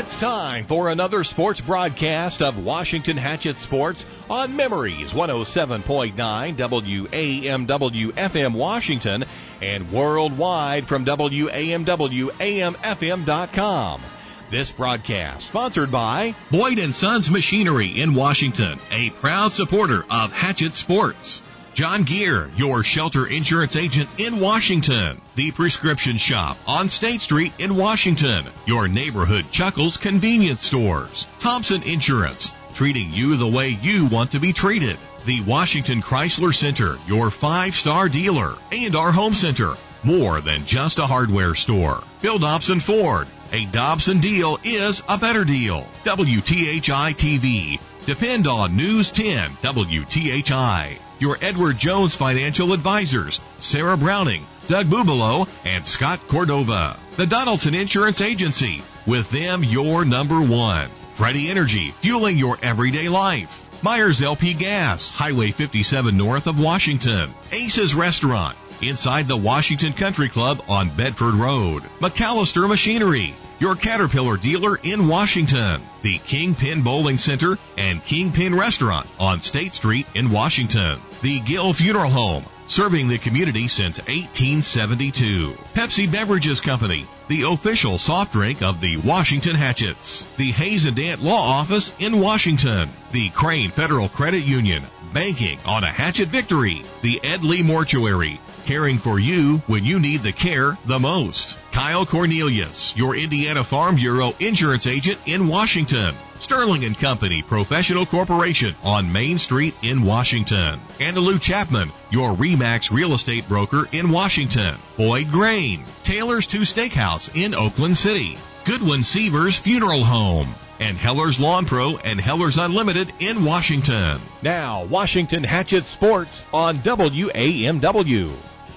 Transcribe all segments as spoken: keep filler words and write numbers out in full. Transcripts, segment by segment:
It's time for another sports broadcast of Washington Hatchet Sports on Memories one oh seven point nine W A M W F M Washington and worldwide from W A M W A M F M dot com. This broadcast sponsored by Boyd and Sons Machinery in Washington, a proud supporter of Hatchet Sports. John Gear, your shelter insurance agent in Washington. The Prescription Shop on State Street in Washington. Your neighborhood Chuckles convenience stores. Thompson Insurance, treating you the way you want to be treated. The Washington Chrysler Center, your five-star dealer. And our home center, more than just a hardware store. Bill Dobson Ford, a Dobson deal is a better deal. W T H I T V, depend on News ten W T H I. Your Edward Jones Financial Advisors, Sarah Browning, Doug Bubalo, and Scott Cordova. The Donaldson Insurance Agency, with them your number one. Freddie Energy, fueling your everyday life. Myers L P Gas, Highway fifty-seven north of Washington. Ace's Restaurant, inside the Washington Country Club on Bedford Road. McAllister Machinery, your Caterpillar dealer in Washington. The Kingpin Bowling Center and Kingpin Restaurant on State Street in Washington. The Gill Funeral Home, serving the community since eighteen seventy-two. Pepsi Beverages Company, the official soft drink of the Washington Hatchets. The Hayes and Dant Law Office in Washington. The Crane Federal Credit Union, banking on a Hatchet victory. The Ed Lee Mortuary, caring for you when you need the care the most. Kyle Cornelius, your Indiana Farm Bureau insurance agent in Washington. Sterling and Company Professional Corporation on Main Street in Washington. Andalou Chapman, your RE/MAX real estate broker in Washington. Boyd Grain, Taylor's Two Steakhouse in Oakland City. Goodwin Seavers Funeral Home. And Heller's Lawn Pro and Heller's Unlimited in Washington. Now, Washington Hatchet Sports on W A M W.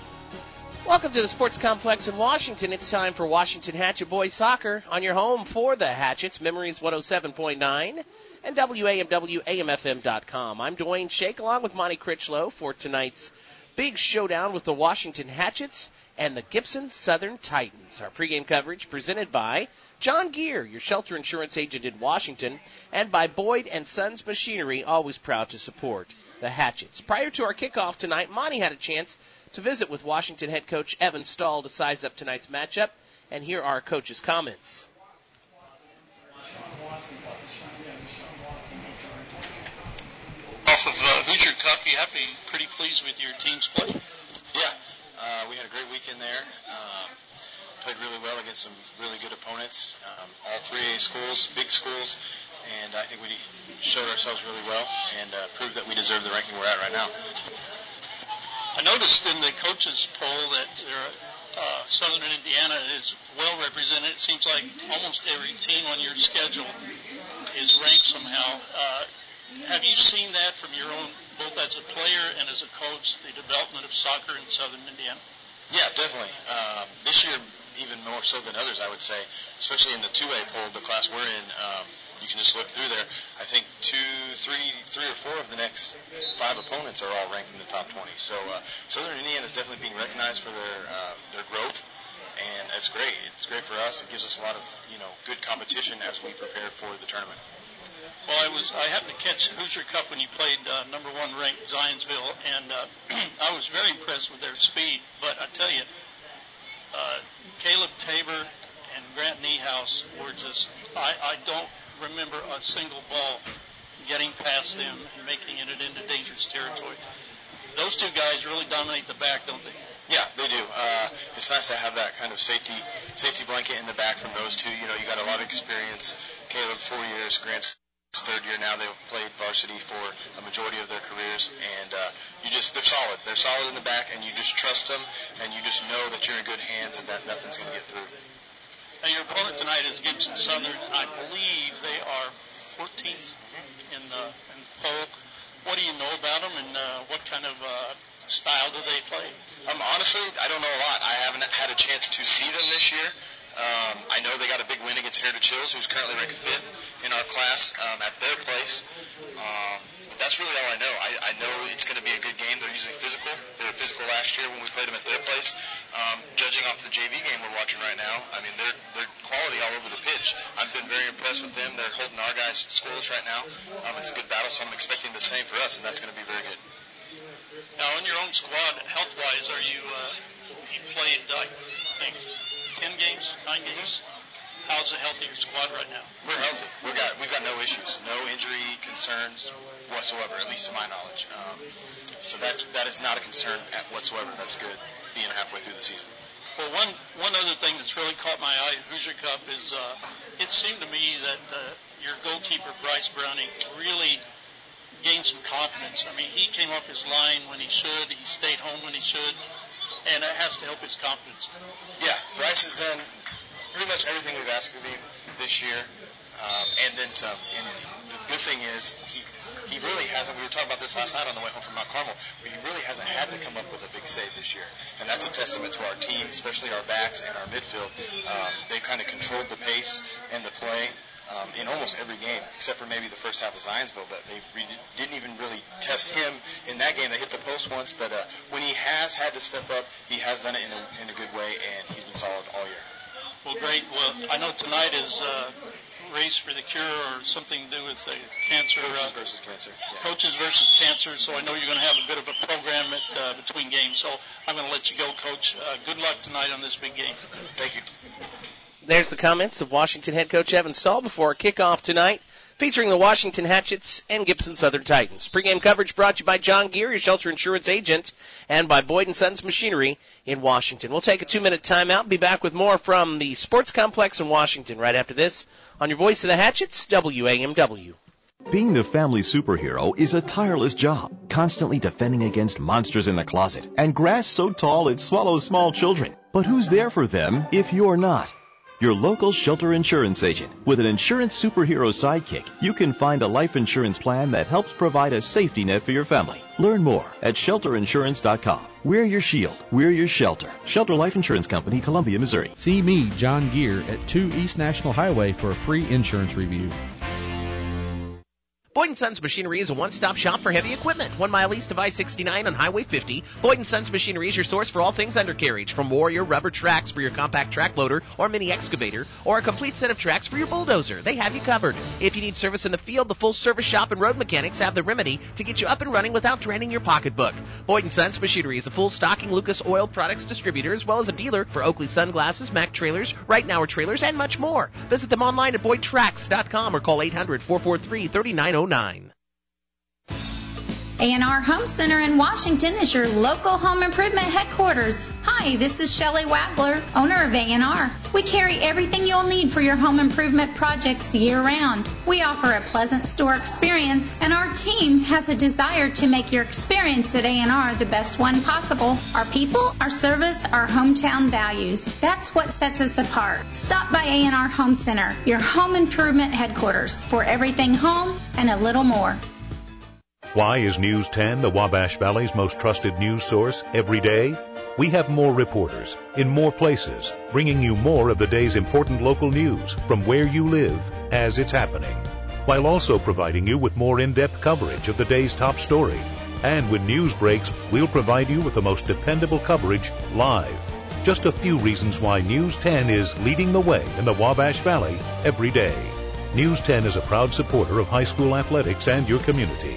Welcome to the Sports Complex in Washington. It's time for Washington Hatchet Boys Soccer on your home for the Hatchets. Memories one oh seven point nine and W A M W A M F M dot com. I'm Dwayne Shake along with Monty Critchlow for tonight's big showdown with the Washington Hatchets and the Gibson Southern Titans. Our pregame coverage presented by John Gear, your shelter insurance agent in Washington, and by Boyd and Sons Machinery, always proud to support the Hatchets. Prior to our kickoff tonight, Monty had a chance to visit with Washington head coach Evan Stahl to size up tonight's matchup, and here are coach's comments. Off of uh, Hoosier Cup, you have to be pretty pleased with your team's play. Yeah, uh, we had a great weekend there. Um, played really well against some really good opponents, um, all three A schools, big schools, and I think we showed ourselves really well and uh, proved that we deserve the ranking we're at right now. I noticed in the coaches poll that there, uh, Southern Indiana is well represented. It seems like almost every team on your schedule is ranked somehow. Uh, have you seen that from your own, both as a player and as a coach, the development of soccer in Southern Indiana? Yeah, definitely. Um, this year, even more so than others, I would say, especially in the two A poll, the class we're in. Um, you can just look through there. I think two, three, three or four of the next five opponents are all ranked in the top twenty. So uh, Southern Indiana is definitely being recognized for their uh, their growth, and it's great. It's great for us. It gives us a lot of you know good competition as we prepare for the tournament. Well, I was I happened to catch Hoosier Cup when you played uh, number one ranked Zionsville, and uh, I was very impressed with their speed. But I tell you, uh, Caleb Tabor and Grant Niehaus were just I, I don't remember a single ball getting past them and making it into dangerous territory. Those two guys really dominate the back, don't they? Yeah, they do. Uh, it's nice to have that kind of safety safety blanket in the back from those two. You know, you got a lot of experience. Caleb, four years. Grant's third year now. They've played varsity for a majority of their careers, and uh, you just they're solid. They're solid in the back, and you just trust them, and you just know that you're in good hands and that nothing's going to get through. Now, your opponent tonight is Gibson Southern. I believe they are fourteenth in the, in the poll. What do you know about them, and uh, what kind of uh, style do they play? Um, honestly, I don't know a lot. I haven't had a chance to see them this year. Um, I know they got a big win against Heritage Hills, who's currently ranked fifth in our class um, at their place. Um, but that's really all I know. I, I know it's going to be a good game. They're usually physical. They were physical last year when we played them at their place. Um, judging off the J V game we're watching right now, I mean, they're, they're quality all over the pitch. I've been been very impressed with them. They're holding our guys scoreless right now. Um, it's a good battle, so I'm expecting the same for us, and that's going to be very good. Now, in your own squad, health-wise, are you, uh, you played, I think, ten games, nine games? How's a healthier squad right now? We're healthy. We've got, we've got no issues, no injury concerns whatsoever, at least to my knowledge. Um, so that that is not a concern at whatsoever. That's good, being halfway through the season. Well, one one other thing that's really caught my eye at Hoosier Cup is uh, it seemed to me that uh, your goalkeeper, Bryce Browning, really gained some confidence. I mean, he came off his line when he should. He stayed home when he should. And that has to help his confidence. Yeah, Bryce has done pretty much everything we've asked of him this year, um, and then some. And the good thing is he he really hasn't. We were talking about this last night on the way home from Mount Carmel. But he really hasn't had to come up with a big save this year, and that's a testament to our team, especially our backs and our midfield. Um, they kind of controlled the pace and the play. Um, in almost every game, except for maybe the first half of Zionsville, but they re- didn't even really test him in that game. They hit the post once, but uh, when he has had to step up, he has done it in a, in a good way, and he's been solid all year. Well, great. Well, I know tonight is uh, Race for the Cure or something to do with the cancer. Coaches uh, versus cancer. Yeah. Coaches versus cancer, so I know you're going to have a bit of a program at, uh, between games, so I'm going to let you go, Coach. Uh, good luck tonight on this big game. Thank you. There's the comments of Washington head coach Evan Stahl before kickoff tonight, featuring the Washington Hatchets and Gibson Southern Titans. Pre-game coverage brought to you by John Gear, your shelter insurance agent, and by Boyd and Sons Machinery in Washington. We'll take a two-minute timeout and be back with more from the Sports Complex in Washington right after this on your voice of the Hatchets, W A M W. Being the family superhero is a tireless job, constantly defending against monsters in the closet and grass so tall it swallows small children. But who's there for them if you're not? Your local shelter insurance agent. With an insurance superhero sidekick, you can find a life insurance plan that helps provide a safety net for your family. Learn more at shelter insurance dot com. We're your shield. We're your shelter. Shelter Life Insurance Company, Columbia, Missouri. See me, John Gear, at two East National Highway for a free insurance review. Boyd and Sons Machinery is a one-stop shop for heavy equipment. One mile east of I sixty-nine on Highway fifty, Boyd and Sons Machinery is your source for all things undercarriage, from Warrior rubber tracks for your compact track loader or mini excavator, or a complete set of tracks for your bulldozer. They have you covered. If you need service in the field, the full service shop and road mechanics have the remedy to get you up and running without draining your pocketbook. Boyd and Sons Machinery is a full stocking Lucas Oil Products distributor, as well as a dealer for Oakley Sunglasses, Mack Trailers, Right Now Trailers, and much more. Visit them online at boyd tracks dot com or call eight hundred, four four three, three nine zero nine. A and R Home Center in Washington is your local home improvement headquarters. Hi, this is Shelley Wagler, owner of A and R. We carry everything you'll need for your home improvement projects year-round. We offer a pleasant store experience, and our team has a desire to make your experience at A and R the best one possible. Our people, our service, our hometown values. That's what sets us apart. Stop by A and R Home Center, your home improvement headquarters, for everything home and a little more. Why is News ten the Wabash Valley's most trusted news source every day? We have more reporters in more places, bringing you more of the day's important local news from where you live as it's happening, while also providing you with more in-depth coverage of the day's top story. And when news breaks, we'll provide you with the most dependable coverage live. Just a few reasons why News ten is leading the way in the Wabash Valley every day. News ten is a proud supporter of high school athletics and your community.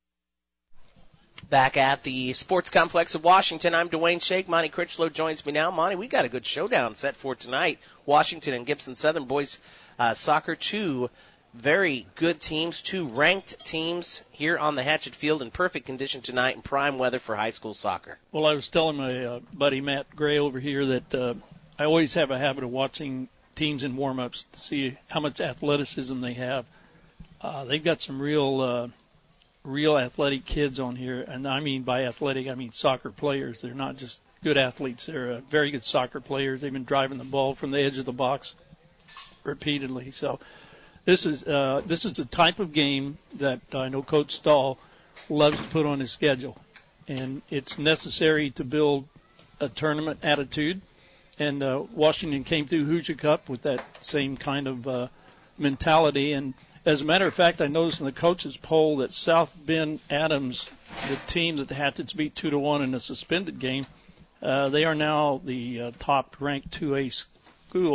Back at the Sports Complex of Washington, I'm Dwayne Shake. Monty Critchlow joins me now. Monty, we got a good showdown set for tonight. Washington and Gibson Southern boys uh, soccer, two very good teams, two ranked teams here on the Hatchet Field in perfect condition tonight in prime weather for high school soccer. Well, I was telling my uh, buddy Matt Gray over here that uh, I always have a habit of watching teams in warm-ups to see how much athleticism they have. Uh, they've got some real... Uh, real athletic kids on here, and I mean by athletic, I mean soccer players. They're not just good athletes. They're uh, very good soccer players. They've been driving the ball from the edge of the box repeatedly. So this is uh, this is the type of game that I know Coach Stahl loves to put on his schedule, and it's necessary to build a tournament attitude. And uh, Washington came through Hoosier Cup with that same kind of uh, mentality. And as a matter of fact, I noticed in the coaches' poll that South Bend Adams, the team that the Hatchets beat two to one in a suspended game, uh, they are now the uh, top-ranked two A school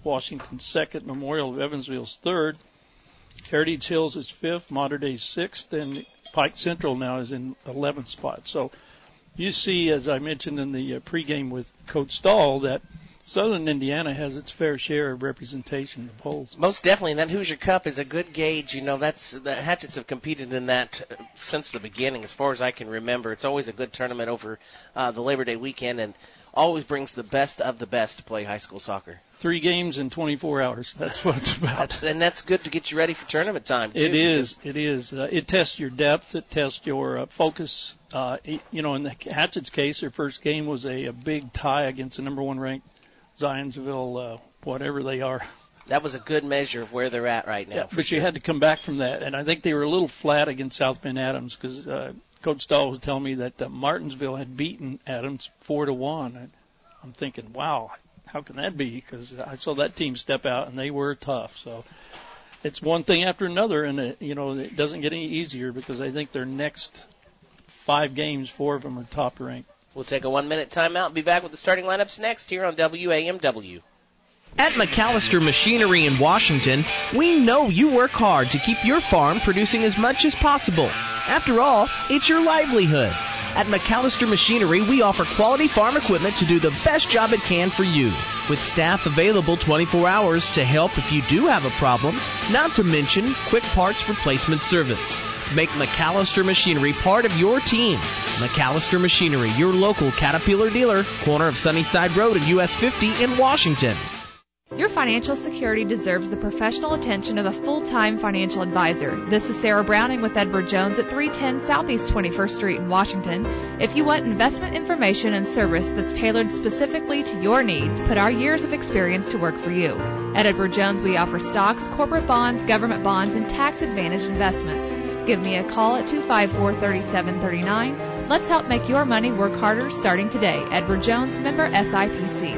Washington's second, Memorial of Evansville's third. Heritage Hills is fifth, Mater Dei's sixth, and Pike Central now is in eleventh spot. So you see, as I mentioned in the uh, pregame with Coach Stahl, that Southern Indiana has its fair share of representation in the polls. Most definitely, and that Hoosier Cup is a good gauge. You know, that's the Hatchets have competed in that since the beginning, as far as I can remember. It's always a good tournament over uh, the Labor Day weekend, and always brings the best of the best to play high school soccer. Three games in twenty-four hours. That's what it's about. And that's good to get you ready for tournament time, too. It is. It is. Uh, it tests your depth. It tests your uh, focus. Uh, it, you know, in the Hatchets' case, their first game was a, a big tie against the number one ranked Zionsville, uh, whatever they are. That was a good measure of where they're at right now. Yeah, but sure. you had to come back from that. And I think they were a little flat against South Bend Adams because uh, Coach Stahl was telling me that uh, Martinsville had beaten Adams four to one. And I'm thinking, wow, how can that be? Because I saw that team step out, and they were tough. So it's one thing after another, and, it, you know, it doesn't get any easier because I think their next five games, four of them are top ranked. We'll take a one-minute timeout and be back with the starting lineups next here on W A M W. At McAllister Machinery in Washington, we know you work hard to keep your farm producing as much as possible. After all, it's your livelihood. At McAllister Machinery, we offer quality farm equipment to do the best job it can for you, with staff available twenty-four hours to help if you do have a problem, not to mention quick parts replacement service. Make McAllister Machinery part of your team. McAllister Machinery, your local Caterpillar dealer, corner of Sunnyside Road and U S fifty in Washington. Your financial security deserves the professional attention of a full-time financial advisor. This is Sarah Browning with Edward Jones at three ten Southeast twenty-first Street in Washington. If you want investment information and service that's tailored specifically to your needs, put our years of experience to work for you. At Edward Jones, we offer stocks, corporate bonds, government bonds, and tax-advantaged investments. Give me a call at two five four, three seven three nine. Let's help make your money work harder starting today. Edward Jones, member S I P C.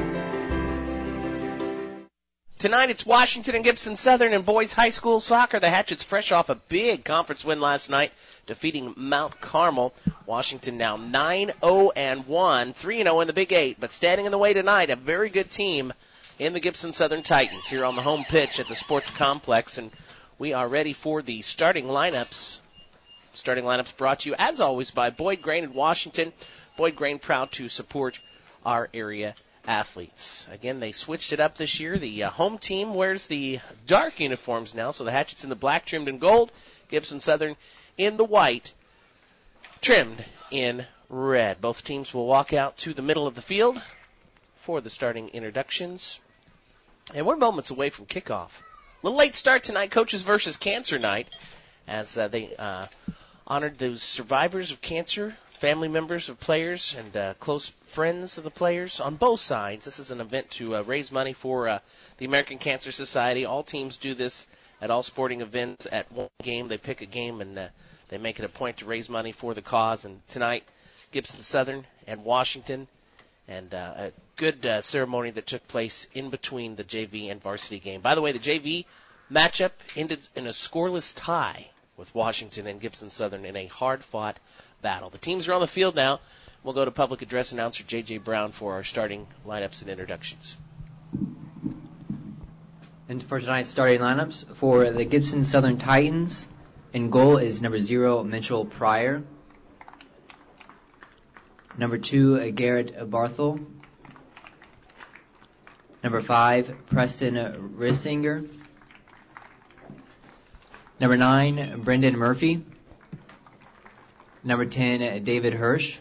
Tonight it's Washington and Gibson Southern in boys high school soccer. The Hatchets fresh off a big conference win last night, defeating Mount Carmel. Washington now nine oh and one, three and oh in the Big Eight, but standing in the way tonight, a very good team in the Gibson Southern Titans here on the home pitch at the Sports Complex, and we are ready for the starting lineups. Starting lineups brought to you, as always, by Boyd Grain in Washington. Boyd Grain proud to support our area athletes. Again, they switched it up this year. The uh, home team wears the dark uniforms now, so the Hatchets in the black trimmed in gold, Gibson Southern in the white trimmed in red. Both teams will walk out to the middle of the field for the starting introductions. And we're moments away from kickoff. A little late start tonight, Coaches versus Cancer night, as uh, they uh, honored those survivors of cancer, family members of players, and uh, close friends of the players on both sides. This is an event to uh, raise money for uh, the American Cancer Society. All teams do this at all sporting events. At one game, they pick a game, and uh, they make it a point to raise money for the cause. And tonight, Gibson Southern and Washington, and uh, a good uh, ceremony that took place in between the J V and varsity game. By the way, the J V matchup ended in a scoreless tie with Washington and Gibson Southern in a hard-fought battle. The teams are on the field now. We'll go to public address announcer J J Brown for our starting lineups and introductions. And for tonight's starting lineups, for the Gibson Southern Titans, in goal is number zero, Mitchell Pryor. Number two, Garrett Barthel. Number five, Preston Rissinger. Number nine, Brendan Murphy. Number ten, David Hirsch.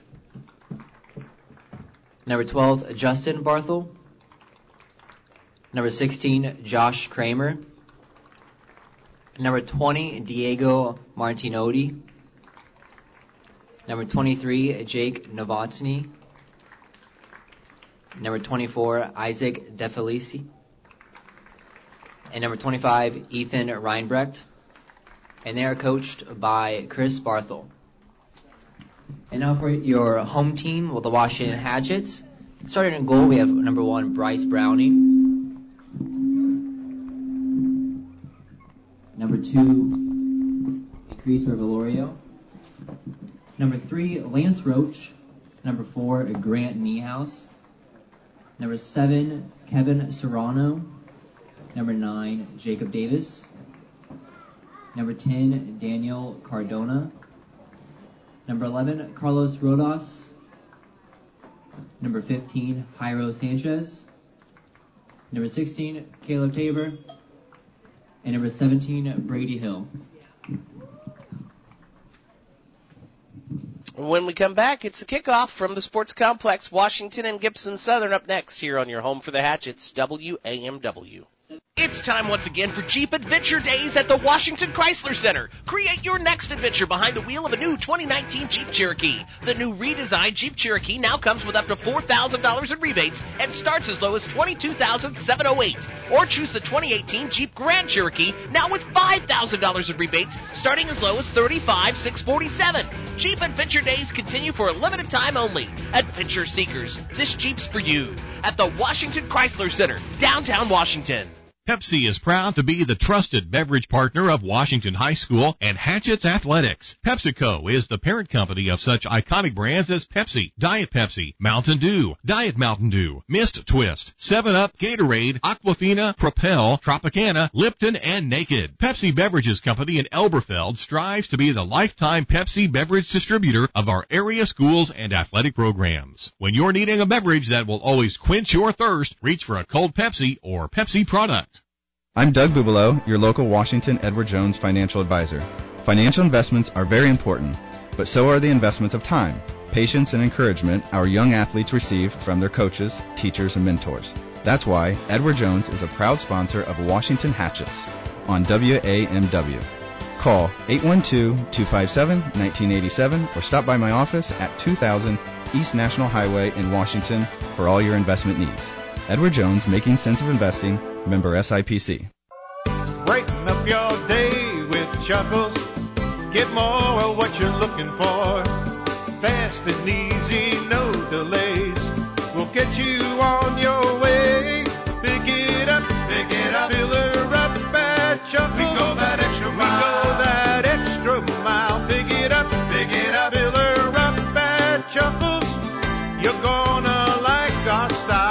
Number twelve, Justin Barthel. Number sixteen, Josh Kramer. Number twenty, Diego Martinotti. Number twenty-three, Jake Novotny. Number twenty-four, Isaac DeFelici. And number twenty-five, Ethan Reinbrecht. And they are coached by Chris Barthel. And now for your home team with the Washington Hatchets. Starting in goal, we have number one, Bryce Browning. Number two, Chris Revalorio. Number three, Lance Roach. Number four, Grant Niehaus. Number seven, Kevin Serrano. Number nine, Jacob Davis. Number ten, Daniel Cardona. Number eleven, Carlos Rodas. Number fifteen, Jairo Sanchez. Number sixteen, Caleb Tabor. And number seventeen, Brady Hill. When we come back, it's the kickoff from the Sports Complex. Washington and Gibson Southern up next here on your home for the Hatchets, W A M W. It's time once again for Jeep Adventure Days at the Washington Chrysler Center. Create your next adventure behind the wheel of a new twenty nineteen Jeep Cherokee. The new redesigned Jeep Cherokee now comes with up to four thousand dollars in rebates and starts as low as twenty-two thousand seven hundred eight dollars. Or choose the twenty eighteen Jeep Grand Cherokee now with five thousand dollars in rebates starting as low as thirty-five thousand six hundred forty-seven dollars. Jeep Adventure Days continue for a limited time only. Adventure seekers, this Jeep's for you. At the Washington Chrysler Center, downtown Washington. Pepsi is proud to be the trusted beverage partner of Washington High School and Hatchet's Athletics. PepsiCo is the parent company of such iconic brands as Pepsi, Diet Pepsi, Mountain Dew, Diet Mountain Dew, Mist Twist, seven up, Gatorade, Aquafina, Propel, Tropicana, Lipton, and Naked. Pepsi Beverages Company in Elberfeld strives to be the lifetime Pepsi beverage distributor of our area schools and athletic programs. When you're needing a beverage that will always quench your thirst, reach for a cold Pepsi or Pepsi product. I'm Doug Bubelow, your local Washington Edward Jones financial advisor. Financial investments are very important, but so are the investments of time, patience, and encouragement our young athletes receive from their coaches, teachers, and mentors. That's why Edward Jones is a proud sponsor of Washington Hatchets on W A M W. Call eight one two, two five seven, one nine eight seven or stop by my office at two thousand East National Highway in Washington for all your investment needs. Edward Jones, Making Sense of Investing, member S I P C. Brighten up your day with Chuckles. Get more of what you're looking for. Fast and easy, no delays. We'll get you on your way. Pick it up, pick it up. Fill her up at Chuckles. We go that extra mile. We go that extra mile. Pick it up, pick it up. Fill her up at Chuckles. You're gonna like our style.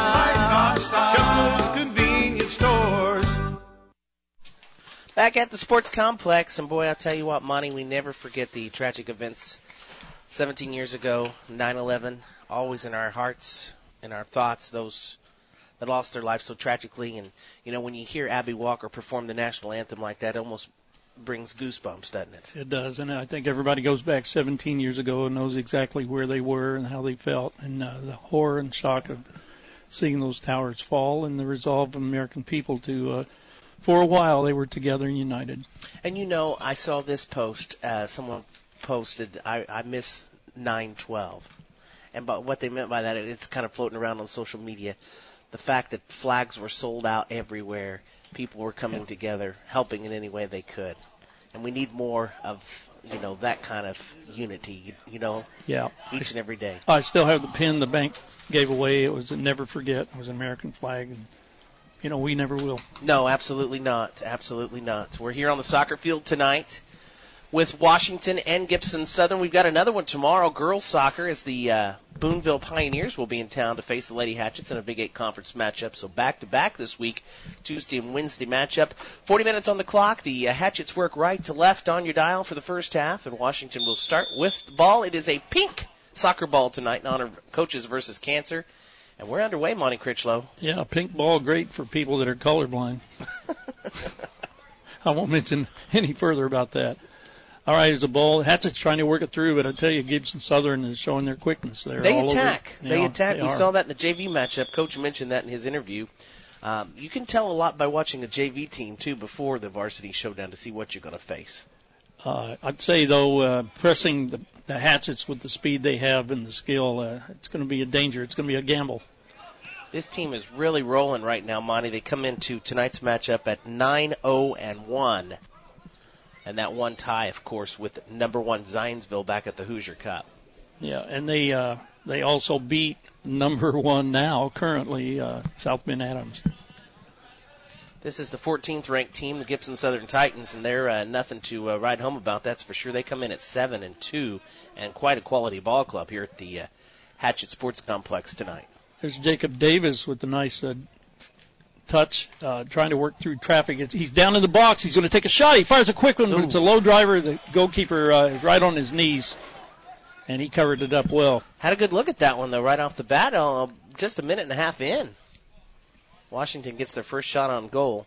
Back at the Sports Complex, and boy, I'll tell you what, Monty, we never forget the tragic events seventeen years ago, nine eleven, always in our hearts, in our thoughts, those that lost their lives so tragically. And, you know, when you hear Abby Walker perform the national anthem like that, it almost brings goosebumps, doesn't it? It does, and I think everybody goes back seventeen years ago and knows exactly where they were and how they felt, and uh, the horror and shock of seeing those towers fall and the resolve of American people to uh, for a while, they were together and united. And, you know, I saw this post. Uh, someone posted, I, I miss nine twelve. And but what they meant by that, it's kind of floating around on social media. The fact that flags were sold out everywhere. People were coming together, helping in any way they could. And we need more of, you know, that kind of unity, you know, yeah. each and every day. I still have the pin the bank gave away. It was a Never Forget. It was an American flag. And you know, we never will. No, absolutely not. Absolutely not. We're here on the soccer field tonight with Washington and Gibson Southern. We've got another one tomorrow, girls soccer, as the uh, Boonville Pioneers will be in town to face the Lady Hatchets in a Big Eight Conference matchup. So back-to-back this week, Tuesday and Wednesday matchup. forty minutes on the clock. The uh, Hatchets work right to left on your dial for the first half, and Washington will start with the ball. It is a pink soccer ball tonight in honor of Coaches versus Cancer. And we're underway, Monty Critchlow. Yeah, pink ball, great for people that are colorblind. I won't mention any further about that. All right, it's a ball. Hatchet's trying to work it through, but I tell you, Gibson Southern is showing their quickness. They're they all attack. Over. They yeah, attack. They we are. saw that in the J V matchup. Coach mentioned that in his interview. Um, you can tell a lot by watching the J V team, too, before the varsity showdown to see what you're going to face. Uh, I'd say, though, uh, pressing the, the Hatchets with the speed they have and the skill, uh, it's going to be a danger. It's going to be a gamble. This team is really rolling right now, Monty. They come into tonight's matchup at nine oh and one. And that one tie, of course, with number one Zionsville back at the Hoosier Cup. Yeah, and they uh, they also beat number one now, currently, uh, South Bend Adams. This is the fourteenth ranked team, the Gibson Southern Titans, and they're uh, nothing to uh, ride home about. That's for sure. They come in at seven and two, and quite a quality ball club here at the uh, Hatchet Sports Complex tonight. There's Jacob Davis with the nice uh, touch, uh, trying to work through traffic. It's, he's down in the box. He's going to take a shot. He fires a quick one, but it's a low driver. The goalkeeper uh, is right on his knees, and he covered it up well. Had a good look at that one, though, right off the bat. Uh, just a minute and a half in. Washington gets their first shot on goal.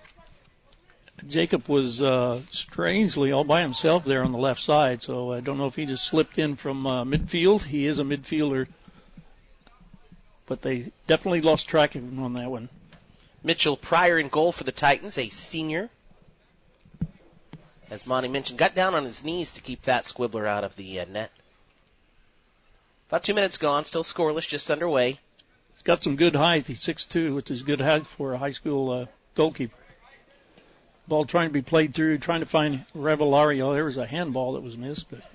Jacob was uh, strangely all by himself there on the left side, so I don't know if he just slipped in from uh, midfield. He is a midfielder, but they definitely lost track of him on that one. Mitchell Pryor in goal for the Titans, a senior. As Monty mentioned, got down on his knees to keep that squibbler out of the uh, net. About two minutes gone, still scoreless, just underway. He's got some good height. He's six two, which is good height for a high school uh, goalkeeper. Ball trying to be played through, trying to find Revellario. There was a handball that was missed, but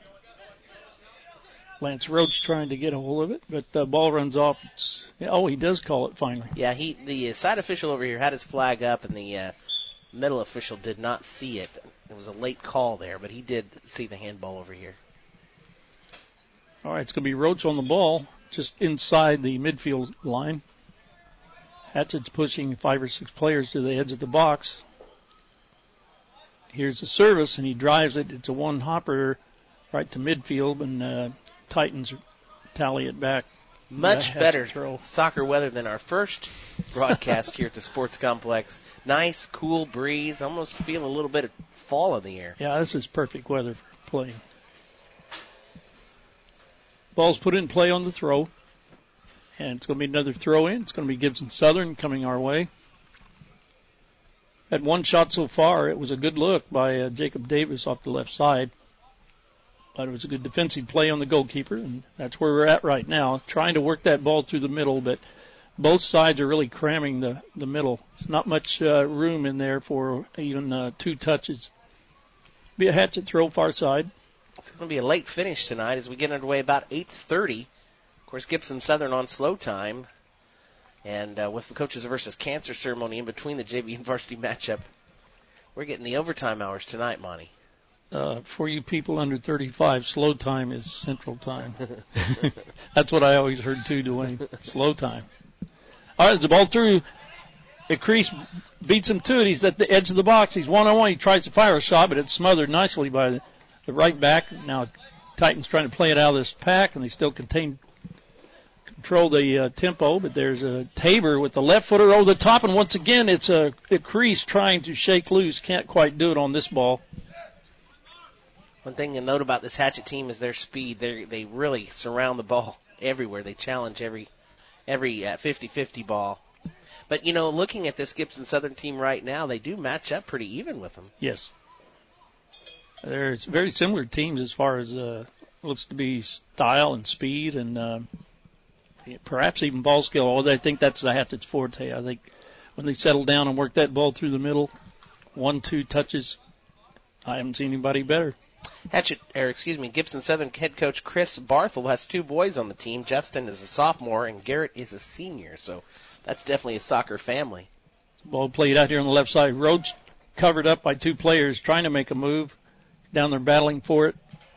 Lance Roach trying to get a hold of it, but the ball runs off. It's, oh, he does call it finally. Yeah, he the side official over here had his flag up, and the uh, middle official did not see it. It was a late call there, but he did see the handball over here. All right, it's going to be Roach on the ball, just inside the midfield line. Hatchett's pushing five or six players to the edge of the box. Here's the service, and he drives it. It's a one-hopper right to midfield, and uh, Titans tally it back. Much better soccer weather than our first broadcast here at the Sports Complex. Nice, cool breeze. Almost feel a little bit of fall in the air. Yeah, this is perfect weather for playing. Ball's put in play on the throw, and it's going to be another throw in. It's going to be Gibson Southern coming our way. Had one shot so far. It was a good look by uh, Jacob Davis off the left side. But it was a good defensive play on the goalkeeper, and that's where we're at right now, trying to work that ball through the middle, but both sides are really cramming the, the middle. There's not much uh, room in there for even uh, two touches. Be a Hatchet throw far side. It's going to be a late finish tonight as we get underway about eight thirty. Of course, Gibson Southern on slow time. And uh, with the Coaches versus Cancer ceremony in between the J V and varsity matchup, we're getting the overtime hours tonight, Monty. Uh, for you people under thirty-five, slow time is central time. That's what I always heard too, Dwayne. Slow time. All right, the ball through. Crease beats him to it. He's at the edge of the box. He's one-on-one. He tries to fire a shot, but it's smothered nicely by the, the right back. Now Titans trying to play it out of this pack, and they still contain control the uh, tempo, but there's a Tabor with the left footer over the top, and once again it's a, a Crease trying to shake loose. Can't quite do it on this ball. One thing to note about this Hatchet team is their speed. They they really surround the ball everywhere. They challenge every every uh, fifty-fifty ball. But, you know, looking at this Gibson Southern team right now, they do match up pretty even with them. Yes. They're very similar teams as far as uh, looks to be style and speed and uh, perhaps even ball skill, although I think that's the Hatchet's forte. I think when they settle down and work that ball through the middle, one, two touches, I haven't seen anybody better. Hatchet, or excuse me, Gibson Southern head coach Chris Barthel has two boys on the team. Justin is a sophomore and Garrett is a senior, so that's definitely a soccer family. Ball played out here on the left side. Rhodes covered up by two players trying to make a move. Down there battling for it,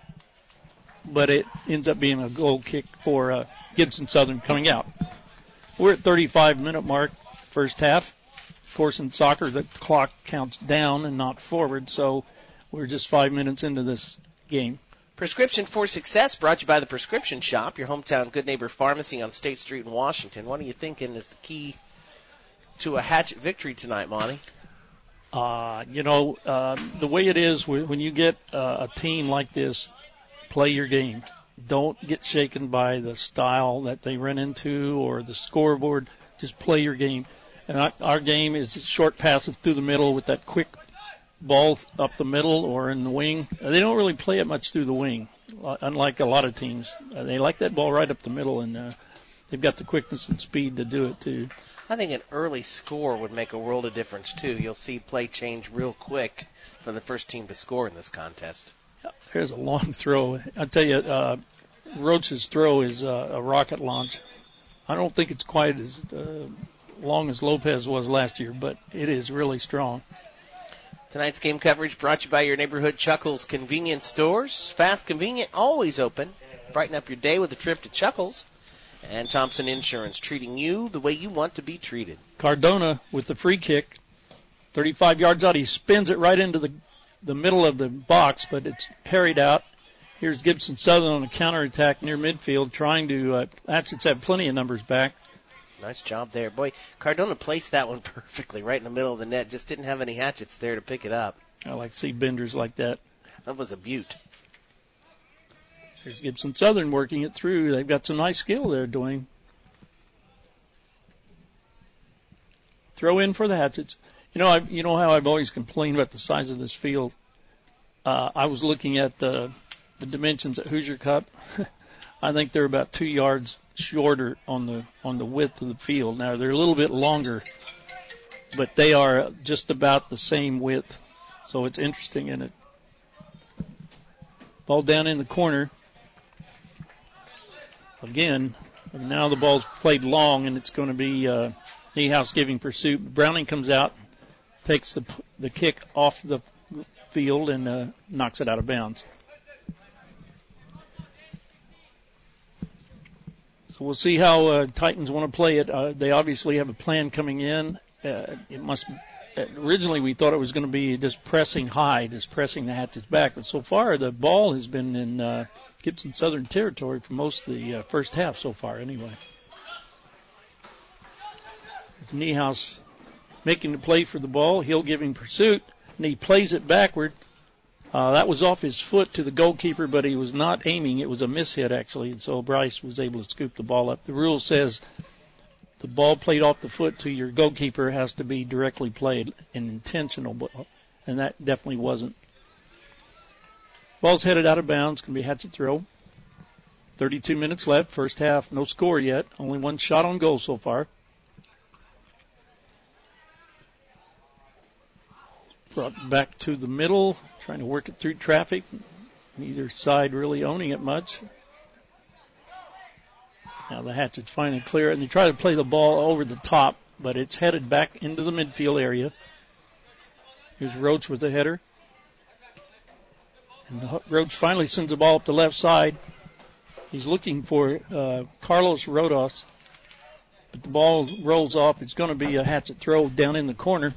but it ends up being a goal kick for uh, Gibson Southern coming out. We're at thirty-five minute mark, first half. Of course, in soccer, the clock counts down and not forward, so we're just five minutes into this game. Prescription for Success brought to you by the Prescription Shop, your hometown Good Neighbor Pharmacy on State Street in Washington. What are you thinking is the key to a Hatchet victory tonight, Monty? Uh, you know, uh, the way it is when you get uh, a team like this, play your game. Don't get shaken by the style that they run into or the scoreboard. Just play your game. And our, our game is short passes through the middle with that quick ball up the middle or in the wing. They don't really play it much through the wing, unlike a lot of teams. Uh, they like that ball right up the middle, and uh, they've got the quickness and speed to do it, too. I think an early score would make a world of difference, too. You'll see play change real quick for the first team to score in this contest. There's a long throw. I tell you, uh, Roach's throw is uh, a rocket launch. I don't think it's quite as uh, long as Lopez was last year, but it is really strong. Tonight's game coverage brought to you by your neighborhood Chuckles Convenience Stores. Fast, convenient, always open. Brighten up your day with a trip to Chuckles. And Thompson Insurance, treating you the way you want to be treated. Cardona with the free kick, thirty-five yards out. He spins it right into the the middle of the box, but it's parried out. Here's Gibson Southern on a counterattack near midfield, trying to, uh, Hatchets have plenty of numbers back. Nice job there. Boy, Cardona placed that one perfectly right in the middle of the net. Just didn't have any Hatchets there to pick it up. I like to see benders like that. That was a beaut. Here's Gibson Southern working it through. They've got some nice skill there, Dwayne. Throw in for the Hatchets. You know, I, you know how I've always complained about the size of this field. Uh, I was looking at the, the dimensions at Hoosier Cup. I think they're about two yards shorter on the on the width of the field. Now they're a little bit longer, but they are just about the same width. So it's interesting in it. Ball down in the corner. Again, now the ball's played long, and it's going to be uh, Niehaus giving pursuit. Browning comes out, takes the the kick off the field, and uh, knocks it out of bounds. So we'll see how uh, Titans want to play it. Uh, they obviously have a plan coming in. Uh, it must. Originally, we thought it was going to be just pressing high, just pressing the Hatchets back. But so far, the ball has been in uh, Gibson Southern territory for most of the uh, first half so far, anyway. Niehaus making the play for the ball. Hill giving pursuit, and he plays it backward. Uh, that was off his foot to the goalkeeper, but he was not aiming. It was a mishit, actually, and so Bryce was able to scoop the ball up. The rule says the ball played off the foot to your goalkeeper has to be directly played and intentional, and that definitely wasn't. Ball's headed out of bounds. Going to be Hatchet throw. thirty-two minutes left. First half, no score yet. Only one shot on goal so far. Brought back to the middle, trying to work it through traffic. Neither side really owning it much. Now the Hatchets finally clear it, and they try to play the ball over the top, but it's headed back into the midfield area. Here's Roach with the header. And Roach finally sends the ball up the left side. He's looking for uh, Carlos Rodas, but the ball rolls off. It's going to be a Hatchet throw down in the corner.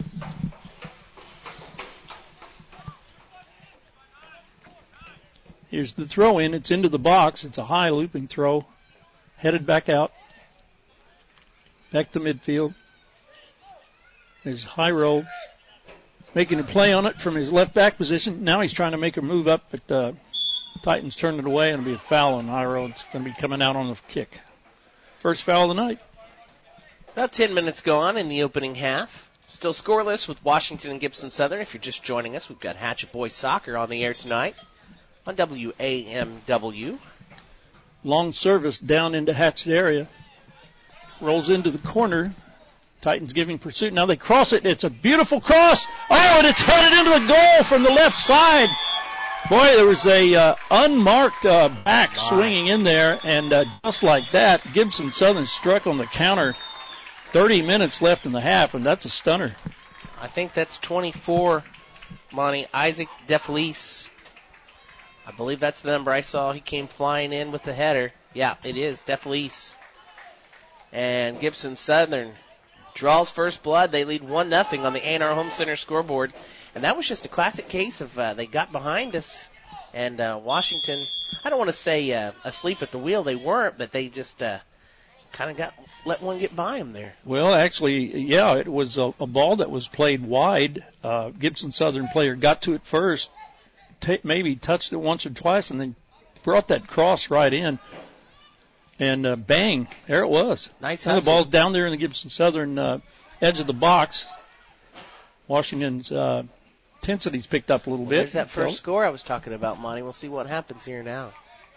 Here's the throw in. It's into the box. It's a high looping throw. Headed back out. Back to midfield. There's Hyro making a play on it from his left back position. Now he's trying to make a move up, but uh, Titans turned it away, and it'll be a foul on Hyro. It's going to be coming out on the kick. First foul of the night. About ten minutes gone in the opening half. Still scoreless with Washington and Gibson Southern. If you're just joining us, we've got Hatchet Boys Soccer on the air tonight on W A M W. Long service down into Hatchet area. Rolls into the corner. Titans giving pursuit. Now they cross it. It's a beautiful cross. Oh, and it's headed into the goal from the left side. Boy, there was a uh, unmarked uh, back My. swinging in there, and uh, just like that, Gibson Southern struck on the counter. thirty minutes left in the half, and that's a stunner. I think that's twenty-four, Monty. Isaac DeFelice. I believe that's the number I saw. He came flying in with the header. Yeah, it is DeFelice. And Gibson Southern draws first blood. They lead one nothing on the A and R Home Center scoreboard. And that was just a classic case of uh, they got behind us. And uh, Washington, I don't want to say uh, asleep at the wheel. They weren't, but they just uh, kind of got let one get by them there. Well, actually, yeah, it was a, a ball that was played wide. Uh, Gibson Southern player got to it first. T- maybe touched it once or twice, and then brought that cross right in. And uh, bang, there it was. Nice hustle. The ball's down there in the Gibson Southern uh, edge of the box. Washington's uh, intensity's picked up a little well, bit. There's that first so. score I was talking about, Monty. We'll see what happens here now.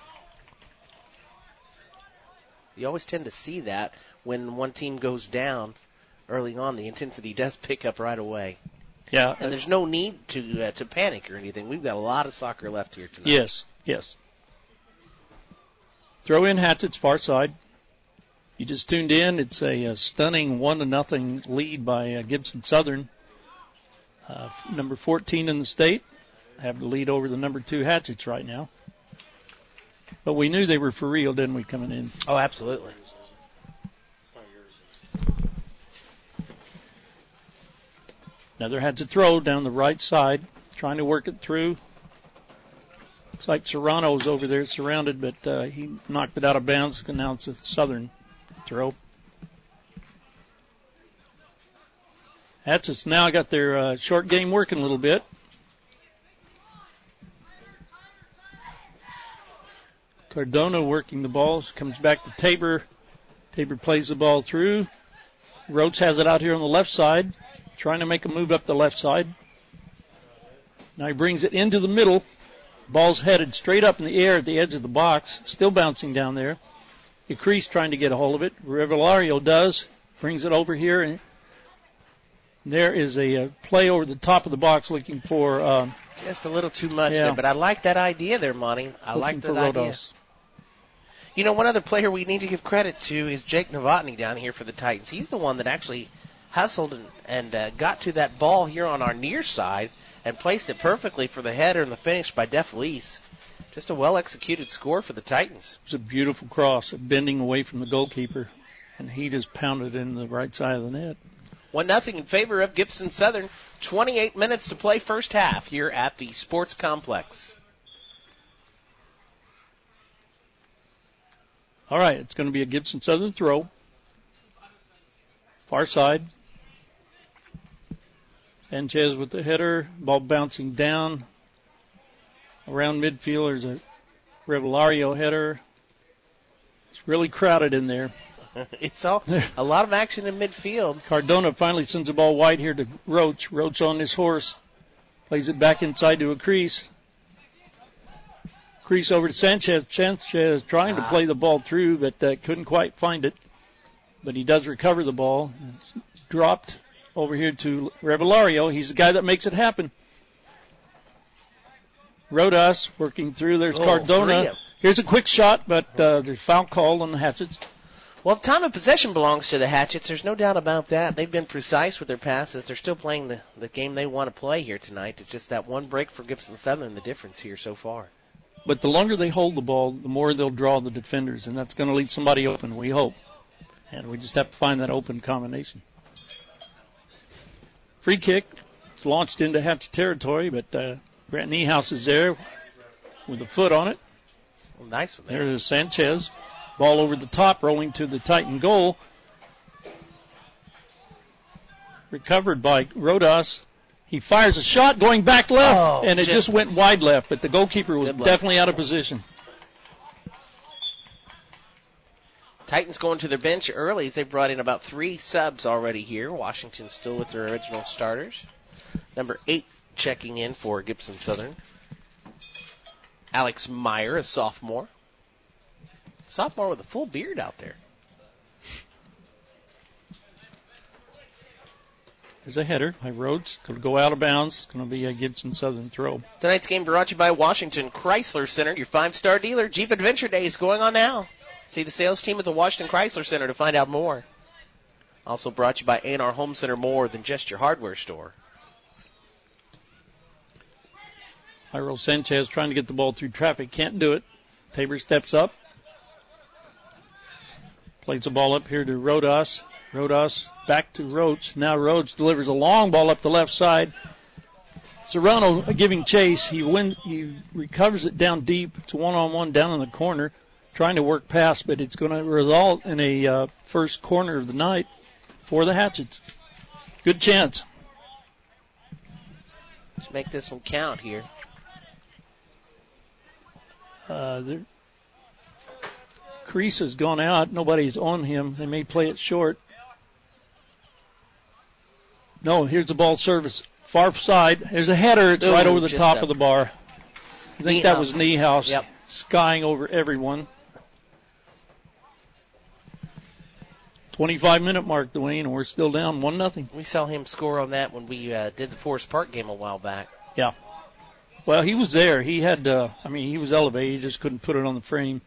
You always tend to see that when one team goes down early on. The intensity does pick up right away. Yeah, and there's no need to uh, to panic or anything. We've got a lot of soccer left here tonight. Yes, yes. Throw in Hatchet's far side. You just tuned in. It's a, a stunning one to nothing lead by uh, Gibson Southern. Uh, number fourteen in the state have the lead over the number two Hatchets right now. But we knew they were for real, didn't we, coming in? Oh, absolutely. Another had to throw down the right side, trying to work it through. Looks like Serrano's over there surrounded, but uh, he knocked it out of bounds, and now it's a Southern throw. Hatchett's now got their uh, short game working a little bit. Cardona working the ball, comes back to Tabor. Tabor plays the ball through. Roach has it out here on the left side, trying to make a move up the left side. Now he brings it into the middle. Ball's headed straight up in the air at the edge of the box, still bouncing down there. Icrease trying to get a hold of it. Rivelario does, brings it over here, and there is a, a play over the top of the box looking for... Um, Just a little too much yeah. there, but I like that idea there, Monty. I looking like that for idea. Rodos. You know, one other player we need to give credit to is Jake Novotny down here for the Titans. He's the one that actually hustled and, and uh, got to that ball here on our near side and placed it perfectly for the header and the finish by DeFelice. Just a well-executed score for the Titans. It was a beautiful cross, bending away from the goalkeeper, and he just pounded in the right side of the net. One nothing in favor of Gibson Southern. twenty-eight minutes to play first half here at the Sports Complex. All right, it's going to be a Gibson Southern throw. Far side. Sanchez with the header. Ball bouncing down. Around midfield, there's a Rivelario header. It's really crowded in there. It's all a lot of action in midfield. Cardona finally sends the ball wide here to Roach. Roach on his horse. Plays it back inside to a crease. Crease over to Sanchez. Sanchez trying to play the ball through, but uh, couldn't quite find it. But he does recover the ball. It's dropped over here to Rivelario. He's the guy that makes it happen. Rodas working through. There's oh, Cardona. Here's a quick shot, but uh, there's foul called on the Hatchets. Well, time of possession belongs to the Hatchets. There's no doubt about that. They've been precise with their passes. They're still playing the, the game they want to play here tonight. It's just that one break for Gibson Southern, the difference here so far. But the longer they hold the ball, the more they'll draw the defenders, and that's going to leave somebody open, we hope. And we just have to find that open combination. Free kick. It's launched into Hatchet territory, but uh, Grant Niehaus is there with a foot on it. Well, nice one there. There's Sanchez. Ball over the top, rolling to the Titan goal. Recovered by Rodas. He fires a shot going back left, oh, and it just, just went wide left, but the goalkeeper was definitely out of position. Titans going to their bench early as they brought in about three subs already here. Washington still with their original starters. Number eight checking in for Gibson Southern. Alex Meyer, a sophomore. Sophomore with a full beard out there. There's a header by Rhodes. Going to go out of bounds. It's going to be a Gibson Southern throw. Tonight's game brought to you by Washington Chrysler Center, your five-star dealer. Jeep Adventure Day is going on now. See the sales team at the Washington Chrysler Center to find out more. Also brought to you by A and R Home Center, more than just your hardware store. Jairo Sanchez trying to get the ball through traffic. Can't do it. Tabor steps up. Plays the ball up here to Rodas. Rodas back to Roach. Now Roach delivers a long ball up the left side. Serrano giving chase. He win, he recovers it down deep. It's one-on-one down in the corner, trying to work past, but it's going to result in a uh, first corner of the night for the Hatchets. Good chance. Let's make this one count here. Uh, Crease has gone out. Nobody's on him. They may play it short. No, here's the ball service. Far side. There's a header. It's Ooh, right over the top of the bar. I think Niehaus. That was Niehaus yep. skying over everyone. twenty-five minute mark, Dwayne, and we're still down one nothing. We saw him score on that when we uh, did the Forest Park game a while back. Yeah. Well, he was there. He had, uh, I mean, he was elevated. He just couldn't put it on the frame.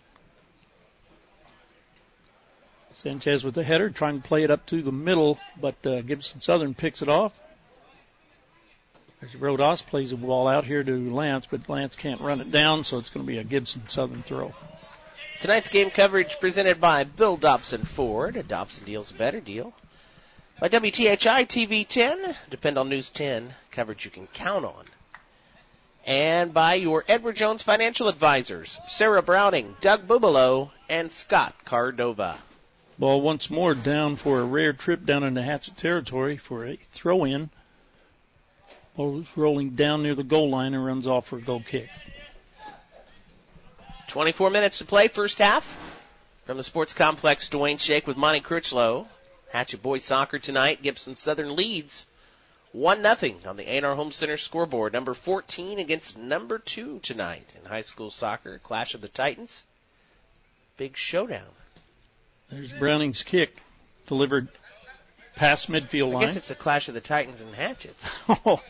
Sanchez with the header, trying to play it up to the middle, but uh, Gibson Southern picks it off. There's Rodas, plays the ball out here to Lance, but Lance can't run it down, so it's going to be a Gibson Southern throw. Tonight's game coverage presented by Bill Dobson Ford. A Dobson deal's a better deal. By W T H I T V ten, depend on News ten, coverage you can count on. And by your Edward Jones Financial Advisors, Sarah Browning, Doug Bubalo, and Scott Cardova. Ball once more down for a rare trip down into Hatchet territory for a throw-in. Ball is rolling down near the goal line and runs off for a goal kick. twenty-four minutes to play, first half. From the Sports Complex, Dwayne Shake with Monty Critchlow. Hatchet boys soccer tonight. Gibson Southern leads one nothing on the A and R Home Center scoreboard. Number fourteen against number two tonight in high school soccer. Clash of the Titans. Big showdown. There's Browning's kick, delivered past midfield line. I guess it's a clash of the Titans and Hatchets. Oh.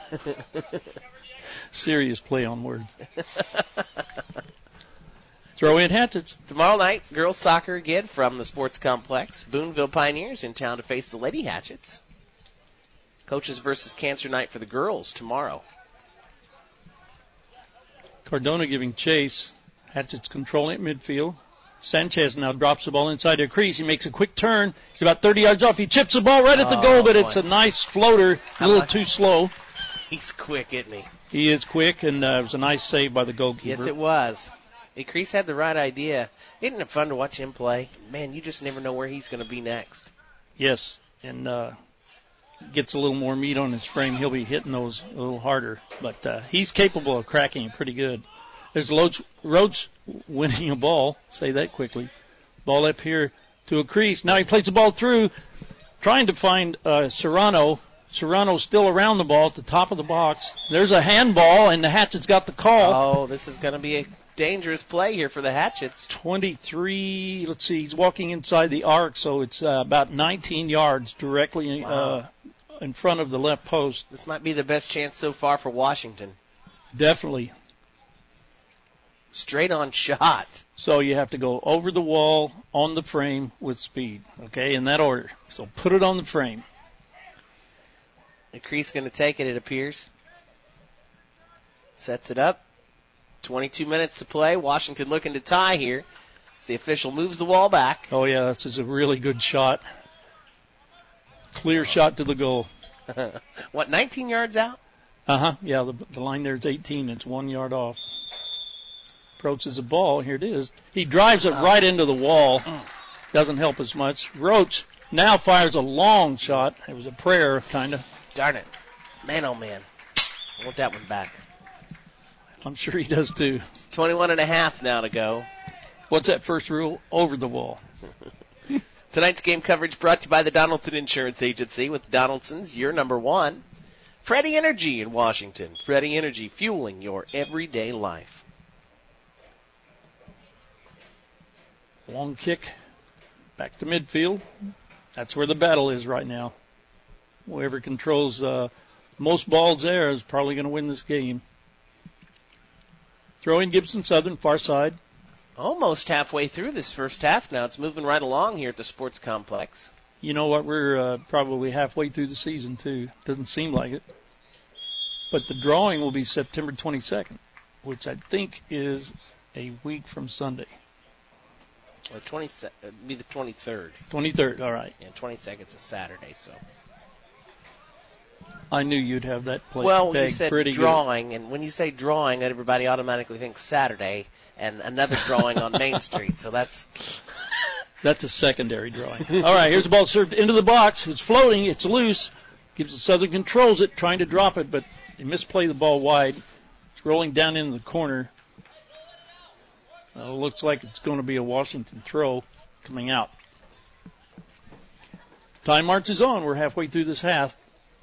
Serious play on words. Throw in Hatchets. Tomorrow night, girls soccer again from the Sports Complex. Boonville Pioneers in town to face the Lady Hatchets. Coaches versus Cancer Night for the girls tomorrow. Cardona giving chase. Hatchets controlling at midfield. Sanchez now drops the ball inside their crease. He makes a quick turn. He's about thirty yards off. He chips the ball right at the oh, goal, but boy. It's a nice floater. A little too slow. He's quick, isn't he? He is quick, and uh, it was a nice save by the goalkeeper. Yes, it was. Crease had the right idea. Isn't it fun to watch him play? Man, you just never know where he's going to be next. Yes, and uh, gets a little more meat on his frame. He'll be hitting those a little harder, but uh, he's capable of cracking it pretty good. There's Rhodes, Rhodes winning a ball. Say that quickly. Ball up here to a crease. Now he plays the ball through, trying to find uh, Serrano. Serrano's still around the ball at the top of the box. There's a handball, and the Hatchets got the call. Oh, this is going to be a dangerous play here for the Hatchets. twenty-three, let's see, he's walking inside the arc, so it's uh, about nineteen yards directly wow. uh, in front of the left post. This might be the best chance so far for Washington. Definitely. Straight on shot. So you have to go over the wall, on the frame, with speed, okay, in that order. So put it on the frame. The crease going to take it, it appears. Sets it up. twenty-two minutes to play. Washington looking to tie here as the official moves the wall back. Oh, yeah, this is a really good shot. Clear shot to the goal. What, nineteen yards out? Uh-huh. Yeah, the, the line there is eighteen. It's one yard off. Approaches the ball. Here it is. He drives it right into the wall. Doesn't help as much. Roach now fires a long shot. It was a prayer, kind of. Darn it. Man, oh, man. I want that one back. I'm sure he does, too. twenty-one and a half now to go. What's that first rule? Over the wall. Tonight's game coverage brought to you by the Donaldson Insurance Agency. With Donaldson's, your number one. Freddie Energy in Washington. Freddie Energy, fueling your everyday life. Long kick. Back to midfield. That's where the battle is right now. Whoever controls uh, most balls there is probably going to win this game. Throw in Gibson Southern, far side. Almost halfway through this first half now. It's moving right along here at the Sports Complex. You know what? We're uh, probably halfway through the season, too. Doesn't seem like it. But the drawing will be September twenty-second, which I think is a week from Sunday. Or twenty, it'd be the twenty-third. twenty-third, all right. Yeah, twenty-second is a Saturday, so. I knew you'd have that play. Well, you said pretty drawing, good. And when you say drawing, everybody automatically thinks Saturday and another drawing on Main Street. So that's that's a secondary drawing. All right, here's the ball served into the box. It's floating. It's loose. Gives it Southern controls it, trying to drop it, but they misplay the ball wide. It's rolling down into the corner. Uh, looks like it's going to be a Washington throw coming out. Time marches on. We're halfway through this half.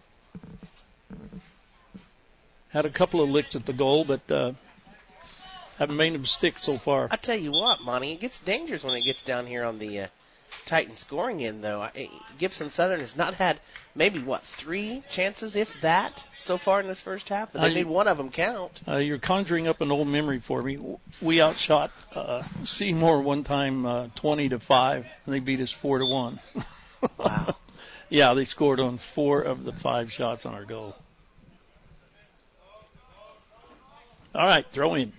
Had a couple of licks at the goal, but uh, haven't made them stick so far. I tell you what, Monty, it gets dangerous when it gets down here on the uh, Titan scoring end, though. I, Gibson Southern has not had maybe, what, three chances, if that, so far in this first half? But they uh, made one of them count. Uh, you're conjuring up an old memory for me. We outshot uh, Seymour one time uh, twenty to five, and they beat us four to one. Wow. Yeah, they scored on four of the five shots on our goal. All right, throw in.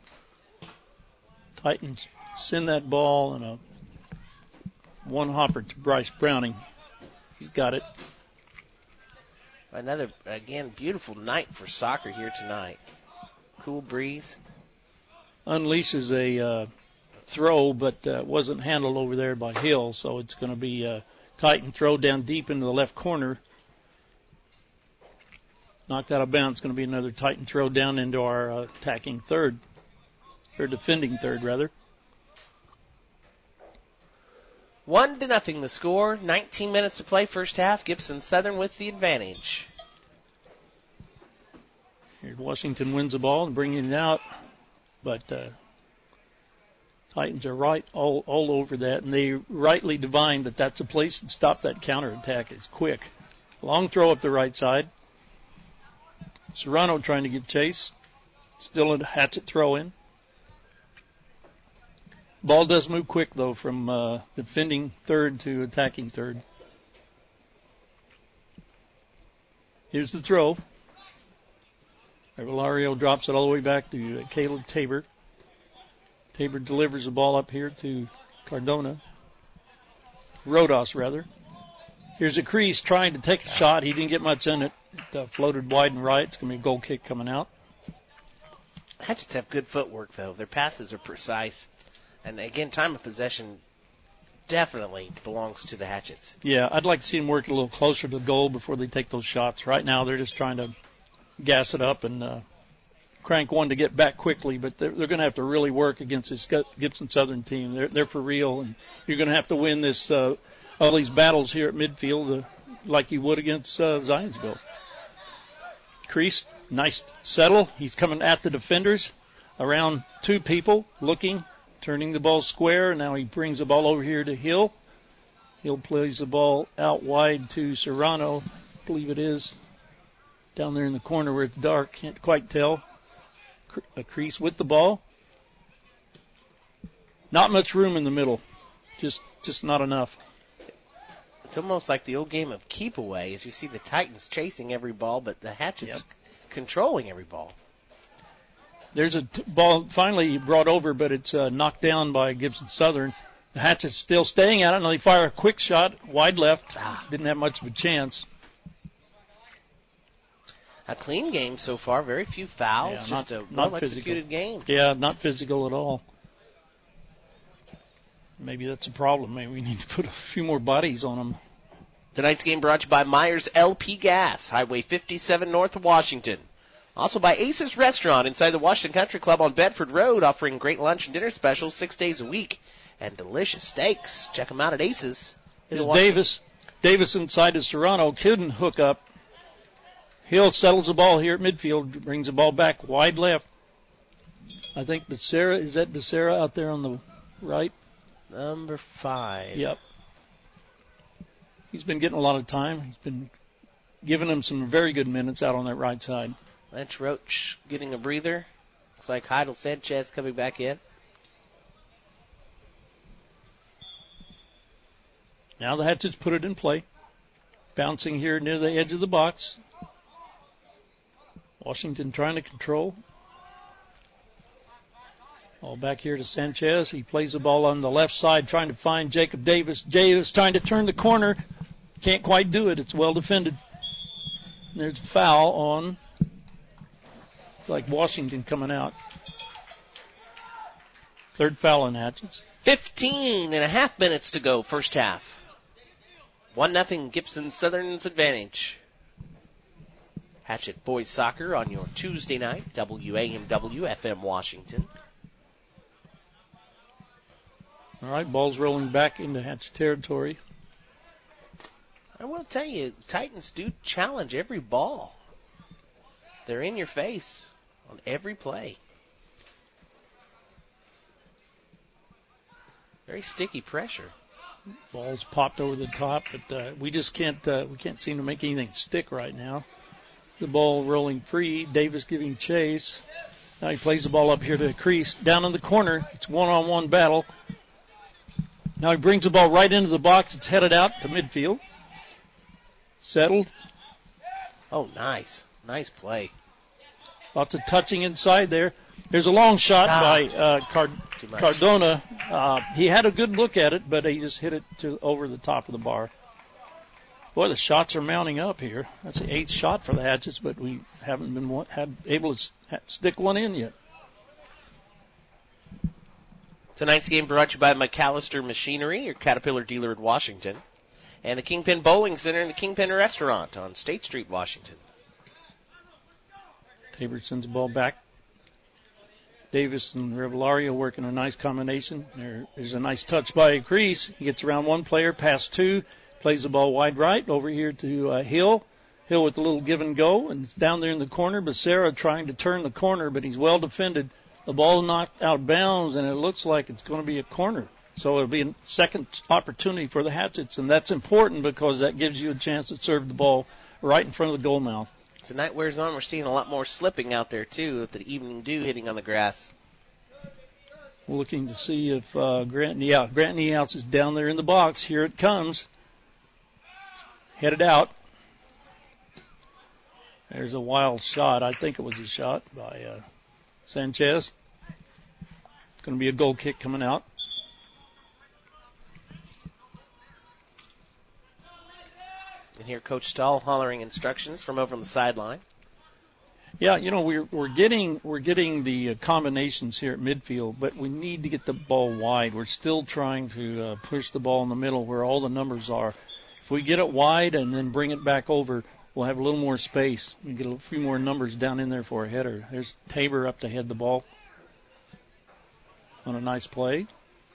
Titans send that ball in a one hopper to Bryce Browning. He's got it. Another, again, beautiful night for soccer here tonight. Cool breeze. Unleashes a uh, throw, but uh, wasn't handled over there by Hill, so it's going to be a Titan throw down deep into the left corner. Knocked out of bounds. It's going to be another Titan throw down into our uh, attacking third, or defending third, rather. One to nothing the score. nineteen minutes to play first half. Gibson Southern with the advantage. Here Washington wins the ball and bringing it out, but uh, Titans are right all, all over that, and they rightly divined that that's a place to stop that counterattack. It's quick. Long throw up the right side. Serrano trying to get chase. Still a Hatchet throw in. Ball does move quick, though, from uh, defending third to attacking third. Here's the throw. Valario drops it all the way back to uh, Caleb Tabor. Tabor delivers the ball up here to Cardona. Rodas, rather. Here's a Crease trying to take a shot. He didn't get much in it. It uh, floated wide and right. It's going to be a goal kick coming out. Hatchets have good footwork, though. Their passes are precise. And, again, time of possession definitely belongs to the Hatchets. Yeah, I'd like to see them work a little closer to the goal before they take those shots. Right now they're just trying to gas it up and uh, crank one to get back quickly, but they're, they're going to have to really work against this Gibson Southern team. They're, they're for real, and you're going to have to win this uh, all these battles here at midfield uh, like you would against uh, Zionsville. Crease, nice settle. He's coming at the defenders around two people, looking, turning the ball square, and now he brings the ball over here to Hill. Hill plays the ball out wide to Serrano, I believe it is, down there in the corner where it's dark, can't quite tell. A Crease with the ball. Not much room in the middle, just just not enough. It's almost like the old game of keep away, as you see the Titans chasing every ball, but the Hatchets yep. controlling every ball. There's a t- ball finally brought over, but it's uh, knocked down by Gibson Southern. The Hatchets still staying at it, and they fire a quick shot, wide left. Ah. Didn't have much of a chance. A clean game so far, very few fouls, yeah, just not, a well-executed game. Yeah, not physical at all. Maybe that's a problem. Maybe we need to put a few more bodies on them. Tonight's game brought to you by Myers L P Gas, Highway fifty-seven north of Washington. Also by Aces Restaurant inside the Washington Country Club on Bedford Road, offering great lunch and dinner specials six days a week and delicious steaks. Check them out at Aces. Davis, Davis inside of Serrano, couldn't hook up. Hill settles the ball here at midfield, brings the ball back wide left. I think Becerra, is that Becerra out there on the right? Number five. Yep. He's been getting a lot of time. He's been giving him some very good minutes out on that right side. Lance Roach getting a breather. Looks like Heidel Sanchez coming back in. Now the Hatchets put it in play. Bouncing here near the edge of the box. Washington trying to control. All back here to Sanchez. He plays the ball on the left side trying to find Jacob Davis. Davis trying to turn the corner. Can't quite do it. It's well defended. There's a foul on. It's like Washington coming out. Third foul on Hatchets. Fifteen and a half minutes to go, first half. One nothing Gibson Southern's advantage. Hatchet Boys Soccer on your Tuesday night, W A M W F M Washington. All right, ball's rolling back into Hatchet territory. I will tell you, Titans do challenge every ball. They're in your face on every play. Very sticky pressure. Ball's popped over the top, but uh, we just can't uh, we can't seem to make anything stick right now. The ball rolling free. Davis giving chase. Now he plays the ball up here to the Crease. Down in the corner. It's one-on-one battle. Now he brings the ball right into the box. It's headed out to midfield. Settled. Oh, nice. Nice play. Lots of touching inside there. There's a long shot ah, by uh, Card- Cardona. Uh, he had a good look at it, but he just hit it to over the top of the bar. Boy, the shots are mounting up here. That's the eighth shot for the Hatchets, but we haven't been one, had, able to stick one in yet. Tonight's game brought to you by McAllister Machinery, your Caterpillar dealer in Washington, and the Kingpin Bowling Center and the Kingpin Restaurant on State Street, Washington. Tabor sends the ball back. Davis and Revellario working a nice combination. There, there's a nice touch by Crease. He gets around one player, pass two, plays the ball wide right over here to uh, Hill. Hill with a little give and go, and it's down there in the corner. Becerra trying to turn the corner, but he's well defended. The ball knocked out of bounds, and it looks like it's going to be a corner. So it'll be a second opportunity for the Hatchets, and that's important because that gives you a chance to serve the ball right in front of the goal mouth. As the night wears on, we're seeing a lot more slipping out there, too, with the evening dew hitting on the grass. We're looking to see if uh, Grant Niehaus, Grant Niehaus is down there in the box. Here it comes. Headed out. There's a wild shot. I think it was a shot by uh, Sanchez. It's going to be a goal kick coming out. And here Coach Stahl hollering instructions from over on the sideline. Yeah, you know, we're we're getting we're getting the uh, combinations here at midfield, but we need to get the ball wide. We're still trying to uh, push the ball in the middle where all the numbers are. If we get it wide and then bring it back over, we'll have a little more space. We get a few more numbers down in there for a header. There's Tabor up to head the ball on a nice play.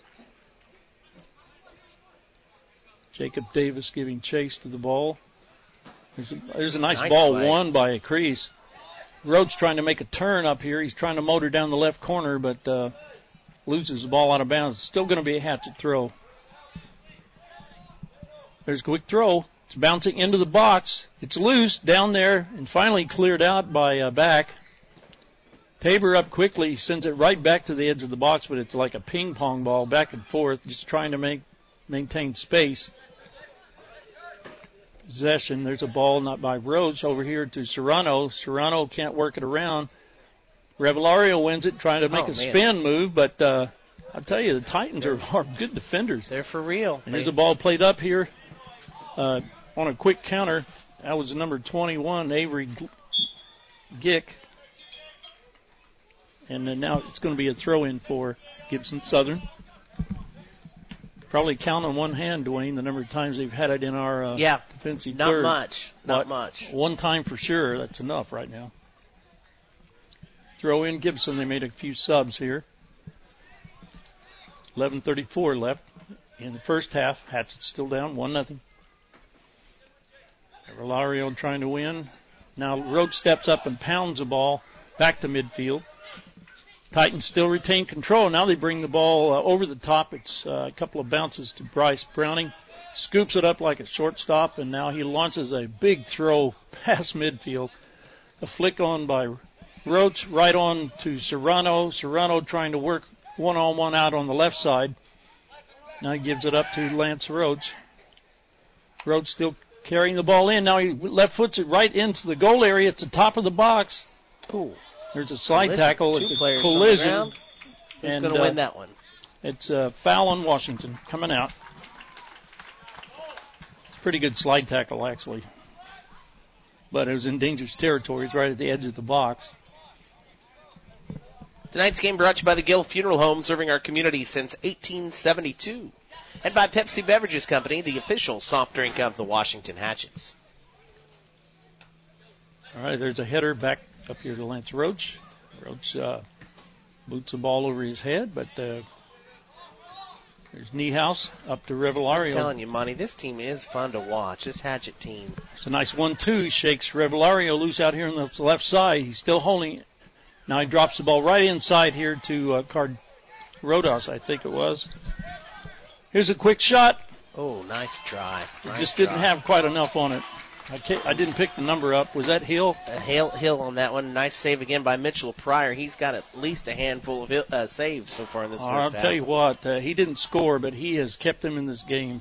Jacob Davis giving chase to the ball. There's a, there's a nice, nice ball play. Won by Crease. Rhodes trying to make a turn up here. He's trying to motor down the left corner, but uh, loses the ball out of bounds. It's still going to be a Hatchet throw. There's a quick throw. It's bouncing into the box. It's loose down there and finally cleared out by uh, back. Tabor up quickly. He sends it right back to the edge of the box, but it's like a ping pong ball back and forth, just trying to make maintain space. Possession. There's a ball not by Rhodes over here to Serrano. Serrano can't work it around. Revellario wins it, trying to make oh, a man. spin move, but uh, I'll tell you, the Titans are, are good defenders. They're for real. And there's a ball played up here uh, on a quick counter. That was number twenty-one, Avery Gick. And then now it's going to be a throw-in for Gibson Southern. Probably count on one hand, Dwayne, the number of times they've had it in our uh, yeah, defensive not third. much, not but much. One time for sure, that's enough right now. Throw in Gibson. They made a few subs here. eleven thirty-four left in the first half. Hatchet's still down, one nothing. Revellario trying to win. Now Rhodes steps up and pounds the ball back to midfield. Titans still retain control. Now they bring the ball uh, over the top. It's uh, a couple of bounces to Bryce Browning. Scoops it up like a shortstop, and now he launches a big throw past midfield. A flick on by Roach, right on to Serrano. Serrano trying to work one-on-one out on the left side. Now he gives it up to Lance Roach. Roach still carrying the ball in. Now he left foots it right into the goal area. It's the top of the box. Ooh. There's a slide collision. tackle. Two It's a players collision. On the Who's and going to uh, win that one? It's a foul on Washington coming out. It's a pretty good slide tackle, actually. But it was in dangerous territory. It's right at the edge of the box. Tonight's game brought to you by the Gill Funeral Home, serving our community since eighteen seventy-two. And by Pepsi Beverages Company, the official soft drink of the Washington Hatchets. All right, there's a header back up here to Lance Roach. Roach uh, boots the ball over his head, but uh, there's Niehaus up to Revellario. I'm telling you, Monty, this team is fun to watch, this Hatchet team. It's a nice one two. He shakes Revellario loose out here on the left side. He's still holding it. Now he drops the ball right inside here to uh, Card Rodas, I think it was. Here's a quick shot. Oh, nice try. Nice Just try. didn't have quite enough on it. I, can't, I didn't pick the number up. Was that Hill? Uh, Hill, Hill on that one. Nice save again by Mitchell Pryor. He's got at least a handful of uh, saves so far in this Oh, first I'll half. tell you what, uh, he didn't score, but he has kept him in this game.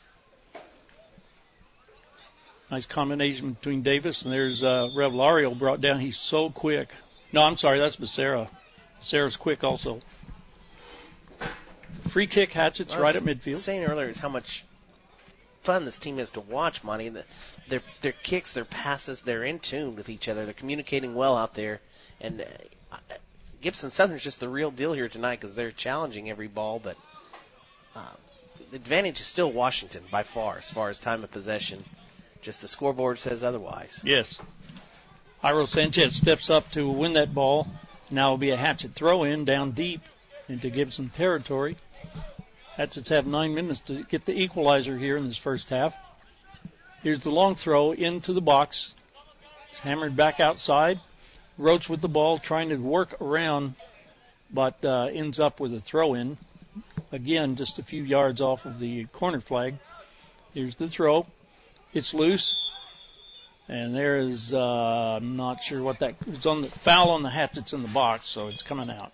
Nice combination between Davis and there's uh, Revellario brought down. He's so quick. No, I'm sorry, that's Becerra. Becerra's quick also. Free kick, Hatchets right at midfield. Saying earlier is how much fun this team is to watch, Monty. The, their their kicks, their passes, they're in tune with each other. They're communicating well out there. And uh, Gibson Southern's just the real deal here tonight because they're challenging every ball. But uh, the advantage is still Washington by far as far as time of possession. Just the scoreboard says otherwise. Yes. Jairo Sanchez steps up to win that ball. Now it'll be a Hatchet throw-in down deep into Gibson territory. Hatchets have nine minutes to get the equalizer here in this first half. Here's the long throw into the box. It's hammered back outside. Roach with the ball trying to work around, but uh, ends up with a throw-in. Again, just a few yards off of the corner flag. Here's the throw. It's loose. And there is, uh, I'm not sure what that, it's on the foul on the Hatchets in the box, so it's coming out.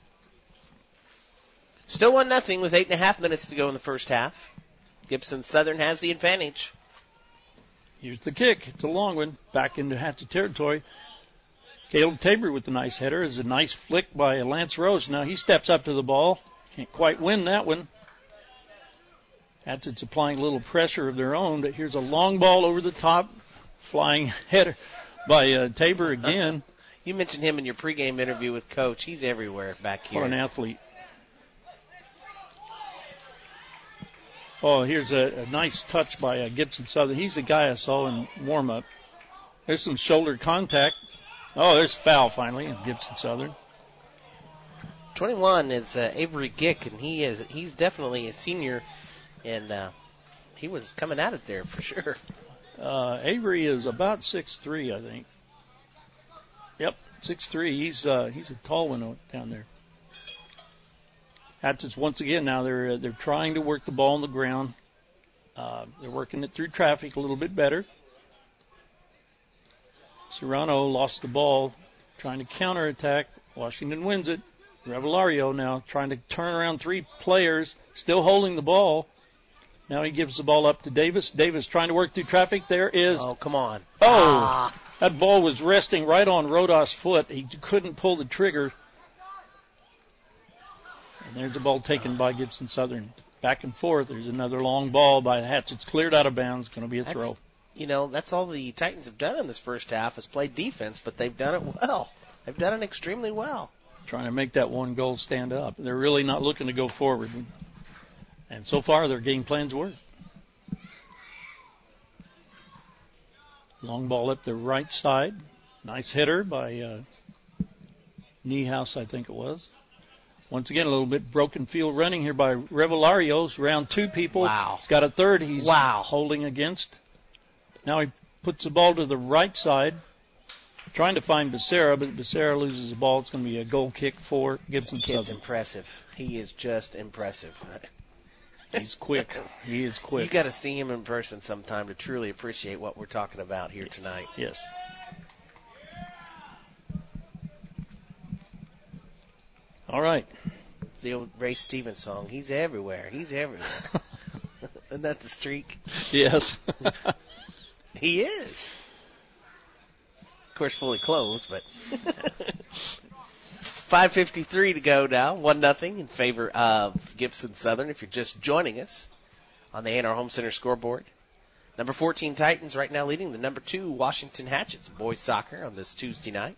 Still one nothing with eight and a half minutes to go in the first half. Gibson Southern has the advantage. Here's the kick. It's a long one. Back into Hatchet territory. Caleb Tabor with the nice header. Is a nice flick by Lance Rose. Now he steps up to the ball. Can't quite win that one. Hatchet's applying a little pressure of their own, but here's a long ball over the top. Flying header by uh, Tabor again. You mentioned him in your pregame interview with Coach. He's everywhere back here. What an athlete. Oh, here's a, a nice touch by uh, Gibson Southern. He's the guy I saw in warm-up. There's some shoulder contact. Oh, there's a foul finally in Gibson Southern. twenty-one is uh, Avery Gick, and he is he's definitely a senior, and uh, he was coming at it there for sure. Uh, Avery is about six three, I think. Yep, six three. He's uh, he's a tall one down there. Hatchets once again now they're uh, they're trying to work the ball on the ground. Uh, they're working it through traffic a little bit better. Serrano lost the ball, trying to counterattack. Washington wins it. Revellario now trying to turn around three players, still holding the ball. Now he gives the ball up to Davis. Davis trying to work through traffic. There is. Oh, come on. Oh, ah. That ball was resting right on Rodas' foot. He couldn't pull the trigger. And there's the ball taken by Gibson Southern. Back and forth. There's another long ball by the Hatchets. Cleared out of bounds. Going to be a that's, throw. You know, that's all the Titans have done in this first half is play defense, but they've done it well. They've done it extremely well. Trying to make that one goal stand up. They're really not looking to go forward. And so far, their game plans work. Long ball up the right side. Nice hitter by uh, Niehaus, I think it was. Once again, a little bit broken field running here by Revellarios. Round two people. Wow. He's got a third he's wow. holding against. Now he puts the ball to the right side, trying to find Becerra, but Becerra loses the ball. It's going to be a goal kick for Gibson Kid's Southern. Impressive. He is just impressive. He's quick. He is quick. You got to see him in person sometime to truly appreciate what we're talking about here tonight. Yes. All right. It's the old Ray Stevens song. He's everywhere. He's everywhere. Isn't that the streak? Yes. He is. Of course, fully clothed, but five fifty-three to go now. One nothing in favor of Gibson Southern. If you're just joining us on the A and R Home Center scoreboard, number fourteen Titans right now leading the number two Washington Hatchets boys soccer on this Tuesday night.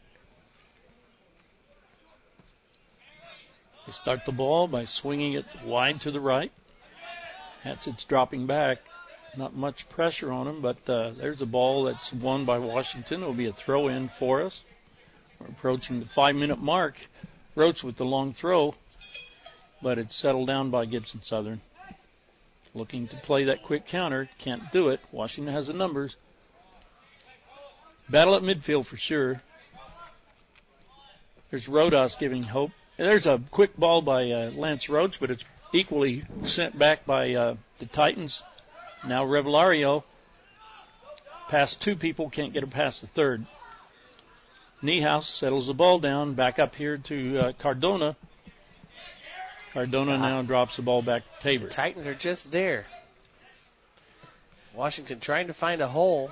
They start the ball by swinging it wide to the right. Hatchet's dropping back. Not much pressure on him, but uh, there's a ball that's won by Washington. It'll be a throw-in for us. We're approaching the five-minute mark. Roach with the long throw, but it's settled down by Gibson Southern. Looking to play that quick counter. Can't do it. Washington has the numbers. Battle at midfield for sure. There's Rodas giving hope. There's a quick ball by uh, Lance Roach, but it's equally sent back by uh, the Titans. Now Revellario, past two people, can't get it past the third. Niehaus settles the ball down, back up here to uh, Cardona. Cardona now drops the ball back to Tabor. The Titans are just there. Washington trying to find a hole.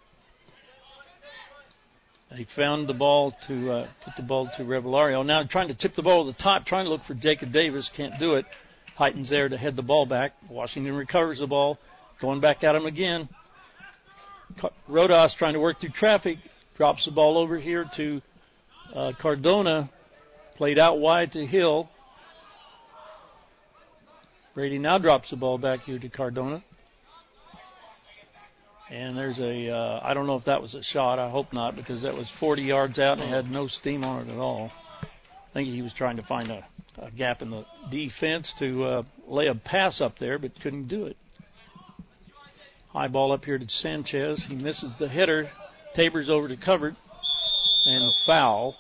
He found the ball to uh, put the ball to Revellario. Now trying to tip the ball to the top, trying to look for Jacob Davis. Can't do it. Titans there to head the ball back. Washington recovers the ball. going back at him again. Rodas trying to work through traffic, drops the ball over here to uh, Cardona, played out wide to Hill. Brady now drops the ball back here to Cardona. And there's a, uh, I don't know if that was a shot. I hope not, because that was forty yards out and it had no steam on it at all. I think he was trying to find a, a gap in the defense to uh, lay a pass up there, but couldn't do it. High ball up here to Sanchez. He misses the hitter. Tabor's over to Covert. And foul.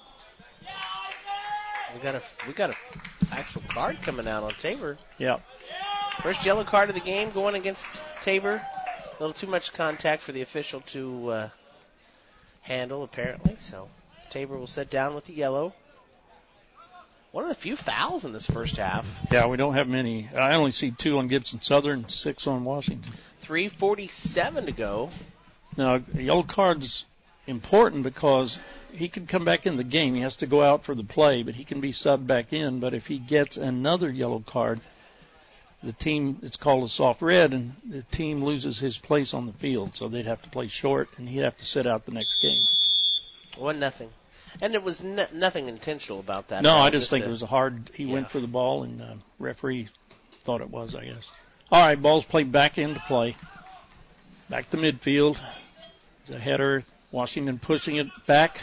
We got a, we got a actual card coming out on Tabor. Yeah. First yellow card of the game going against Tabor. A little too much contact for the official to uh, handle, apparently. So Tabor will sit down with the yellow. One of the few fouls in this first half. Yeah, we don't have many. I only see two on Gibson Southern, six on Washington. three forty-seven to go. Now, a yellow card's important because he can come back in the game. He has to go out for the play, but he can be subbed back in. But if he gets another yellow card, the team, it's called a soft red, and the team loses his place on the field. So they'd have to play short, and he'd have to sit out the next game. One nothing. And it was n- nothing intentional about that. No, ball, I just, just think a, it was a hard, he yeah. went for the ball, and uh, referee thought it was, I guess. All right, ball's played back into play. Back to midfield. There's a header. Washington pushing it back.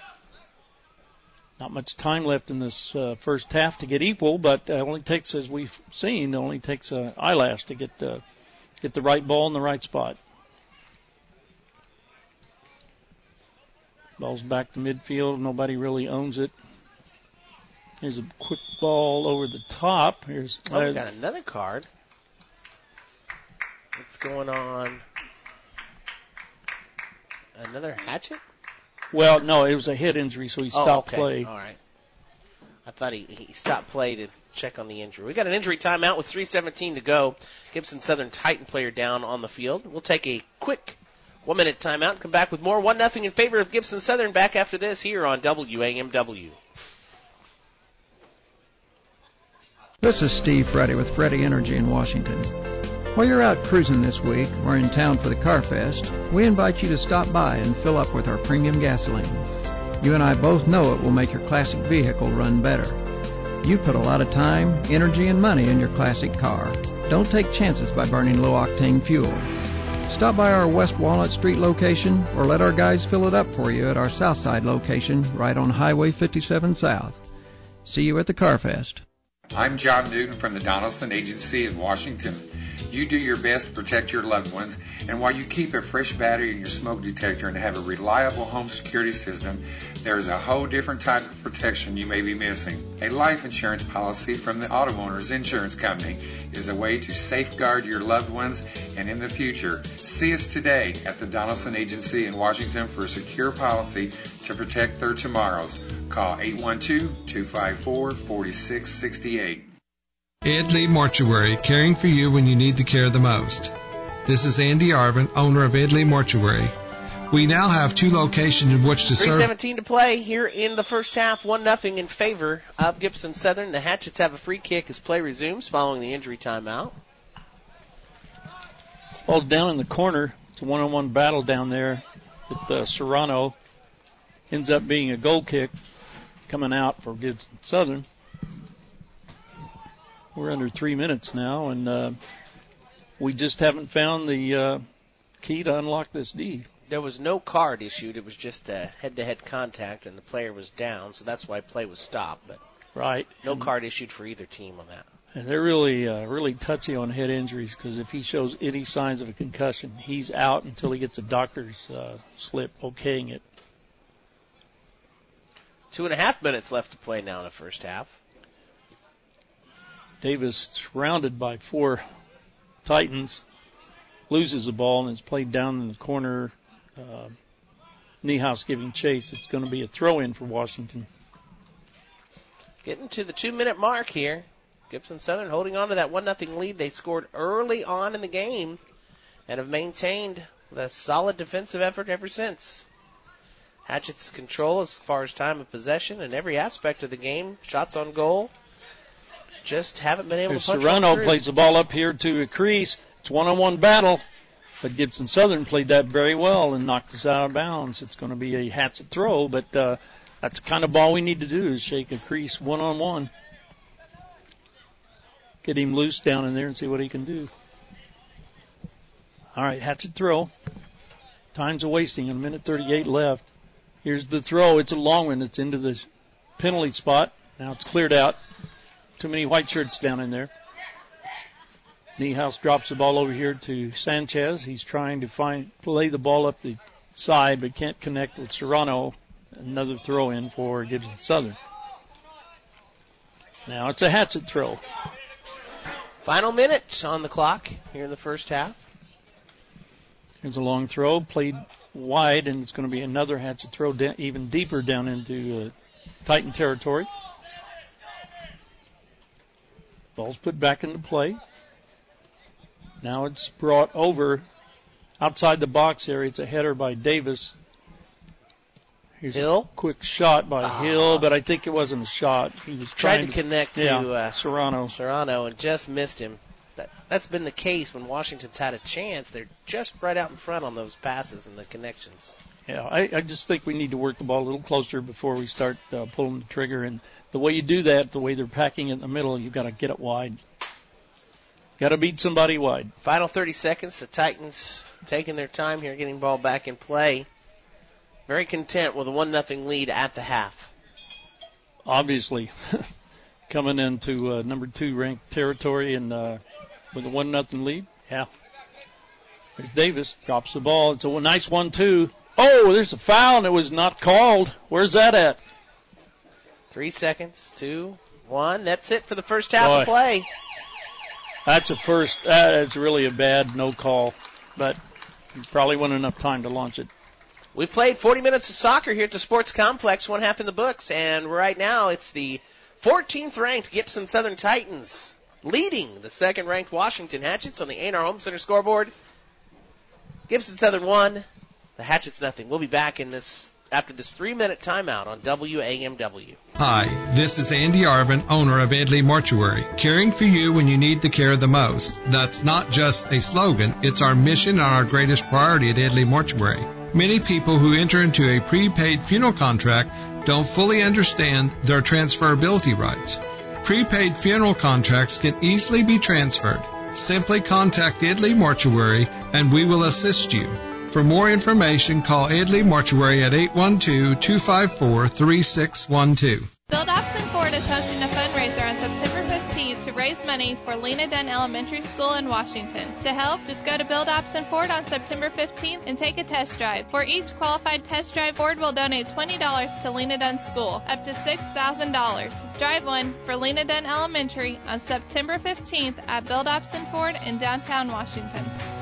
Not much time left in this uh, first half to get equal, but it only takes, as we've seen, it only takes an eyelash to get uh, get the right ball in the right spot. Ball's back to midfield. Nobody really owns it. Here's a quick ball over the top. Here's oh, we uh, got another card. What's going on? Another Hatchet? Well, no, it was a head injury, so he stopped oh, okay. play. All right. I thought he, he stopped play to check on the injury. We got an injury timeout with three seventeen to go. Gibson Southern Titan player down on the field. We'll take a quick one-minute timeout and come back with more. one nothing in favor of Gibson Southern back after this here on W A M W. This is Steve Freddy with Freddy Energy in Washington. While you're out cruising this week or in town for the Car Fest, we invite you to stop by and fill up with our premium gasoline. You and I both know it will make your classic vehicle run better. You put a lot of time, energy, and money in your classic car. Don't take chances by burning low-octane fuel. Stop by our West Walnut Street location or let our guys fill it up for you at our Southside location right on Highway fifty-seven South. See you at the Car Fest. I'm John Newton from the Donaldson Agency in Washington. You do your best to protect your loved ones, and while you keep a fresh battery in your smoke detector and have a reliable home security system, there is a whole different type of protection you may be missing. A life insurance policy from the Auto Owners Insurance Company is a way to safeguard your loved ones and in the future. See us today at the Donaldson Agency in Washington for a secure policy to protect their tomorrows. Call eight one two, two five four, four six six eight. Ed Lee Mortuary, caring for you when you need the care the most. This is Andy Arvin, owner of Ed Lee Mortuary. We now have two locations in which to serve. three seventeen to play here in the first half, one nothing in favor of Gibson Southern. The Hatchets have a free kick as play resumes following the injury timeout. Ball down in the corner. It's a one-on-one battle down there with uh, Serrano. Ends up being a goal kick coming out for Gibson Southern. We're under three minutes now, and uh, we just haven't found the uh, key to unlock this deed. There was no card issued. It was just a head-to-head contact, and the player was down, so that's why play was stopped. But right, no and, card issued for either team on that. And they're really, uh, really touchy on head injuries because if he shows any signs of a concussion, he's out until he gets a doctor's uh, slip okaying it. Two and a half minutes left to play now in the first half. Davis surrounded by four Titans, loses the ball, and it's played down in the corner. Uh, Niehaus giving chase. It's going to be a throw-in for Washington. Getting to the two-minute mark here. Gibson Southern holding on to that one nothing lead. They scored early on in the game and have maintained the solid defensive effort ever since. Hatchet's control as far as time of possession and every aspect of the game, shots on goal, just haven't been able There's to punch Serrano through. plays the ball up here to Crease. It's one-on-one battle, but Gibson Southern played that very well and knocked us out of bounds. It's going to be a hatchet throw, but uh, that's the kind of ball we need to do is shake a crease one-on-one. Get him loose down in there and see what he can do. All right, hatchet throw. Time's a wasting, a minute thirty-eight left. Here's the throw. It's a long one. It's into the penalty spot. Now it's cleared out. Too many white shirts down in there. Niehaus drops the ball over here to Sanchez. He's trying to find play the ball up the side, but can't connect with Serrano. Another throw in for Gibson Southern. Now it's a hatchet throw. Final minute on the clock here in the first half. Here's a long throw, played wide, and it's going to be another hatchet throw down, even deeper down into uh, Titan territory. Ball's put back into play. Now it's brought over outside the box area. It's a header by Davis. Here's Hill? A quick shot by uh, Hill, but I think it wasn't a shot. He was tried trying to connect to, to yeah, uh, Serrano. Serrano and just missed him. That, that's been the case when Washington's had a chance. They're just right out in front on those passes and the connections. Yeah, I, I just think we need to work the ball a little closer before we start uh, pulling the trigger. And the way you do that, the way they're packing it in the middle, you've got to get it wide. Got to beat somebody wide. Final thirty seconds. The Titans taking their time here, getting ball back in play. Very content with a one nothing lead at the half. Obviously, coming into uh, number two ranked territory and uh, with a one nothing lead. Yeah. There's Davis, drops the ball. It's a nice one two. Oh, there's a foul and it was not called. Where's that at? Three seconds, two, one. That's it for the first half Boy. of play. That's a first. That's really a bad no call, but probably wasn't enough time to launch it. We played forty minutes of soccer here at the Sports Complex, one half in the books, and right now it's the fourteenth ranked Gibson Southern Titans leading the second ranked Washington Hatchets on the A and R Home Center scoreboard. Gibson Southern one, the Hatchets nothing. We'll be back in this after this three-minute timeout on W A M W. Hi, this is Andy Arvin, owner of Edley Mortuary, caring for you when you need the care the most. That's not just a slogan, it's our mission and our greatest priority at Edley Mortuary. Many people who enter into a prepaid funeral contract don't fully understand their transferability rights. Prepaid funeral contracts can easily be transferred. Simply contact Edley Mortuary and we will assist you. For more information, call Edley Mortuary at eight one two, two five four, three six one two. Bill Dobson Ford is hosting a fundraiser on September fifteenth to raise money for Lena Dunn Elementary School in Washington. To help, just go to Bill Dobson Ford on September fifteenth and take a test drive. For each qualified test drive, Ford will donate twenty dollars to Lena Dunn School, up to six thousand dollars. Drive one for Lena Dunn Elementary on September fifteenth at Bill Dobson Ford in downtown Washington.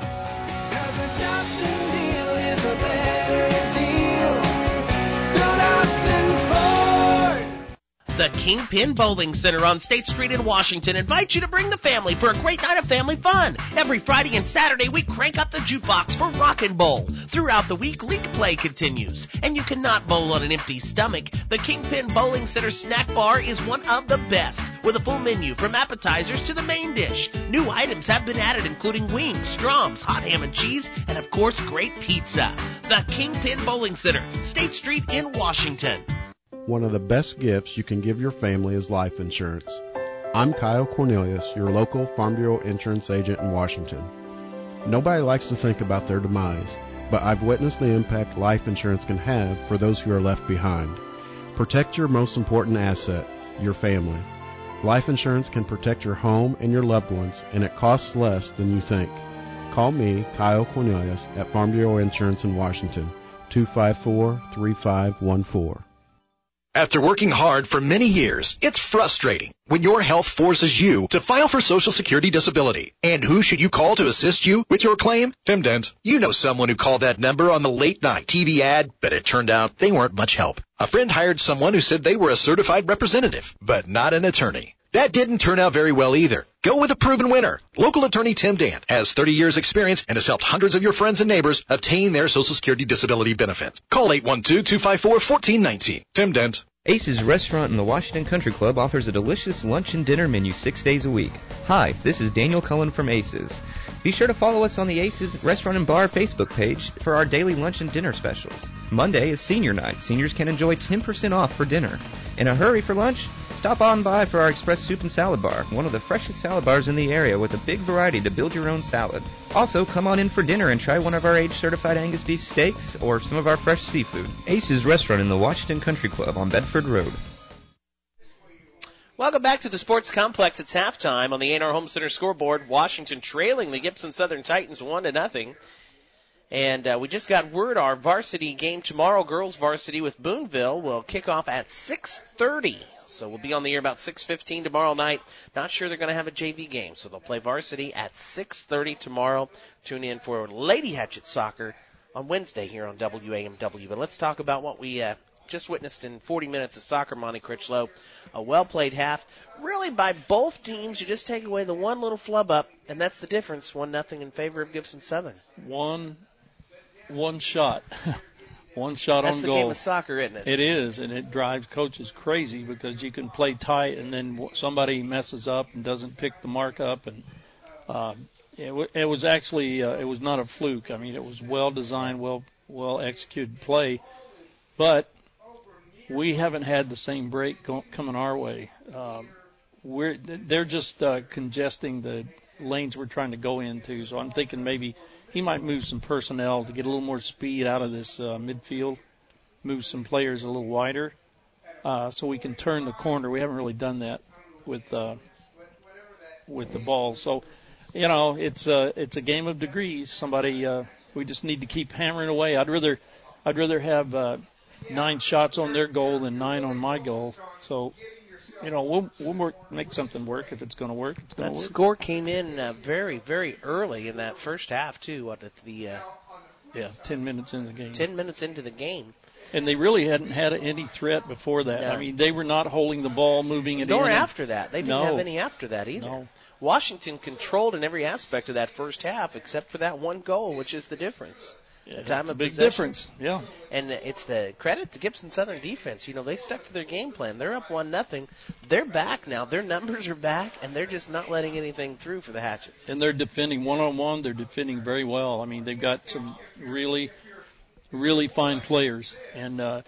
The Kingpin Bowling Center on State Street in Washington invites you to bring the family for a great night of family fun. Every Friday and Saturday, we crank up the jukebox for Rock and Bowl. Throughout the week, league play continues. And you cannot bowl on an empty stomach. The Kingpin Bowling Center snack bar is one of the best, with a full menu from appetizers to the main dish. New items have been added, including wings, stroms, hot ham and cheese, and of course, great pizza. The Kingpin Bowling Center, State Street in Washington. One of the best gifts you can give your family is life insurance. I'm Kyle Cornelius, your local Farm Bureau insurance agent in Washington. Nobody likes to think about their demise, but I've witnessed the impact life insurance can have for those who are left behind. Protect your most important asset, your family. Life insurance can protect your home and your loved ones, and it costs less than you think. Call me, Kyle Cornelius, at Farm Bureau Insurance in Washington, two five four, three five one four. After working hard for many years, it's frustrating when your health forces you to file for Social Security disability. And who should you call to assist you with your claim? Tim Dent. You know someone who called that number on the late night T V ad, but it turned out they weren't much help. A friend hired someone who said they were a certified representative, but not an attorney. That didn't turn out very well either. Go with a proven winner. Local attorney Tim Dant has thirty years experience and has helped hundreds of your friends and neighbors obtain their Social Security disability benefits. Call eight one two, two five four, one four one nine. Tim Dent. Ace's Restaurant in the Washington Country Club offers a delicious lunch and dinner menu six days a week. Hi, this is Daniel Cullen from Ace's. Be sure to follow us on the Aces Restaurant and Bar Facebook page for our daily lunch and dinner specials. Monday is senior night. Seniors can enjoy ten percent off for dinner. In a hurry for lunch? Stop on by for our Express Soup and Salad Bar, one of the freshest salad bars in the area with a big variety to build your own salad. Also, come on in for dinner and try one of our age-certified Angus beef steaks or some of our fresh seafood. Aces Restaurant in the Washington Country Club on Bedford Road. Welcome back to the Sports Complex. It's halftime on the A and R Home Center scoreboard. Washington trailing the Gibson Southern Titans one to nothing. And uh, we just got word our varsity game tomorrow, girls varsity with Boonville, will kick off at six thirty. So we'll be on the air about six fifteen tomorrow night. Not sure they're going to have a J V game, so they'll play varsity at six thirty tomorrow. Tune in for Lady Hatchet Soccer on Wednesday here on W A M W. But let's talk about what we uh, just witnessed in forty minutes of soccer, Monty Critchlow. A well-played half, really by both teams. You just take away the one little flub up, and that's the difference, one nothing in favor of Gibson Southern. One one shot. One shot That's on the goal. game of soccer, isn't it? It is, and it drives coaches crazy because you can play tight and then somebody messes up and doesn't pick the mark up. And uh, it, w- it was actually, uh, it was not a fluke. I mean, it was well-designed, well, well-executed play. But we haven't had the same break go- coming our way. Um, we're, they're just uh, congesting the lanes we're trying to go into. So I'm thinking maybe he might move some personnel to get a little more speed out of this uh, midfield, move some players a little wider, uh, so we can turn the corner. We haven't really done that with uh, with the ball. So, you know, it's a it's a game of degrees. Somebody uh, we just need to keep hammering away. I'd rather I'd rather have uh, nine shots on their goal than nine on my goal. So, you know, we'll we'll work, make something work. If it's going to work, it's going That to work. score came in uh, very, very early in that first half, too, what, at the uh, Yeah, ten minutes into the game. ten minutes into the game. And they really hadn't had any threat before that. No. I mean, they were not holding the ball, moving it Nor in. after that. They didn't No. have any after that either. No. Washington controlled in every aspect of that first half except for that one goal, which is the difference. Yeah, the time it's of a big possession. difference. Yeah. And it's the credit to Gibson Southern defense. You know, they stuck to their game plan. They're up one nothing. They're back now. Their numbers are back, and they're just not letting anything through for the Hatchets. And they're defending one-on-one. They're defending very well. I mean, they've got some really, really fine players. And, uh,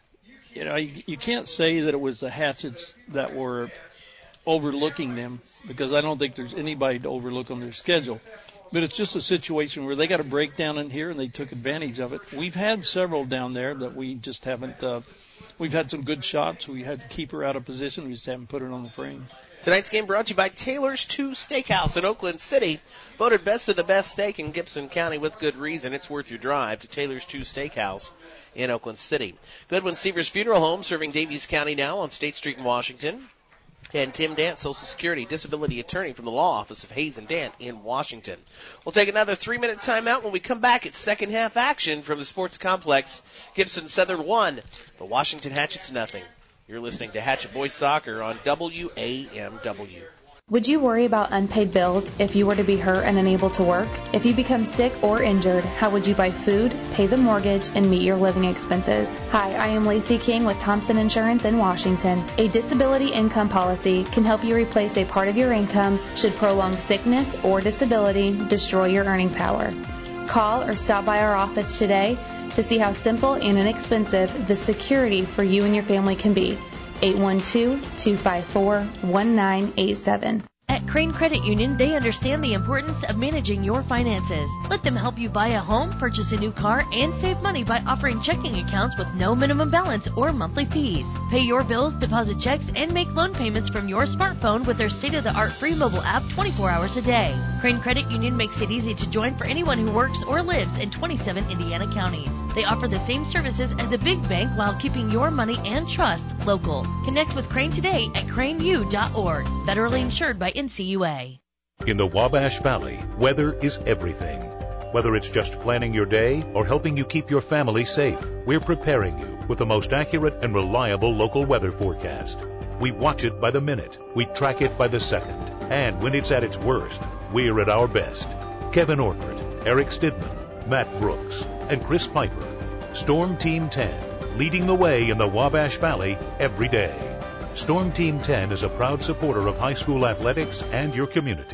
you know, you, you can't say that it was the Hatchets that were overlooking them because I don't think there's anybody to overlook on their schedule. But it's just a situation where they got a breakdown in here and they took advantage of it. We've had several down there that we just haven't. Uh, we've had some good shots. We had to keep her out of position. We just haven't put it on the frame. Tonight's game brought to you by Taylor's two Steakhouse in Oakland City. Voted best of the best steak in Gibson County with good reason. It's worth your drive to Taylor's two Steakhouse in Oakland City. Goodwin Seavers Funeral Home serving Davies County now on State Street in Washington. And Tim Dant, Social Security Disability Attorney from the Law Office of Hayes and Dant in Washington. We'll take another three-minute timeout. When we come back, it's second-half action from the Sports Complex. Gibson Southern one, the Washington Hatchets nothing. You're listening to Hatchet Boys Soccer on W A M W. Would you worry about unpaid bills if you were to be hurt and unable to work? If you become sick or injured, how would you buy food, pay the mortgage, and meet your living expenses? Hi, I am Lacey King with Thompson Insurance in Washington. A disability income policy can help you replace a part of your income should prolonged sickness or disability destroy your earning power. Call or stop by our office today to see how simple and inexpensive the security for you and your family can be. eight one two, two five four, one nine eight seven. At Crane Credit Union, they understand the importance of managing your finances. Let them help you buy a home, purchase a new car, and save money by offering checking accounts with no minimum balance or monthly fees. Pay your bills, deposit checks, and make loan payments from your smartphone with their state-of-the-art free mobile app twenty-four hours a day. Crane Credit Union makes it easy to join for anyone who works or lives in twenty-seven Indiana counties. They offer the same services as a big bank while keeping your money and trust local. Connect with Crane today at crane u dot org. Federally insured by N C U A. In the Wabash Valley, weather is everything. Whether it's just planning your day or helping you keep your family safe, we're preparing you with the most accurate and reliable local weather forecast. We watch it by the minute, we track it by the second, and when it's at its worst, we're at our best. Kevin Ortbert, Eric Stidman, Matt Brooks, and Chris Piper. Storm Team ten, leading the way in the Wabash Valley every day. Storm Team ten is a proud supporter of high school athletics and your community.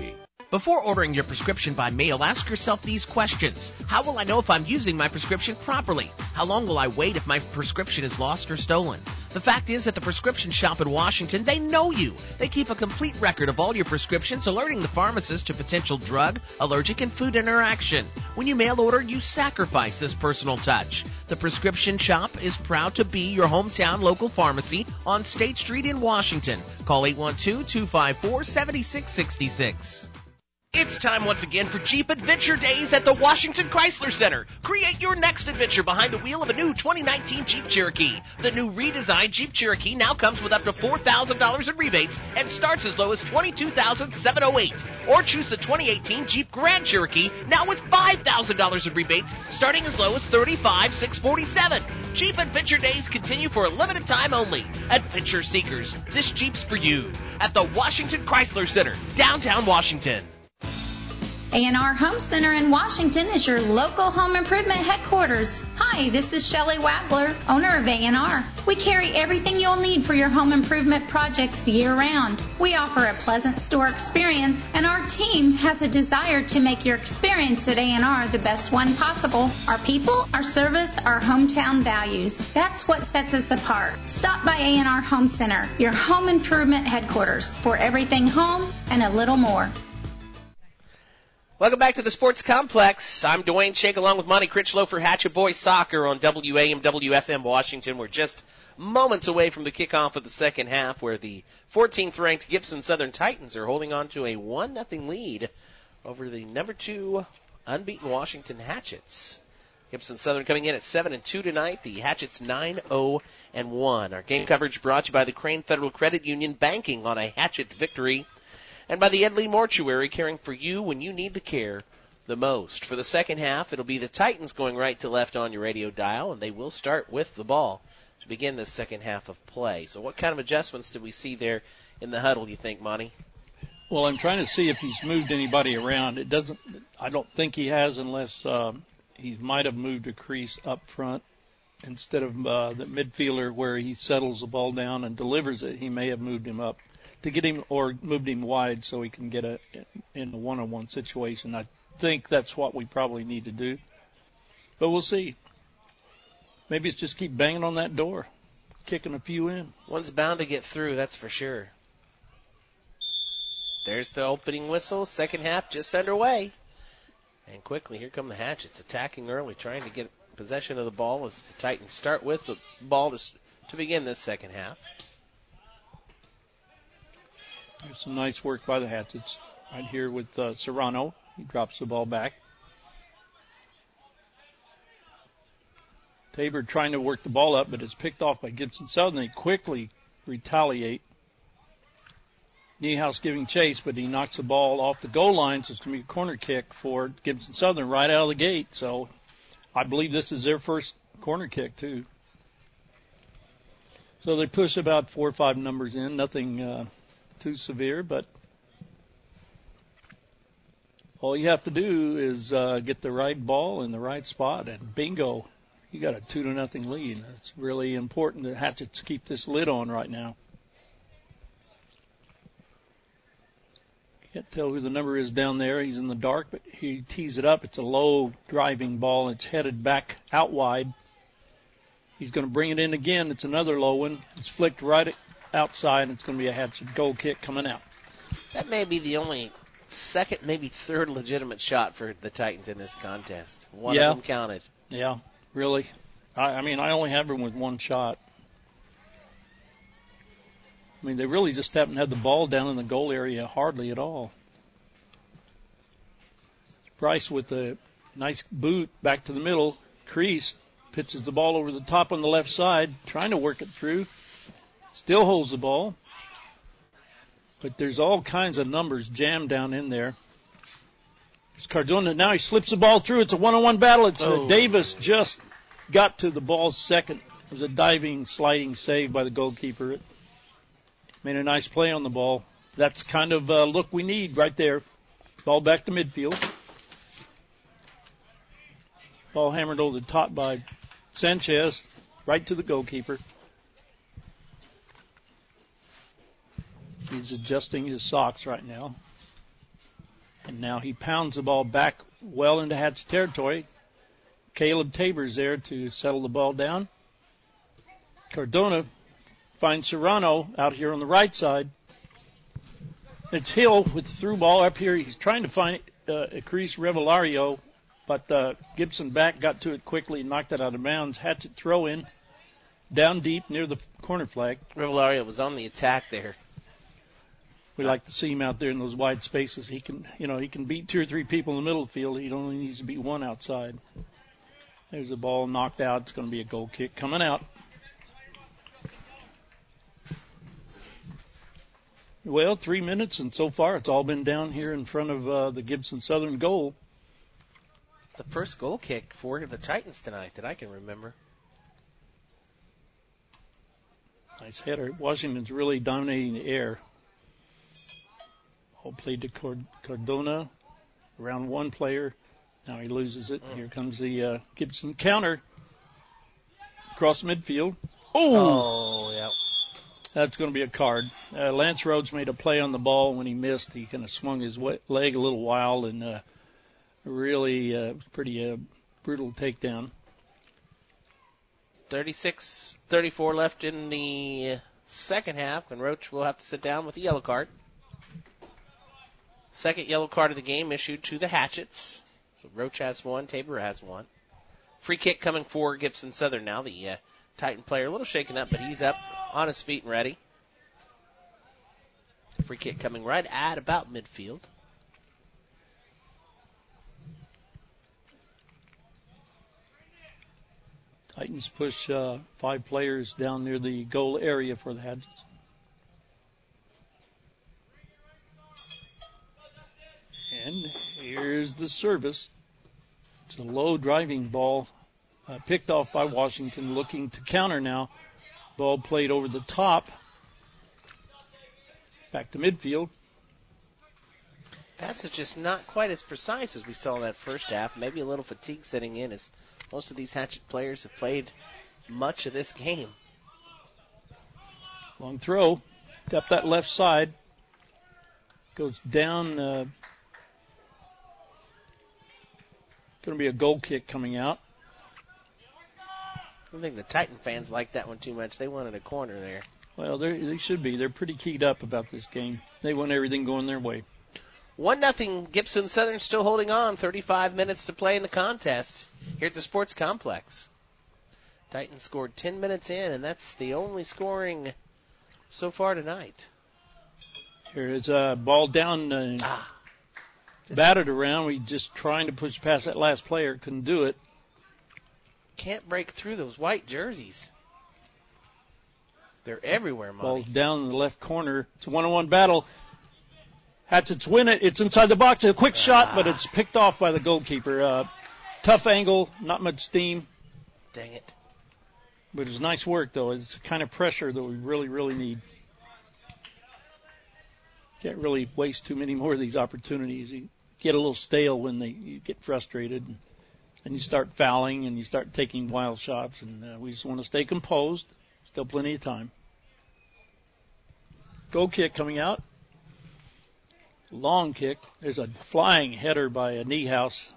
Before ordering your prescription by mail, ask yourself these questions. How will I know if I'm using my prescription properly? How long will I wait if my prescription is lost or stolen? The fact is, at the prescription shop in Washington, they know you. They keep a complete record of all your prescriptions, alerting the pharmacist to potential drug, allergic, and food interaction. When you mail order, you sacrifice this personal touch. The prescription shop is proud to be your hometown local pharmacy on State Street in Washington. Call eight one two, two five four, seven six six six. It's time once again for Jeep Adventure Days at the Washington Chrysler Center. Create your next adventure behind the wheel of a new twenty nineteen Jeep Cherokee. The new redesigned Jeep Cherokee now comes with up to four thousand dollars in rebates and starts as low as twenty-two thousand seven hundred eight dollars. Or choose the twenty eighteen Jeep Grand Cherokee now with five thousand dollars in rebates starting as low as thirty-five thousand six hundred forty-seven dollars. Jeep Adventure Days continue for a limited time only. Adventure seekers, this Jeep's for you. At the Washington Chrysler Center, downtown Washington. A and R Home Center in Washington is your local home improvement headquarters. Hi, this is Shelley Wagler, owner of A and R. We carry everything you'll need for your home improvement projects year-round. We offer a pleasant store experience, and our team has a desire to make your experience at A and R the best one possible. Our people, our service, our hometown values. That's what sets us apart. Stop by A and R Home Center, your home improvement headquarters, for everything home and a little more. Welcome back to the Sports Complex. I'm Dwayne Shake along with Monty Critchlow for Hatchet Boys Soccer on W A M W F M Washington. We're just moments away from the kickoff of the second half where the fourteenth ranked Gibson Southern Titans are holding on to a one nothing lead over the number two unbeaten Washington Hatchets. Gibson Southern coming in at seven and two tonight. The Hatchets nine oh and one. Our game coverage brought to you by the Crane Federal Credit Union, banking on a Hatchet victory. And by the Edley Mortuary, caring for you when you need the care the most. For the second half, it'll be the Titans going right to left on your radio dial, and they will start with the ball to begin this second half of play. So what kind of adjustments did we see there in the huddle, do you think, Monty? Well, I'm trying to see if he's moved anybody around. It doesn't. I don't think he has, unless um, he might have moved a crease up front instead of uh, the midfielder where he settles the ball down and delivers it. He may have moved him up to get him, or moved him wide so he can get a in a one-on-one situation. I think that's what we probably need to do, but we'll see. Maybe it's just keep banging on that door, kicking a few in. One's bound to get through, that's for sure. There's the opening whistle. Second half just underway, and quickly here come the Hatchets, attacking early, trying to get possession of the ball as the Titans start with the ball to, to begin this second half. There's some nice work by the Hatchets right here with uh, Serrano. He drops the ball back. Tabor trying to work the ball up, but it's picked off by Gibson Southern. They quickly retaliate. Niehaus giving chase, but he knocks the ball off the goal line, so it's going to be a corner kick for Gibson Southern right out of the gate. So I believe this is their first corner kick, too. So they push about four or five numbers in, nothing uh, too severe, but all you have to do is uh, get the right ball in the right spot, and bingo, you got a two to nothing lead. It's really important that Hatchets keep this lid on right now. Can't tell who the number is down there. He's in the dark, but he tees it up. It's a low driving ball. It's headed back out wide. He's going to bring it in again. It's another low one. It's flicked right outside. It's going to be a Hatchet goal kick coming out. That may be the only second, maybe third legitimate shot for the Titans in this contest. One yeah. of them counted. Yeah, really. I, I mean, I only have them with one shot. I mean, they really just haven't had the ball down in the goal area hardly at all. Bryce with a nice boot back to the middle. Crease pitches the ball over the top on the left side, trying to work it through. Still holds the ball. But there's all kinds of numbers jammed down in there. It's Cardona. Now he slips the ball through. It's a one-on-one battle. It's oh. uh, Davis just got to the ball second. It was a diving, sliding save by the goalkeeper. It made a nice play on the ball. That's kind of a look we need right there. Ball back to midfield. Ball hammered over the top by Sanchez, right to the goalkeeper. He's adjusting his socks right now. And now he pounds the ball back well into Hatchet territory. Caleb Tabor's there to settle the ball down. Cardona finds Serrano out here on the right side. It's Hill with the through ball up here. He's trying to find uh, Acris Revelario, but uh, Gibson back got to it quickly and knocked it out of bounds. Hatchet throw in down deep near the corner flag. Revelario was on the attack there. We like to see him out there in those wide spaces. He can, you know, he can beat two or three people in the middle of the field. He only needs to beat one outside. There's a ball knocked out. It's going to be a goal kick coming out. Well, three minutes, and so far it's all been down here in front of uh, the Gibson Southern goal. The first goal kick for the Titans tonight that I can remember. Nice header. Washington's really dominating the air. Ball played to Cord- Cardona. Around one player. Now he loses it. Mm. Here comes the uh, Gibson counter. Across midfield. Oh! Oh, yeah. That's going to be a card. Uh, Lance Rhodes made a play on the ball. When he missed, he kind of swung his leg a little wild and uh, really uh, pretty uh, brutal takedown. thirty-six thirty-four left in the second half, and Roach will have to sit down with a yellow card. Second yellow card of the game issued to the Hatchets. So Roach has one, Tabor has one. Free kick coming for Gibson Southern now. The uh, Titan player a little shaken up, but he's up on his feet and ready. Free kick coming right at about midfield. Titans push uh, five players down near the goal area for the Hatchets. And here's the service. It's a low driving ball uh, picked off by Washington, looking to counter now. Ball played over the top. Back to midfield. Pass is just not quite as precise as we saw in that first half. Maybe a little fatigue setting in as most of these Hatchet players have played much of this game. Long throw. Up that left side. Goes down. Uh, going to be a goal kick coming out. I don't think the Titan fans like that one too much. They wanted a corner there. Well, they should be. They're pretty keyed up about this game. They want everything going their way. One nothing. Gibson Southern still holding on. thirty-five minutes to play in the contest here at the Sports Complex. Titans scored ten minutes in, and that's the only scoring so far tonight. Here is a ball down, uh, ah, batted around. We just trying to push past that last player. Couldn't do it. Can't break through those white jerseys. They're everywhere, Monty. Ball down in the left corner. It's a one-on-one battle. Hatchets win it. It's inside the box. A quick ah. shot, but it's picked off by the goalkeeper. Uh, tough angle, not much steam. Dang it. But it's nice work, though. It's the kind of pressure that we really, really need. Can't really waste too many more of these opportunities. You get a little stale when they you get frustrated. And, and you start fouling and you start taking wild shots. And uh, we just want to stay composed. Still plenty of time. Goal kick coming out. Long kick. There's a flying header by a Niehaus.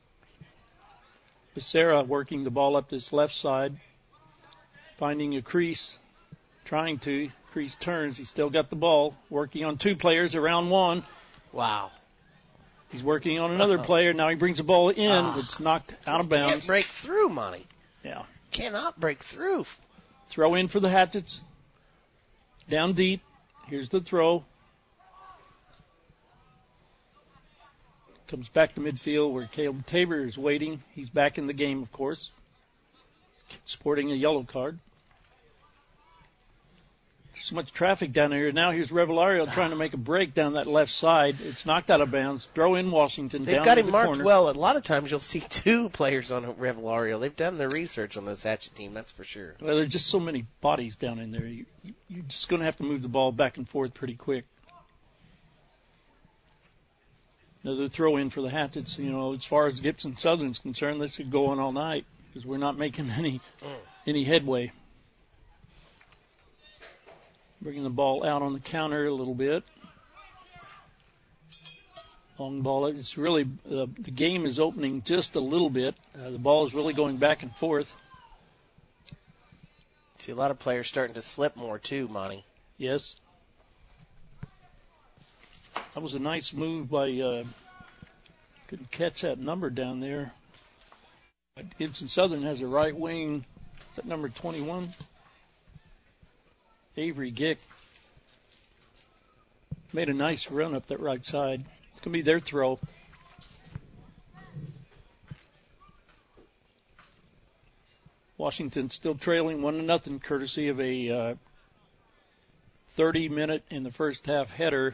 Becerra working the ball up this left side. Finding a crease. Trying to. Crease turns. He's still got the ball. Working on two players around one. Wow. He's working on another player. Now he brings the ball in. Uh, it's knocked out of bounds. Can't break through, Monty. Yeah. Cannot break through. Throw in for the Hatchets. Down deep. Here's the throw. Comes back to midfield where Caleb Tabor is waiting. He's back in the game, of course. Sporting a yellow card. So much traffic down here. Now here's Revelario trying to make a break down that left side. It's knocked out of bounds. Throw in Washington. They've down got to him the marked corner. well. A lot of times you'll see two players on Revelario. They've done their research on this Hatchet team, that's for sure. Well, there's just so many bodies down in there. You, you're just going to have to move the ball back and forth pretty quick. Another throw in for the Hatchets. You know, as far as Gibson Southern's concerned, this could go on all night because we're not making any mm. any headway. Bringing the ball out on the counter a little bit. Long ball. It's really, uh, the game is opening just a little bit. Uh, the ball is really going back and forth. See a lot of players starting to slip more too, Monty. Yes. That was a nice move by, uh, couldn't catch that number down there. But Gibson Southern has a right wing. Is that number twenty-one? Avery Gick. Made a nice run up that right side. It's going to be their throw. Washington still trailing one to nothing, courtesy of a uh, thirty minute in the first half header.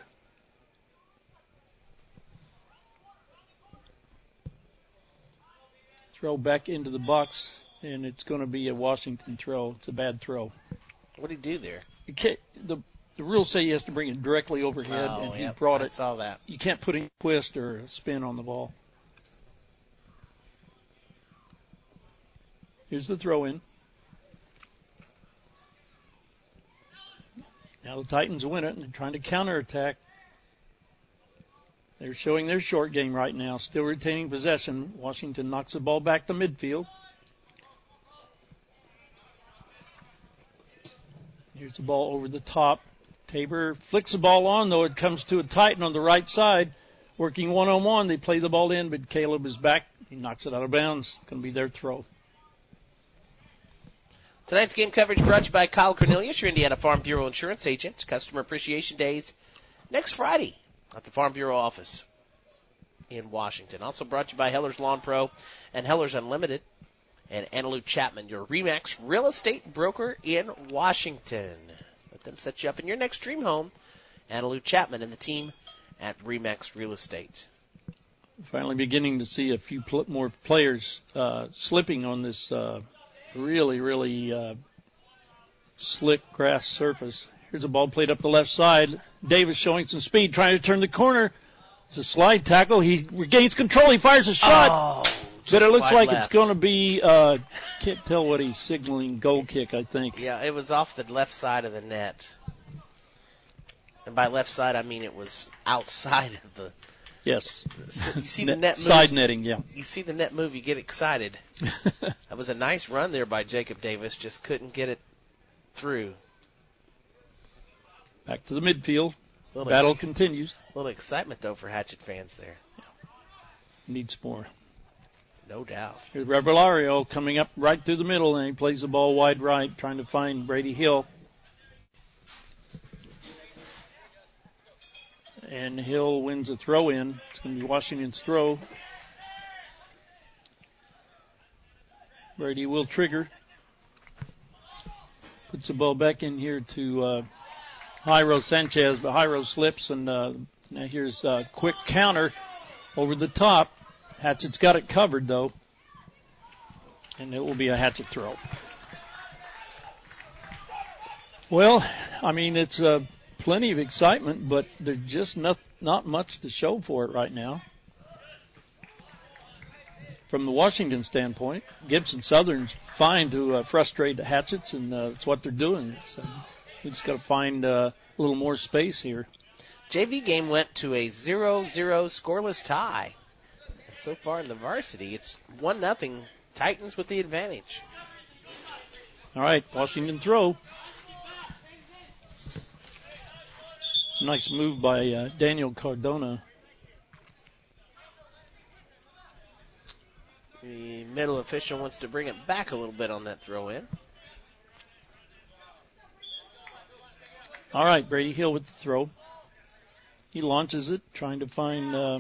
Throw back into the box, and it's going to be a Washington throw. It's a bad throw. What did he do there? You can't, the the rules say he has to bring it directly overhead, oh, and he yep, brought I it. saw that. You can't put a twist or a spin on the ball. Here's the throw in. Now the Titans win it, and they're trying to counterattack. They're showing their short game right now, still retaining possession. Washington knocks the ball back to midfield. Here's the ball over the top. Tabor flicks the ball on, though it comes to a Titan on the right side. Working one-on-one, they play the ball in, but Caleb is back. He knocks it out of bounds. Going to be their throw. Tonight's game coverage brought to you by Kyle Cornelius, your Indiana Farm Bureau insurance agent. Customer Appreciation Days next Friday at the Farm Bureau office in Washington. Also brought to you by Heller's Lawn Pro and Heller's Unlimited. And Annalu Chapman, your RE/MAX real estate broker in Washington. Let them set you up in your next dream home. Annalu Chapman and the team at RE/MAX Real Estate. Finally beginning to see a few pl- more players uh, slipping on this uh, really, really uh, slick grass surface. Here's a ball played up the left side. Davis showing some speed, trying to turn the corner. It's a slide tackle. He regains control. He fires a shot. Oh, but it looks like left. It's going to be, uh, can't tell what he's signaling, goal kick, I think. Yeah, it was off the left side of the net. And by left side, I mean it was outside of the. Yes. So you see the net move. Side netting, yeah. You see the net move, you get excited. That was a nice run there by Jacob Davis, just couldn't get it through. Back to the midfield. Little Battle ex- continues. A little excitement, though, for Hatchet fans there. Yeah. Needs more. No doubt. Here's Revellario coming up right through the middle, and he plays the ball wide right, trying to find Brady Hill. And Hill wins a throw in. It's going to be Washington's throw. Brady will trigger. Puts the ball back in here to uh, Jairo Sanchez, but Jairo slips, and uh, now here's a quick counter over the top. Hatchet's got it covered, though, and it will be a Hatchet throw. Well, I mean, it's uh, plenty of excitement, but there's just not, not much to show for it right now. From the Washington standpoint, Gibson Southern's fine to uh, frustrate the Hatchets, and uh, it's what they're doing. So we just got to find uh, a little more space here. J V game went to a zero zero scoreless tie. And so far in the varsity, it's one nothing Titans with the advantage. All right, Washington throw. It's a nice move by uh, Daniel Cardona. The middle official wants to bring it back a little bit on that throw in. All right, Brady Hill with the throw. He launches it, trying to find uh,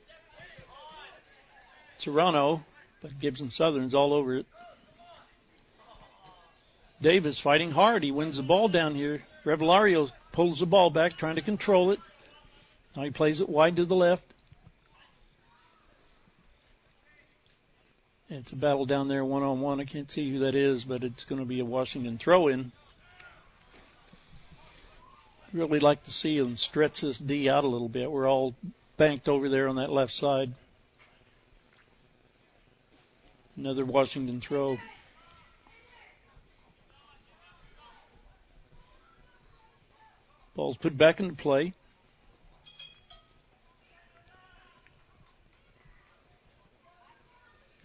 Serrano, but Gibson Southern's all over it. Davis fighting hard. He wins the ball down here. Revellario pulls the ball back, trying to control it. Now he plays it wide to the left. It's a battle down there one-on-one. I can't see who that is, but it's going to be a Washington throw-in. I'd really like to see them stretch this D out a little bit. We're all banked over there on that left side. Another Washington throw. Ball's put back into play.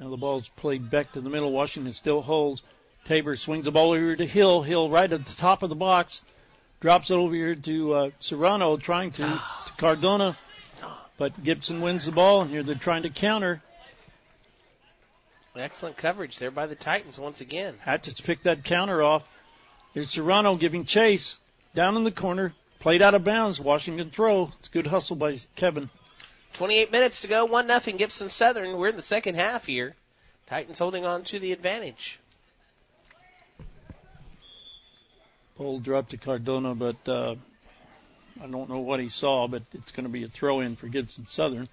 Now the ball's played back to the middle. Washington still holds. Tabor swings the ball over to Hill. Hill right at the top of the box. Drops it over here to uh, Serrano, trying to, to Cardona. But Gibson wins the ball, and here they're trying to counter. Excellent coverage there by the Titans once again. Hatchett's picked that counter off. Here's Serrano giving chase. Down in the corner. Played out of bounds. Washington throw. It's good hustle by Kevin. twenty-eight minutes to go. one nothing Gibson Southern. We're in the second half here. Titans holding on to the advantage. Ball dropped to Cardona, but uh, I don't know what he saw, but it's going to be a throw-in for Gibson Southern.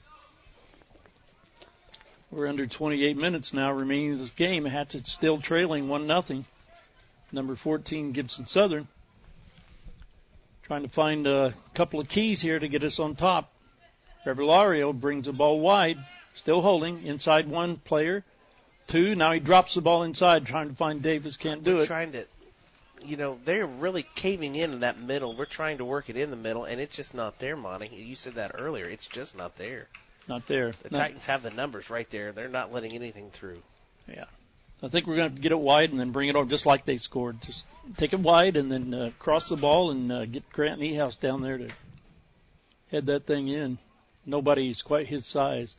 We're under twenty-eight minutes now remaining in this game. Hatchet still trailing one nothing. Number fourteen, Gibson Southern. Trying to find a couple of keys here to get us on top. Revelario brings the ball wide, still holding, inside one player. Two, now he drops the ball inside, trying to find Davis, can't do We're it. Trying to, you know, they're really caving in in that middle. We're trying to work it in the middle, and it's just not there, Monty. You said that earlier. It's just not there. Not there. The No. Titans have the numbers right there. They're not letting anything through. Yeah. I think we're going to get it wide and then bring it over just like they scored. Just take it wide and then uh, cross the ball and uh, get Grant Niehaus down there to head that thing in. Nobody's quite his size.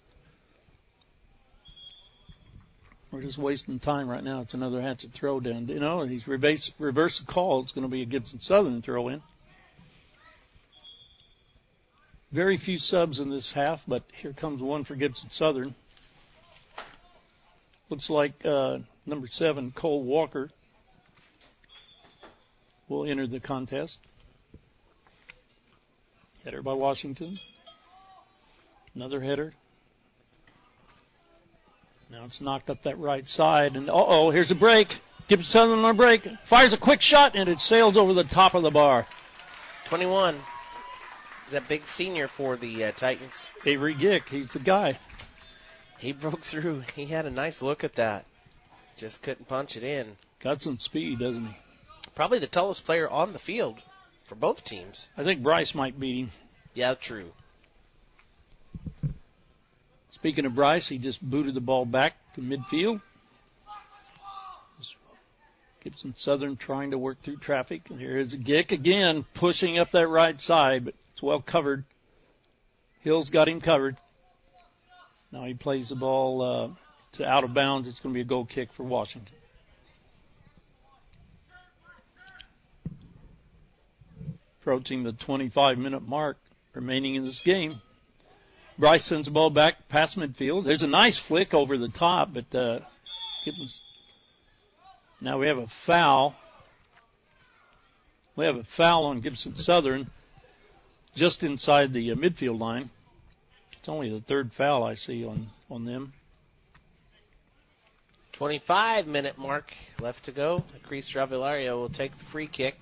We're just wasting time right now. It's another Hatchet throw down. You know, he's reverse, reverse the call. It's going to be a Gibson Southern throw in. Very few subs in this half, but here comes one for Gibson Southern. Looks like uh, number seven, Cole Walker, will enter the contest. Header by Washington. Another header. Now it's knocked up that right side, and uh-oh, here's a break. Gibson Southern on a break. Fires a quick shot, and it sails over the top of the bar. twenty-one. That big senior for the uh, Titans. Avery Gick, he's the guy. He broke through. He had a nice look at that. Just couldn't punch it in. Got some speed, doesn't he? Probably the tallest player on the field for both teams. I think Bryce might beat him. Yeah, true. Speaking of Bryce, he just booted the ball back to midfield. Gibson Southern trying to work through traffic. And here is a Gick again, pushing up that right side, but it's well covered. Hill's got him covered. Now he plays the ball uh, to out of bounds. It's going to be a goal kick for Washington. Approaching the twenty-five minute mark remaining in this game. Bryce sends the ball back past midfield. There's a nice flick over the top, but uh, Gibbons. Now we have a foul. We have a foul on Gibson Southern just inside the uh, midfield line. It's only the third foul I see on, on them. twenty-five minute mark left to go. Chris Ravillario will take the free kick.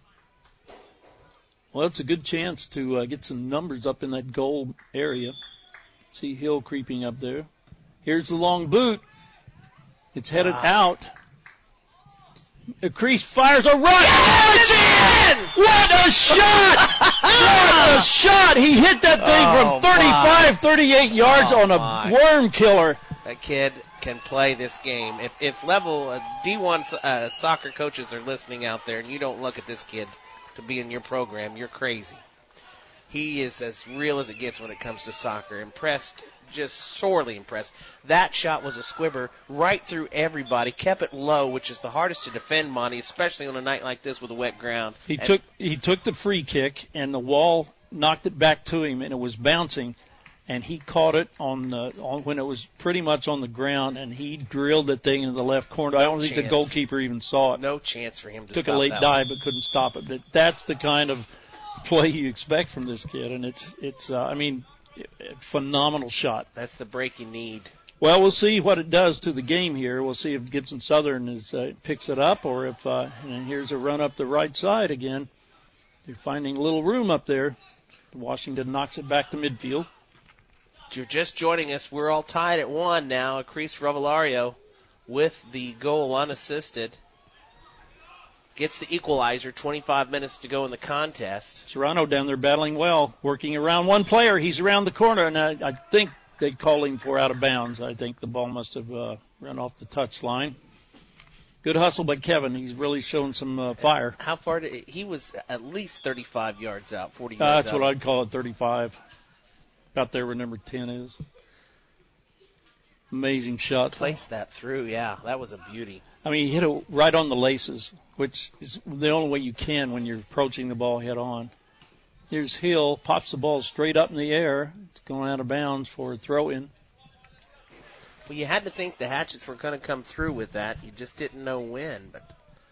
Well, it's a good chance to uh, get some numbers up in that goal area. See Hill creeping up there. Here's the long boot. It's headed Wow. out. Crease fires a run. Yes! What a shot! What a shot! He hit that thing Oh, from thirty-five, thirty-eight yards Oh, on a my. worm killer. That kid can play this game. If if level uh, D one uh, soccer coaches are listening out there and you don't look at this kid to be in your program, you're crazy. He is as real as it gets when it comes to soccer. Impressed, just sorely impressed. That shot was a squibber right through everybody. Kept it low, which is the hardest to defend, Monty, especially on a night like this with a wet ground. He And took he took the free kick and the wall knocked it back to him and it was bouncing, and he caught it on the on when it was pretty much on the ground, and he drilled that thing into the left corner. I don't think the chance. goalkeeper even saw it. No chance for him to Took stop a late that dive one. but couldn't stop it. But that's the kind of play you expect from this kid, and it's it's uh, I mean, phenomenal shot. That's the break you need. Well, we'll see what it does to the game here. We'll see if Gibson Southern is uh, picks it up, or if uh, and here's a run up the right side again. They're finding a little room up there. Washington knocks it back to midfield. If you're just joining us, we're all tied at one now. Chris Ravillario with the goal unassisted. Gets the equalizer, twenty-five minutes to go in the contest. Serrano down there battling well, working around one player. He's around the corner, and I, I think they called him for out of bounds. I think the ball must have uh, run off the touch line. Good hustle by Kevin. He's really shown some uh, fire. How far did he was at least thirty-five yards out, forty Uh, yards that's out. what I'd call it, thirty-five. About there where number ten is. Amazing shot. Placed that through, yeah. That was a beauty. I mean, he hit it right on the laces, which is the only way you can when you're approaching the ball head on. Here's Hill, pops the ball straight up in the air. It's going out of bounds for a throw-in. Well, you had to think the Hatchets were going to come through with that. You just didn't know when. But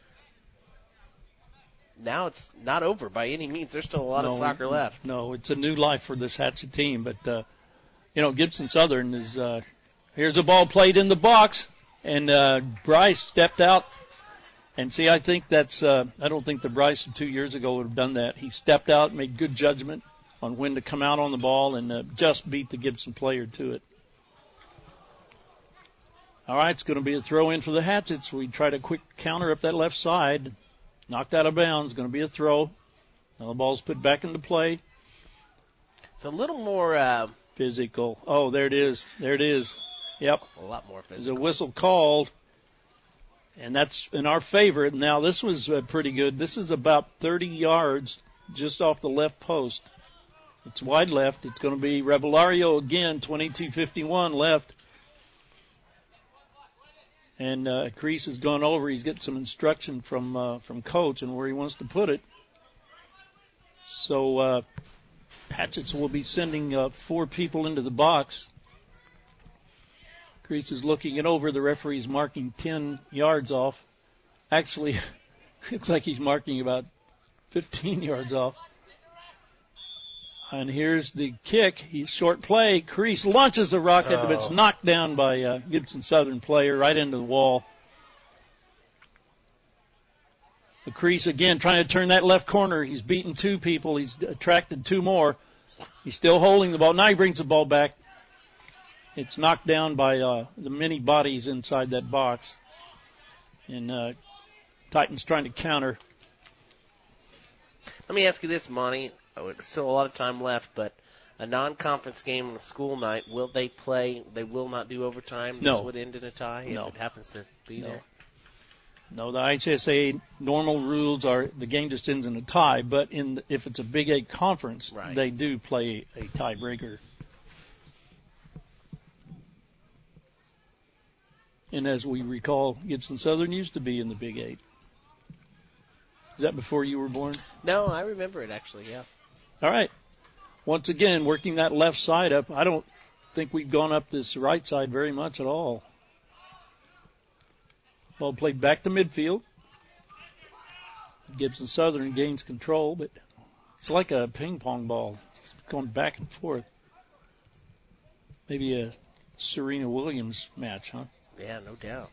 now it's not over by any means. There's still a lot no, of soccer left. No, it's a new life for this Hatchet team. But, uh, you know, Gibson Southern is, uh, here's a ball played in the box. And uh, Bryce stepped out. And, see, I think that's, uh, I don't think the Bryce of two years ago would have done that. He stepped out, made good judgment on when to come out on the ball, and uh, just beat the Gibson player to it. All right, it's going to be a throw-in for the Hatchets. We tried a quick counter up that left side. Knocked out of bounds. Going to be a throw. Now the ball's put back into play. It's a little more uh, physical. Oh, there it is. There it is. Yep. A lot more physical. There's a whistle called, and that's in our favor. Now, this was uh, pretty good. This is about thirty yards just off the left post. It's wide left. It's going to be Revellario again, twenty-two fifty-one left. And uh, Crease has gone over. He's getting some instruction from uh, from Coach and where he wants to put it. So uh, Hatchets will be sending uh, four people into the box. Crease is looking it over. The referee's marking ten yards off. Actually, looks like he's marking about fifteen yards off. And here's the kick. He's short play. Crease launches the rocket, oh. but it's knocked down by a Gibson Southern player right into the wall. The Crease again trying to turn that left corner. He's beaten two people. He's attracted two more. He's still holding the ball. Now he brings the ball back. It's knocked down by uh, the many bodies inside that box. And uh, Titans trying to counter. Let me ask you this, Monty. Oh, it's still a lot of time left, but a non-conference game on a school night, will they play? They will not do overtime? No. This would end in a tie no. if it happens to be no. there? No, the I H S A normal rules are the game just ends in a tie, but in the, if it's a Big Eight conference, right. they do play a tiebreaker. And as we recall, Gibson Southern used to be in the Big Eight. Is that before you were born? No, I remember it actually, yeah. All right. Once again, working that left side up. I don't think we've gone up this right side very much at all. Ball played back to midfield. Gibson Southern gains control, but it's like a ping pong ball. It's going back and forth. Maybe a Serena Williams match, huh? Yeah, no doubt.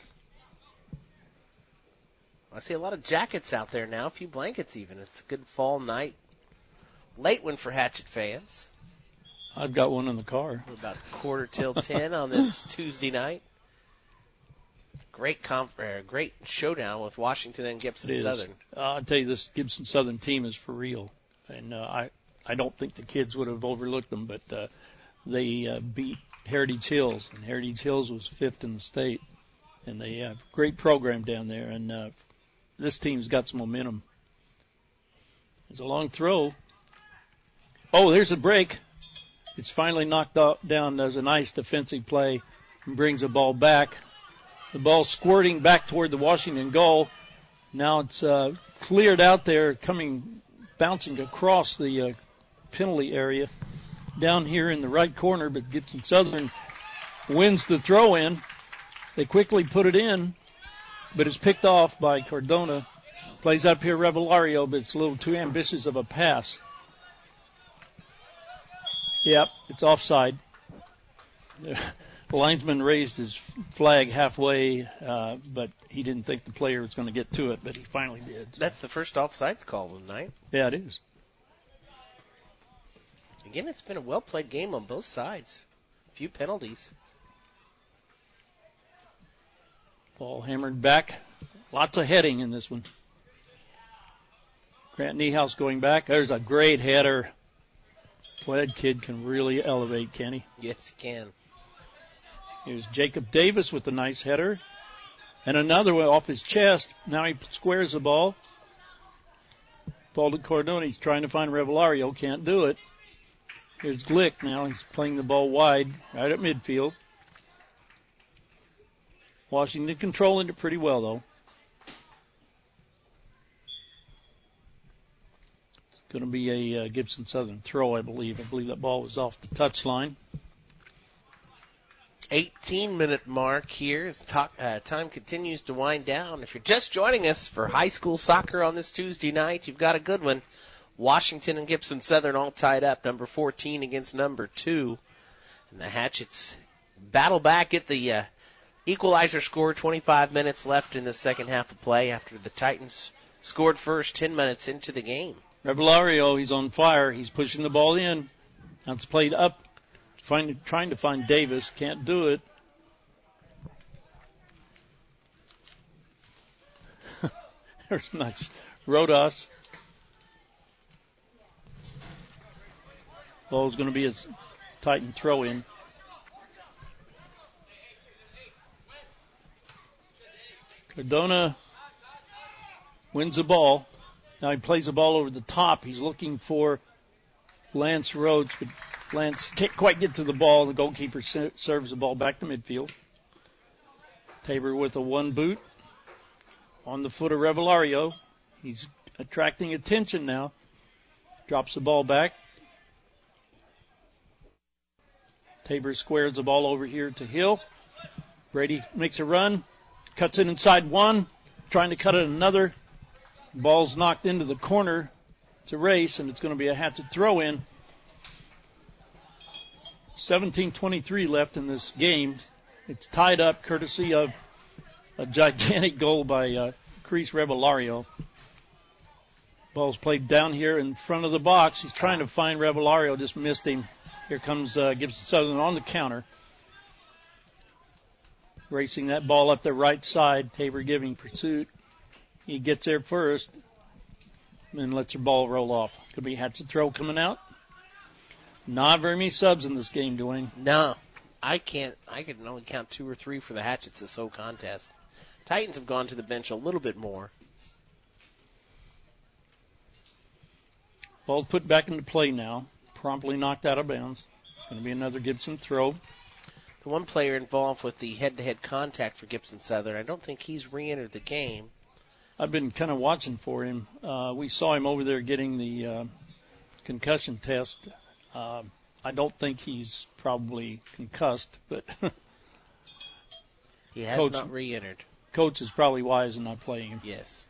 I see a lot of jackets out there now, a few blankets even. It's a good fall night. Late one for Hatchet fans. I've got one in the car. We're about quarter till ten on this Tuesday night. Great conf- uh, great showdown with Washington and Gibson Southern. Uh, I'll tell you, this Gibson Southern team is for real. And uh, I, I don't think the kids would have overlooked them, but uh, they uh, beat Heritage Hills, and Heritage Hills was fifth in the state. And they have a great program down there, and uh, this team's got some momentum. There's a long throw. Oh, there's a break. It's finally knocked out, down. There's a nice defensive play and brings the ball back. The ball squirting back toward the Washington goal. Now it's uh, cleared out there, coming, bouncing across the uh, penalty area down here in the right corner, but Gibson Southern wins the throw-in. They quickly put it in, but it's picked off by Cardona. Plays up here Revellario, but it's a little too ambitious of a pass. Yep, it's offside. The linesman raised his flag halfway, uh, but he didn't think the player was going to get to it, but he finally did. That's the first offsides call of the night. Yeah, it is. Again, it's been a well-played game on both sides. A few penalties. Ball hammered back. Lots of heading in this one. Grant Niehaus going back. There's a great header. Boy, that kid can really elevate, can he? Yes, he can. Here's Jacob Davis with a nice header. And another one off his chest. Now he squares the ball. Ball to Cardona. He's trying to find Revellario. Can't do it. Here's Glick now. He's playing the ball wide right at midfield. Washington controlling it pretty well, though. It's going to be a uh, Gibson Southern throw, I believe. I believe that ball was off the touchline. eighteen-minute mark here as talk, uh, time continues to wind down. If you're just joining us for high school soccer on this Tuesday night, you've got a good one. Washington and Gibson Southern all tied up, number fourteen against number two. And the Hatchets battle back at the uh, equalizer score, twenty-five minutes left in the second half of play after the Titans scored first ten minutes into the game. Revellario, he's on fire. He's pushing the ball in. Now it's played up. Find, trying to find Davis. Can't do it. There's nice Rodas. Ball's going to be a Titan throw-in. Cardona wins the ball. Now he plays the ball over the top. He's looking for Lance Rhodes, but Lance can't quite get to the ball. The goalkeeper serves the ball back to midfield. Tabor with a one boot on the foot of Revellario. He's attracting attention now. Drops the ball back. Tabor squares the ball over here to Hill. Brady makes a run. Cuts it inside one. Trying to cut it another. Ball's knocked into the corner. It's a race, and it's going to be a Hatchet throw-in. seventeen twenty-three left in this game. It's tied up courtesy of a gigantic goal by uh, Chris Revellario. Ball's played down here in front of the box. He's trying to find Revellario, just missed him. Here comes uh, Gibson Southern on the counter. Racing that ball up the right side. Tabor giving pursuit. He gets there first and lets the ball roll off. Could be Hatchet throw coming out. Not very many subs in this game, Dwayne. No, I can't. I can only count two or three for the Hatchets this whole contest. Titans have gone to the bench a little bit more. Ball put back into play now. Promptly knocked out of bounds. It's going to be another Gibson throw. The one player involved with the head-to-head contact for Gibson Southern, I don't think he's re-entered the game. I've been kind of watching for him. Uh, we saw him over there getting the uh, concussion test. Uh, I don't think he's probably concussed, but he has coach, not re-entered. Coach is probably wise in not playing him. Yes.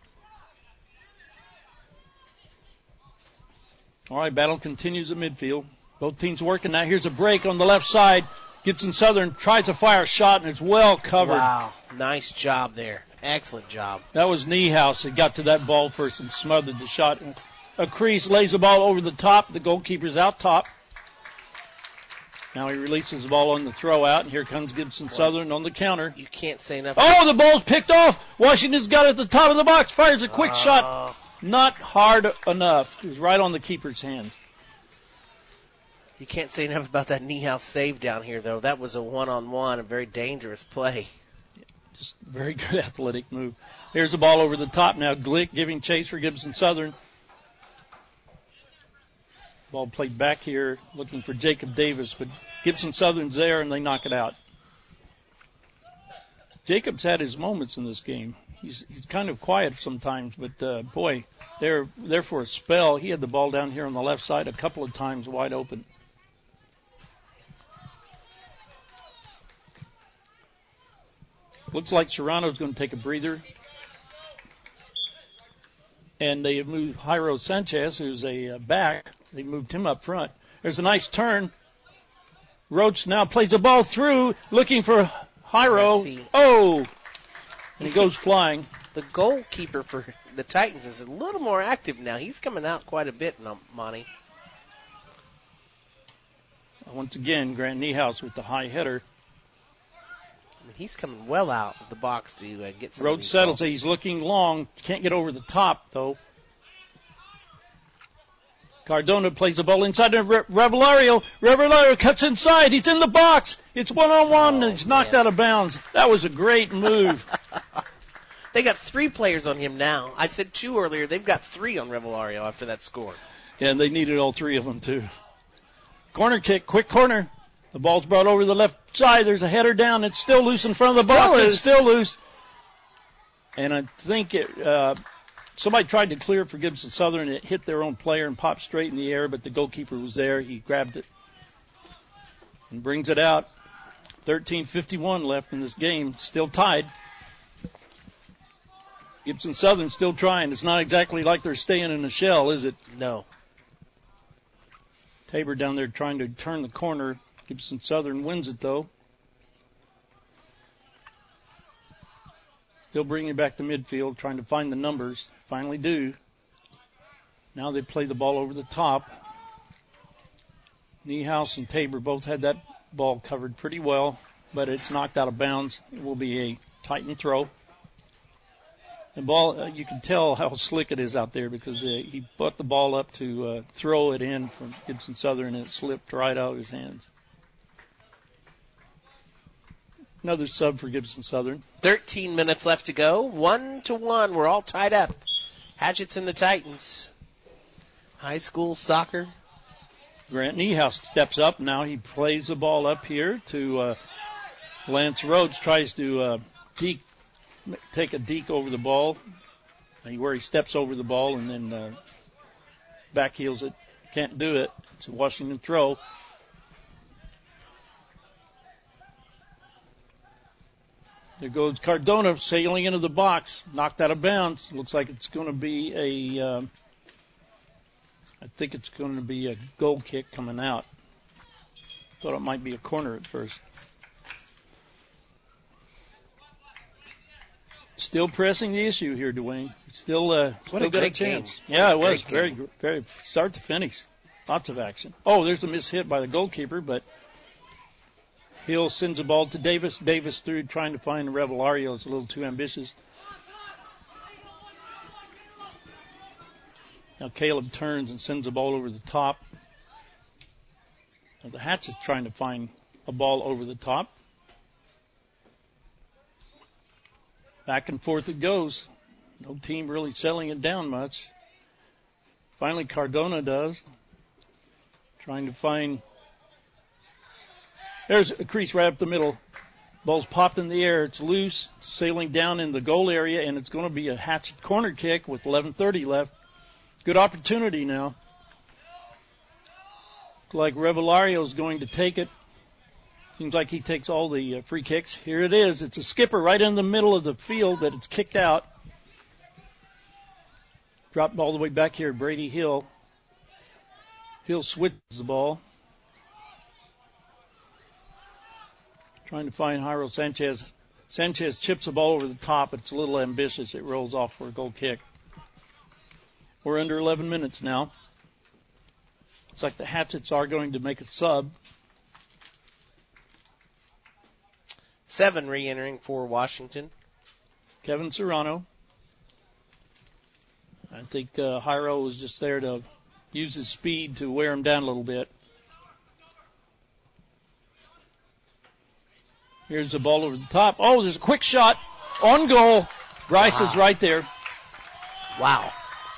All right, battle continues at midfield. Both teams working now. Here's a break on the left side. Gibson Southern tries to fire a shot, and it's well covered. Wow, nice job there. Excellent job. That was Niehaus that got to that ball first and smothered the shot. A crease lays the ball over the top. The goalkeeper's out top. Now he releases the ball on the throw out, and here comes Gibson well, Southern on the counter. You can't say enough. Oh, the ball's picked off. Washington's got it at the top of the box. Fires a quick uh, shot. Not hard enough. It was right on the keeper's hands. You can't say enough about that Niehaus save down here, though. That was a one-on-one, a very dangerous play. Just very good athletic move. Here's the ball over the top now. Glick giving chase for Gibson Southern. Ball played back here, looking for Jacob Davis, but Gibson Southern's there, and they knock it out. Jacob's had his moments in this game. He's he's kind of quiet sometimes, but, uh, boy, there, there for a spell. He had the ball down here on the left side a couple of times wide open. Looks like Serrano's going to take a breather. And they have moved Jairo Sanchez, who's a uh, back. They moved him up front. There's a nice turn. Roach now plays the ball through, looking for Jairo. Oh! And he goes flying. The goalkeeper for the Titans is a little more active now. He's coming out quite a bit, Monty. Once again, Grant Niehaus with the high header. I mean, he's coming well out of the box to uh, get some. Roach settles. He's looking long. Can't get over the top, though. Cardona plays the ball inside of Re- Revelario. Revelario cuts inside. He's in the box. It's one-on-one, oh, and it's knocked out of bounds. That was a great move. They got three players on him now. I said two earlier. They've got three on Revelario after that score. Yeah, and they needed all three of them, too. Corner kick, quick corner. The ball's brought over to the left side. There's a header down. It's still loose in front of the still box. Loose. It's still loose. And I think it, uh, somebody tried to clear it for Gibson Southern. It hit their own player and popped straight in the air, but the goalkeeper was there. He grabbed it and brings it out. thirteen fifty-one left in this game. Still tied. Gibson Southern still trying. It's not exactly like they're staying in a shell, is it? No. Tabor down there trying to turn the corner. Gibson Southern wins it, though. Still bringing it back to midfield, trying to find the numbers. Finally do. Now they play the ball over the top. Niehaus and Tabor both had that ball covered pretty well, but it's knocked out of bounds. It will be a Titan throw. The ball, uh, you can tell how slick it is out there because uh, he put the ball up to uh, throw it in from Gibson Southern, and it slipped right out of his hands. Another sub for Gibson Southern. Thirteen minutes left to go. One to one. We're all tied up. Hatchets and the Titans. High school soccer. Grant Niehaus steps up. Now he plays the ball up here to uh, Lance Rhodes. Tries to uh, deke, take a deke over the ball, where he steps over the ball and then uh, backheels it. Can't do it. It's a Washington throw. There goes Cardona sailing into the box, knocked out of bounds. Looks like it's going to be a, uh, I think it's going to be a goal kick coming out. Thought it might be a corner at first. Still pressing the issue here, Dwayne. Still, uh, still a got a great chance. Game. Yeah, what it was very, game. very start to finish. Lots of action. Oh, there's a missed hit by the goalkeeper, but Hill sends the ball to Davis. Davis through trying to find Revelario. It's a little too ambitious. Now Caleb turns and sends the ball over the top. Now the Hatchet's trying to find a ball over the top. Back and forth it goes. No team really settling it down much. Finally Cardona does. Trying to find... There's a crease right up the middle. Ball's popped in the air. It's loose. It's sailing down in the goal area, and it's going to be a Hatchet corner kick with eleven thirty left. Good opportunity now. Looks like Revelario's going to take it. Seems like he takes all the uh, free kicks. Here it is. It's a skipper right in the middle of the field, but it's kicked out. Dropped all the way back here. Brady Hill. Hill switches the ball. Trying to find Jairo Sanchez. Sanchez chips the ball over the top. It's a little ambitious. It rolls off for a goal kick. We're under eleven minutes now. Looks like the Hatchets are going to make a sub. Seven re-entering for Washington. Kevin Serrano. I think uh, Jairo was just there to use his speed to wear him down a little bit. Here's the ball over the top. Oh, there's a quick shot on goal. Rice wow. is right there. Wow.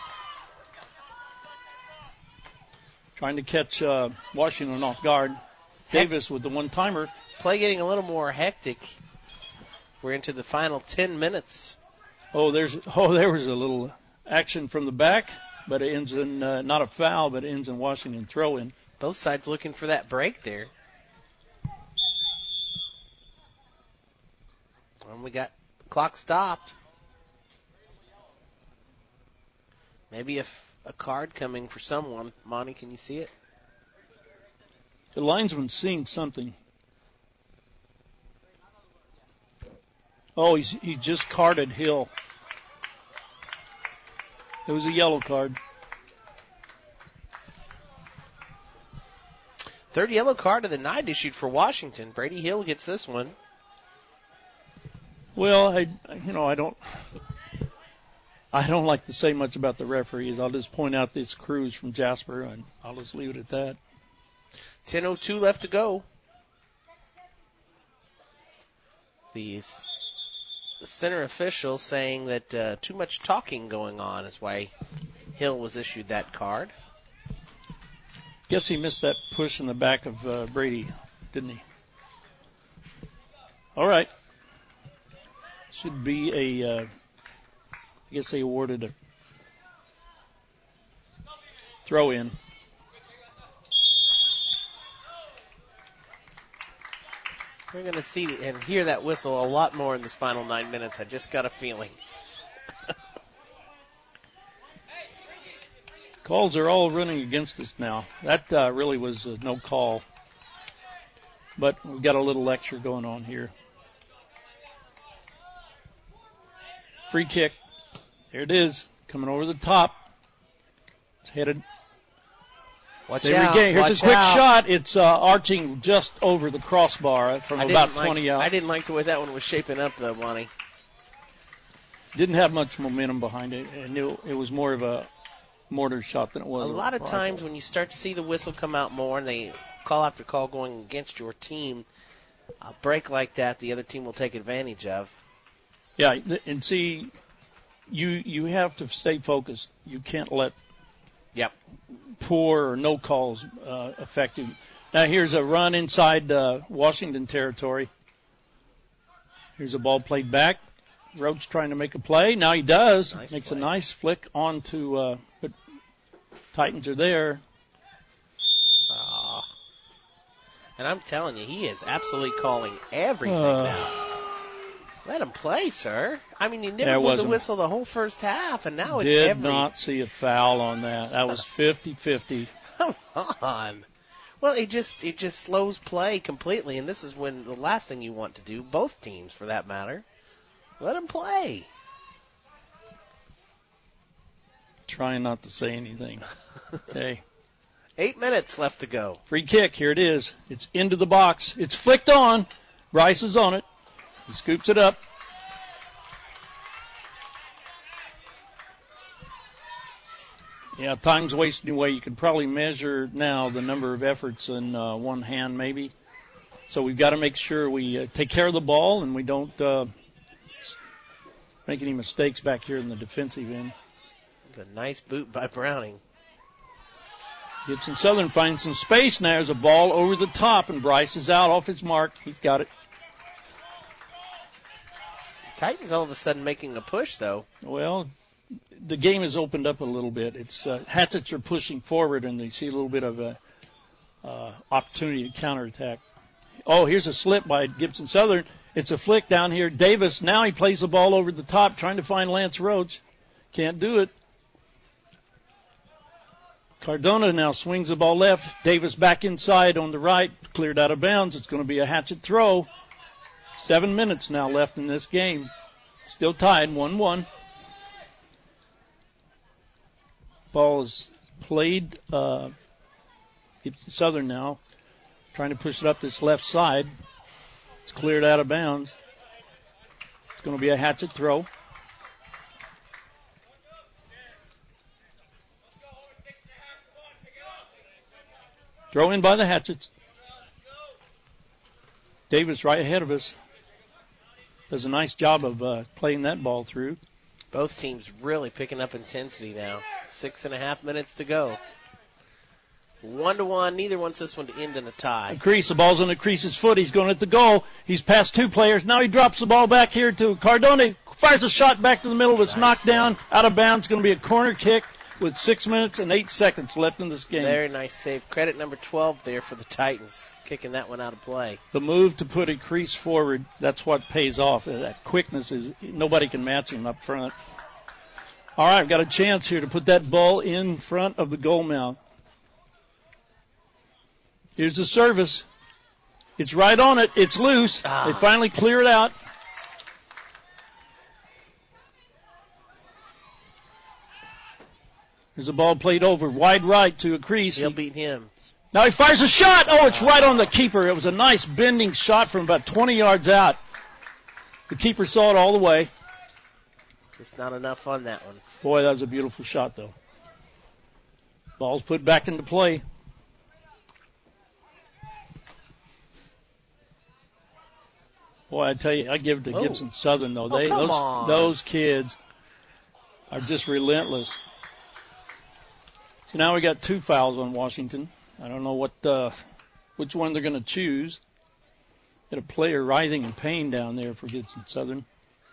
Trying to catch uh, Washington off guard. Davis with the one-timer. Play getting a little more hectic. We're into the final ten minutes. Oh, there's oh there was a little action from the back, but it ends in uh, not a foul, but it ends in Washington throw-in. Both sides looking for that break there. And we got the clock stopped. Maybe a, a card coming for someone. Monty, can you see it? The linesman's seeing something. Oh, he's he just carded Hill. It was a yellow card. Third yellow card of the night issued for Washington. Brady Hill gets this one. Well, I, you know, I don't, I don't like to say much about the referees. I'll just point out this Cruz from Jasper, and I'll just leave it at that. ten oh two left to go. The center official saying that uh, too much talking going on is why Hill was issued that card. Guess he missed that push in the back of uh, Brady, didn't he? All right. Should be a, uh, I guess they awarded a throw in. We're going to see and hear that whistle a lot more in this final nine minutes. I just got a feeling. Calls are all running against us now. That uh, really was uh, no call. But we've got a little lecture going on here. Free kick. There it is. Coming over the top. It's headed. Watch they out. Regain. Here's Watch a quick out. shot. It's uh, arching just over the crossbar from I about like, twenty out. I didn't like the way that one was shaping up, though, Monty. Didn't have much momentum behind it. And it, it was more of a mortar shot than it was A a lot of rifle. times when you start to see the whistle come out more and they call after call going against your team, a break like that, the other team will take advantage of. Yeah, and see, you you have to stay focused. You can't let yep. poor or no calls uh, affect you. Now here's a run inside uh, Washington territory. Here's a ball played back. Roach trying to make a play. Now he does. Nice Makes play. a nice flick onto, uh, but Titans are there. Ah. And I'm telling you, he is absolutely calling everything Uh. now. Let him play, sir. I mean, he never There blew the wasn't- whistle the whole first half, and now it's Did every... not see a foul on that. That was fifty-fifty. Come on. Well, it just it just slows play completely, and this is when the last thing you want to do, both teams for that matter. Let him play. Trying not to say anything. Okay. Eight minutes left to go. Free kick. Here it is. It's into the box. It's flicked on. Bryce is on it. He scoops it up. Yeah, time's wasting away. You could probably measure now the number of efforts in uh, one hand maybe. So we've got to make sure we uh, take care of the ball and we don't uh, make any mistakes back here in the defensive end. It's a nice boot by Browning. Gibson Southern finds some space. Now there's a ball over the top, and Bryce is out off his mark. He's got it. Titans all of a sudden making a push, though. Well, the game has opened up a little bit. It's uh, Hatchets are pushing forward, and they see a little bit of a uh, opportunity to counterattack. Oh, here's a slip by Gibson Southern. It's a flick down here. Davis, now he plays the ball over the top, trying to find Lance Roach. Can't do it. Cardona now swings the ball left. Davis back inside on the right, cleared out of bounds. It's going to be a Hatchet throw. Seven minutes now left in this game. Still tied, one one. Ball is played. Uh, Southern now trying to push it up this left side. It's cleared out of bounds. It's going to be a Hatchet throw. Throw in by the Hatchets. Davis right ahead of us. Does a nice job of uh, playing that ball through. Both teams really picking up intensity now. Six and a half minutes to go. One to one. Neither wants this one to end in a tie. Crease. The ball's on the Crease's foot. He's going at the goal. He's past two players. Now he drops the ball back here to Cardone. Fires a shot back to the middle. It's Nice knocked save. down. Out of bounds. It's going to be a corner kick with six minutes and eight seconds left in this game. Very nice save. Credit number twelve there for the Titans, kicking that one out of play. The move to put a Crease forward, that's what pays off. That quickness is, nobody can match him up front. All right, I've got a chance here to put that ball in front of the goal mouth. Here's the service. It's right on it. It's loose. Ah. They finally clear it out. There's a ball played over wide right to a Crease. He'll beat him. Now he fires a shot. Oh, it's right on the keeper. It was a nice bending shot from about twenty yards out. The keeper saw it all the way. Just not enough on that one. Boy, that was a beautiful shot, though. Ball's put back into play. Boy, I tell you, I give it to oh. Gibson Southern, though. Oh, they come those on. those kids are just relentless. So now we got two fouls on Washington. I don't know what uh, which one they're going to choose. Got a player writhing in pain down there for Gibson Southern.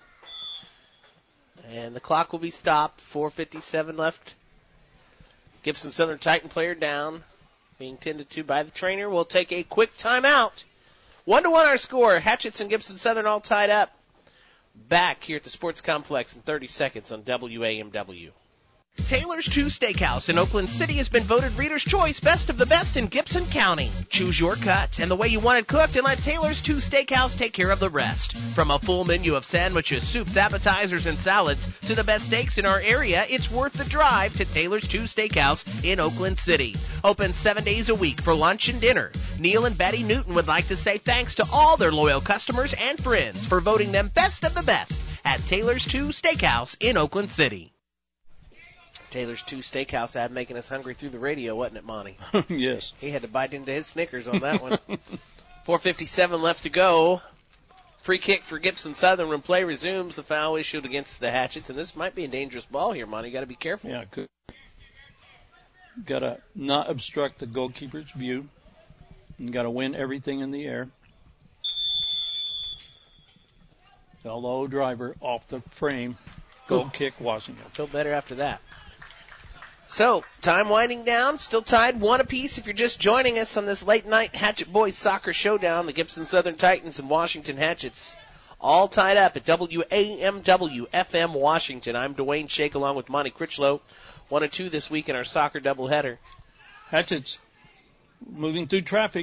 And the clock will be stopped. four fifty-seven left. Gibson Southern Titan player down, being tended to by the trainer. We'll take a quick timeout. One to one our score. Hatchets and Gibson Southern all tied up. Back here at the Sports Complex in thirty seconds on W A M W. Taylor's two Steakhouse in Oakland City has been voted Reader's Choice Best of the Best in Gibson County. Choose your cut and the way you want it cooked and let Taylor's two Steakhouse take care of the rest. From a full menu of sandwiches, soups, appetizers, and salads to the best steaks in our area, it's worth the drive to Taylor's two Steakhouse in Oakland City. Open seven days a week for lunch and dinner. Neil and Betty Newton would like to say thanks to all their loyal customers and friends for voting them Best of the Best at Taylor's two Steakhouse in Oakland City. Taylor's two Steakhouse ad making us hungry through the radio, wasn't it, Monty? Yes. He had to bite into his Snickers on that one. four fifty-seven left to go. Free kick for Gibson Southern when play resumes. The foul issued against the Hatchets, and this might be a dangerous ball here, Monty. You got to be careful. Yeah, good. Got to not obstruct the goalkeeper's view. And got to win everything in the air. Low driver off the frame. Goal Ooh. Kick Washington. Feel better after that. So, time winding down, still tied one apiece. If you're just joining us on this late night Hatchet Boys soccer showdown, the Gibson Southern Titans and Washington Hatchets all tied up at W A M W F M Washington. I'm Dwayne Shake along with Monty Critchlow. One and two this week in our soccer doubleheader. Hatchets moving through traffic.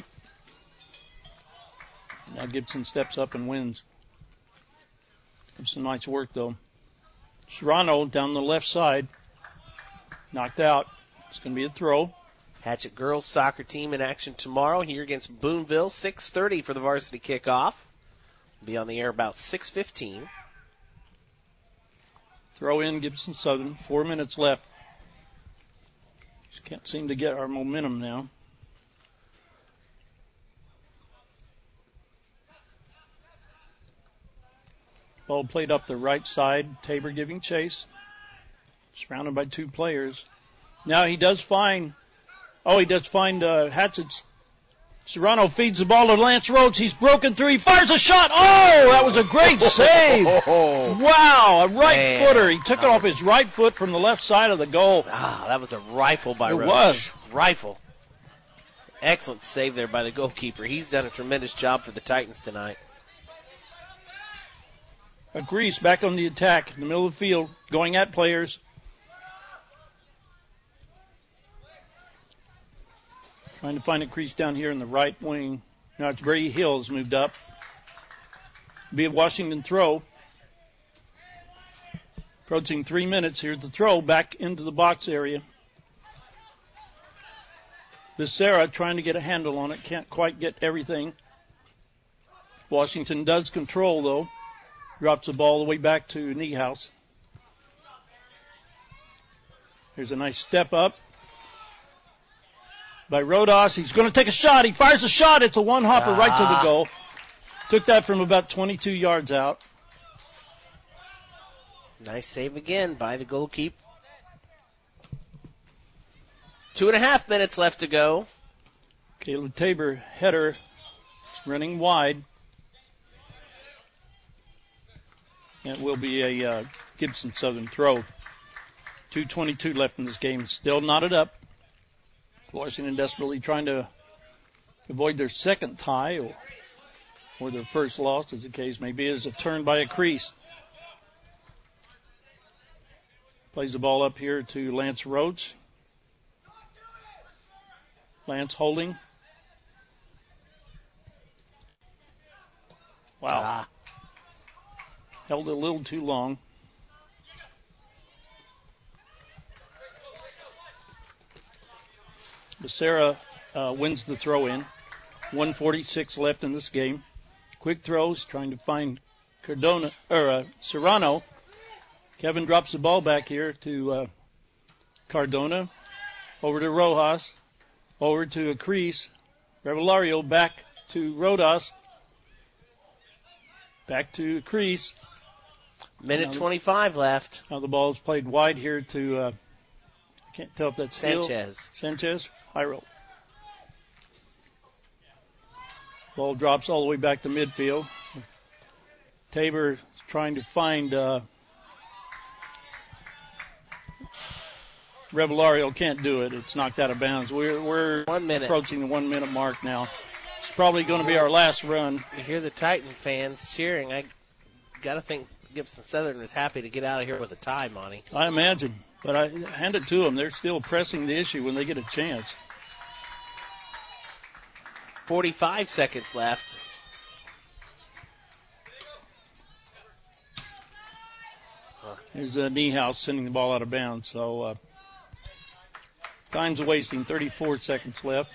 Now Gibson steps up and wins. It's some nice work, though. Serrano down the left side. Knocked out. It's going to be a throw. Hatchet girls soccer team in action tomorrow here against Boonville. six thirty for the varsity kickoff. Be on the air about six fifteen. Throw in Gibson Southern. Four minutes left. Just can't seem to get our momentum now. Ball played up the right side. Tabor giving chase. Surrounded by two players. Now he does find, oh, he does find uh, Hatchets. Serrano feeds the ball to Lance Rhodes. He's broken through. He fires a shot. Oh, that was a great save. Wow, a right Man, footer. He took it off his right foot from the left side of the goal. Ah, that was a rifle by It Rhodes. was. Rifle. Excellent save there by the goalkeeper. He's done a tremendous job for the Titans tonight. A Grease back on the attack in the middle of the field, going at players. Trying to find a crease down here in the right wing. Now it's Brady Hills moved up. Be a Washington throw. Approaching three minutes. Here's the throw back into the box area. Becerra trying to get a handle on it. Can't quite get everything. Washington does control, though. Drops the ball all the way back to Niehaus. Here's a nice step up by Rodas. He's going to take a shot. He fires a shot. It's a one-hopper ah. right to the goal. Took that from about twenty-two yards out. Nice save again by the goalkeeper. Two and a half minutes left to go. Caleb Tabor, header, running wide. It will be a uh, Gibson Southern throw. two twenty-two left in this game. Still knotted up. Washington desperately trying to avoid their second tie or, or their first loss, as the case may be, as a turn by a crease. Plays the ball up here to Lance Rhodes. Lance holding. Wow. Ah. Held it a little too long. Becerra uh, wins the throw in. one forty-six left in this game. Quick throws, trying to find Cardona or uh, Serrano. Kevin drops the ball back here to uh, Cardona, over to Rojas, over to Acrease, Revellario back to Rodas, back to Acrease. Minute twenty-five left. Now the ball is played wide here to, uh, I can't tell if that's Sanchez. Hill. Sanchez, high roll. Ball drops all the way back to midfield. Tabor trying to find uh, Revellario, can't do it. It's knocked out of bounds. We're, we're one minute. approaching the one minute mark now. It's probably going to be our last run. You hear the Titan fans cheering. I got to think Gibson Southern is happy to get out of here with a tie, Monty. I imagine, but I hand it to them. They're still pressing the issue when they get a chance. forty-five seconds left. There's uh, Niehaus sending the ball out of bounds. So uh, time's wasting. thirty-four seconds left.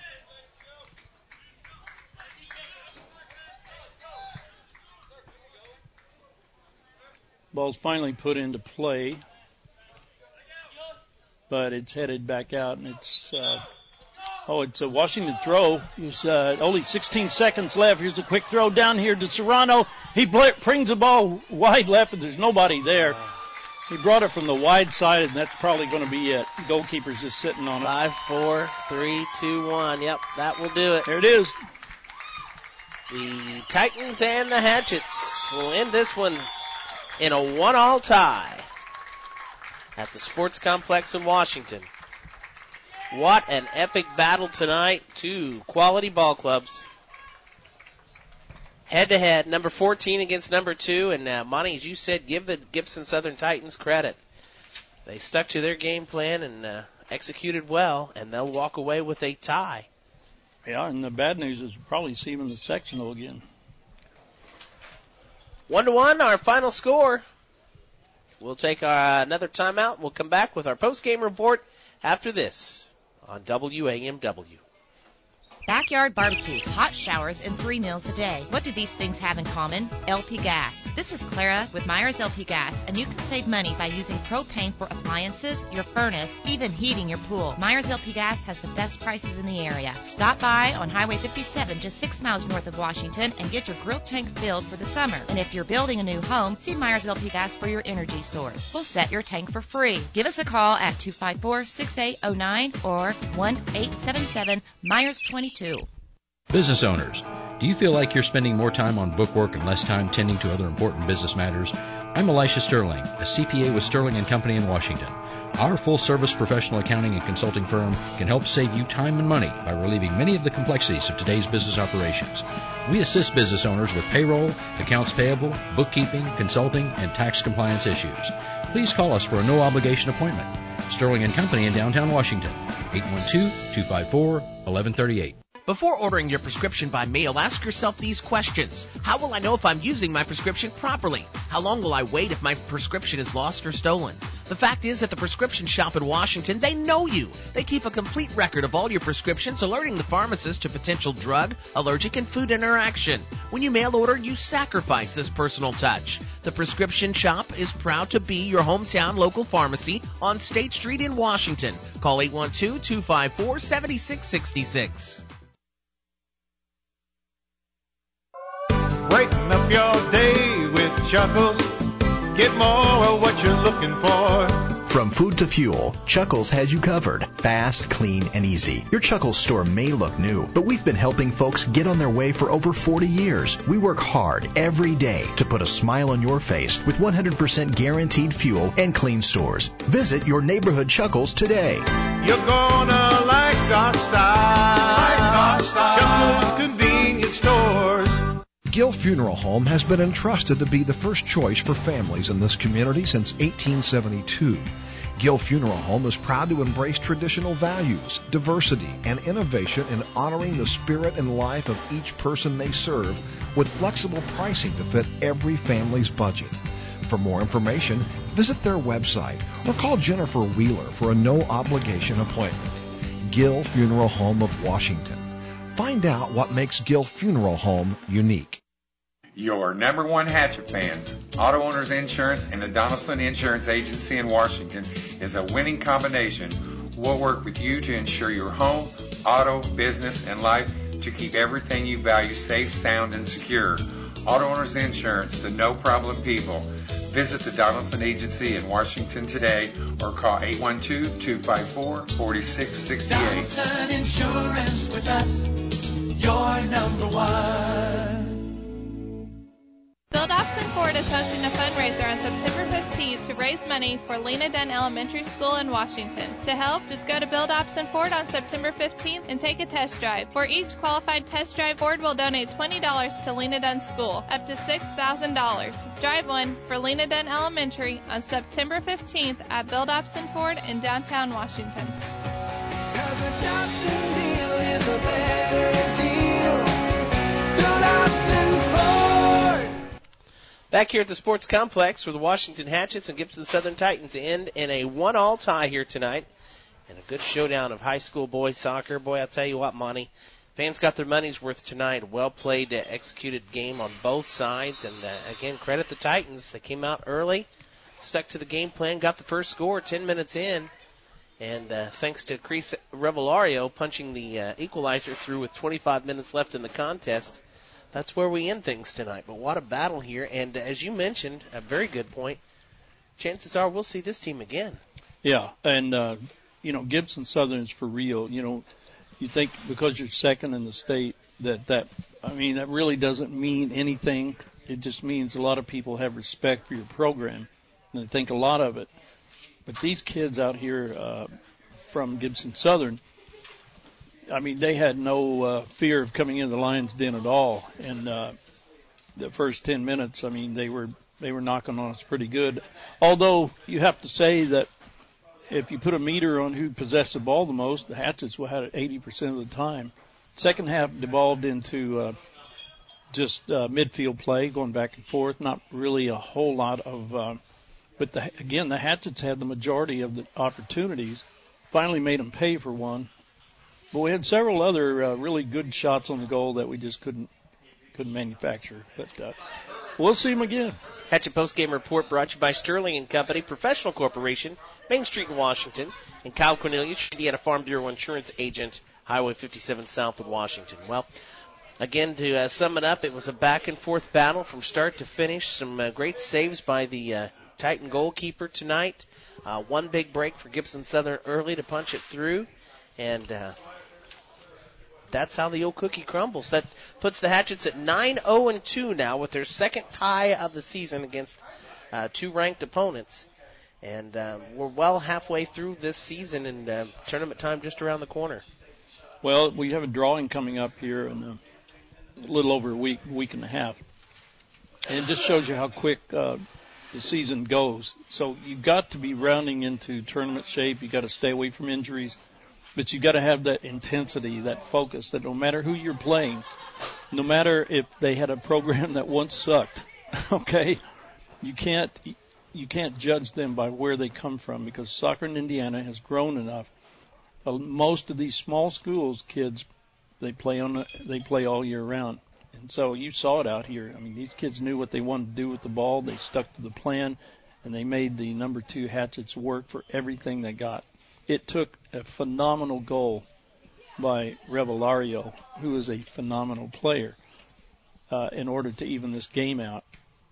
Ball's finally put into play, but it's headed back out, and it's uh, oh, it's a Washington throw. There's uh, only sixteen seconds left. Here's a quick throw down here to Serrano. He bl- brings the ball wide left, but there's nobody there. He brought it from the wide side, and that's probably going to be it. The goalkeeper's just sitting on it. Five, four, three, two, one. Yep, that will do it. There it is. The Titans and the Hatchets will end this one in a one-all tie at the Sports Complex in Washington. What an epic battle tonight. Two quality ball clubs. Head-to-head, number fourteen against number two. And, uh, Monty, as you said, give the Gibson Southern Titans credit. They stuck to their game plan and uh, executed well, and they'll walk away with a tie. Yeah, and the bad news is we'll probably see them in the sectional again. One to one, our final score. We'll take our, another timeout. We'll come back with our post-game report after this on W A M W. Backyard barbecues, hot showers, and three meals a day. What do these things have in common? L P Gas. This is Clara with Myers L P Gas, and you can save money by using propane for appliances, your furnace, even heating your pool. Myers L P Gas has the best prices in the area. Stop by on Highway fifty-seven, just six miles north of Washington, and get your grill tank filled for the summer. And if you're building a new home, see Myers L P Gas for your energy source. We'll set your tank for free. Give us a call at two five four, six eight zero nine or one eight seven seven Myers twenty-two. Business owners, do you feel like you're spending more time on bookwork and less time tending to other important business matters? I'm Elisha Sterling, a C P A with Sterling and Company in Washington. Our full-service professional accounting and consulting firm can help save you time and money by relieving many of the complexities of today's business operations. We assist business owners with payroll, accounts payable, bookkeeping, consulting, and tax compliance issues. Please call us for a no-obligation appointment. Sterling and Company in downtown Washington, eight one two, two five four, one one three eight. Before ordering your prescription by mail, ask yourself these questions. How will I know if I'm using my prescription properly? How long will I wait if my prescription is lost or stolen? The fact is, at the prescription shop in Washington, they know you. They keep a complete record of all your prescriptions, alerting the pharmacist to potential drug, allergic, and food interaction. When you mail order, you sacrifice this personal touch. The prescription shop is proud to be your hometown local pharmacy on State Street in Washington. Call eight one two, two five four, seven six six six. Brighten up your day with Chuckles. Get more of what you're looking for. From food to fuel, Chuckles has you covered. Fast, clean, and easy. Your Chuckles store may look new, but we've been helping folks get on their way for over forty years. We work hard every day to put a smile on your face with one hundred percent guaranteed fuel and clean stores. Visit your neighborhood Chuckles today. You're gonna like our style. Like our style. Chuckles Convenience Stores. Gill Funeral Home has been entrusted to be the first choice for families in this community since eighteen seventy-two. Gill Funeral Home is proud to embrace traditional values, diversity, and innovation in honoring the spirit and life of each person they serve with flexible pricing to fit every family's budget. For more information, visit their website or call Jennifer Wheeler for a no-obligation appointment. Gill Funeral Home of Washington. Find out what makes Gill Funeral Home unique. Your number one Hatchet fans, Auto Owners Insurance and the Donaldson Insurance Agency in Washington is a winning combination. We'll work with you to ensure your home, auto, business, and life to keep everything you value safe, sound, and secure. Auto Owners Insurance, the no-problem people. Visit the Donaldson Agency in Washington today or call eight one two, two five four, four six six eight. Donaldson Insurance with us, your number one. Bill Dobson Ford is hosting a fundraiser on September fifteenth to raise money for Lena Dunn Elementary School in Washington. To help, just go to Bill Dobson Ford on September fifteenth and take a test drive. For each qualified test drive, Ford will donate twenty dollars to Lena Dunn School, up to six thousand dollars. Drive one for Lena Dunn Elementary on September fifteenth at Bill Dobson Ford in downtown Washington. Cause a Dobson deal is a better deal. Bill Dobson Ford. Back here at the Sports Complex where the Washington Hatchets and Gibson Southern Titans end in a one-all tie here tonight. And a good showdown of high school boys soccer. Boy, I'll tell you what, Monty, fans got their money's worth tonight. Well-played, uh, executed game on both sides. And, uh, again, credit the Titans. They came out early, stuck to the game plan, got the first score ten minutes in. And uh, thanks to Chris Revellario punching the uh, equalizer through with twenty-five minutes left in the contest, that's where we end things tonight. But what a battle here. And as you mentioned, a very good point, chances are we'll see this team again. Yeah, and, uh, you know, Gibson Southern is for real. You know, you think because you're second in the state that that, I mean, that really doesn't mean anything. It just means a lot of people have respect for your program, and they think a lot of it. But these kids out here uh, from Gibson Southern, I mean, they had no uh, fear of coming into the Lions' Den at all. And uh, the first ten minutes, I mean, they were they were knocking on us pretty good. Although you have to say that if you put a meter on who possessed the ball the most, the Hatchets had it eighty percent of the time. Second half devolved into uh, just uh, midfield play, going back and forth. Not really a whole lot of. Uh, but the, again, the Hatchets had the majority of the opportunities. Finally, made them pay for one. But we had several other uh, really good shots on the goal that we just couldn't couldn't manufacture. But uh, we'll see them again. Hatchet Postgame Report brought to you by Sterling and Company, Professional Corporation, Main Street in Washington, and Kyle Cornelius, Indiana Farm Bureau Insurance Agent, Highway fifty-seven south of Washington. Well, again, to uh, sum it up, it was a back-and-forth battle from start to finish. Some uh, great saves by the uh, Titan goalkeeper tonight. Uh, one big break for Gibson Southern early to punch it through. And uh, that's how the old cookie crumbles. That puts the Hatchets at nine oh and two now with their second tie of the season against uh, two ranked opponents. And uh, we're well halfway through this season, and uh, tournament time just around the corner. Well, we have a drawing coming up here in a little over a week, week and a half. And it just shows you how quick uh, the season goes. So you've got to be rounding into tournament shape. You've got to stay away from injuries. But you've got to have that intensity, that focus, that no matter who you're playing, no matter if they had a program that once sucked, okay, you can't you can't judge them by where they come from, because soccer in Indiana has grown enough. Uh, most of these small schools, kids, they play on the, they play all year round, and so you saw it out here. I mean, these kids knew what they wanted to do with the ball. They stuck to the plan, and they made the number two Hatchets work for everything they got. It took a phenomenal goal by Revellario, who is a phenomenal player, uh, in order to even this game out.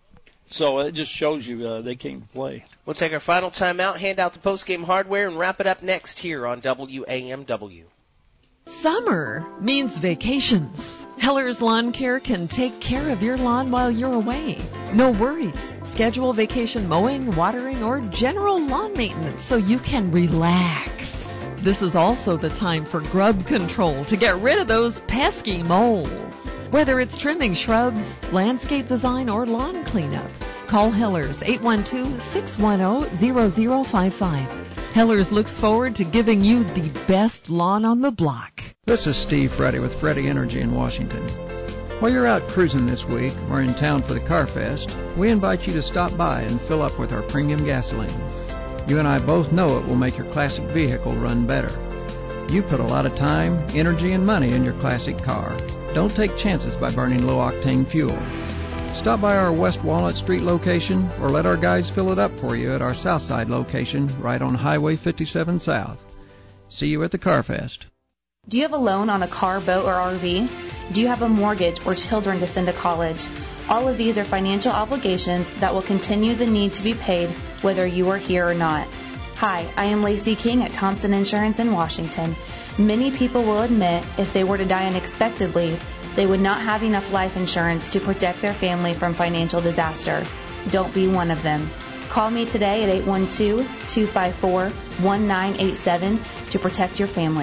So it just shows you uh, they came to play. We'll take our final timeout, hand out the post-game hardware, and wrap it up next here on W A M W. Summer means vacations. Heller's Lawn Care can take care of your lawn while you're away. No worries. Schedule vacation mowing, watering, or general lawn maintenance so you can relax. This is also the time for grub control to get rid of those pesky moles. Whether it's trimming shrubs, landscape design, or lawn cleanup, call Heller's eight one two, six one zero, zero zero five five. Heller's looks forward to giving you the best lawn on the block. This is Steve Freddy with Freddy Energy in Washington. While you're out cruising this week or in town for the Car Fest, we invite you to stop by and fill up with our premium gasoline. You and I both know it will make your classic vehicle run better. You put a lot of time, energy, and money in your classic car. Don't take chances by burning low-octane fuel. Stop by our West Walnut Street location or let our guys fill it up for you at our Southside location right on Highway fifty-seven South. See you at the CarFest. Do you have a loan on a car, boat, or R V? Do you have a mortgage or children to send to college? All of these are financial obligations that will continue the need to be paid whether you are here or not. Hi, I am Lacey King at Thompson Insurance in Washington. Many people will admit if they were to die unexpectedly, they would not have enough life insurance to protect their family from financial disaster. Don't be one of them. Call me today at eight one two, two five four, one nine eight seven to protect your family.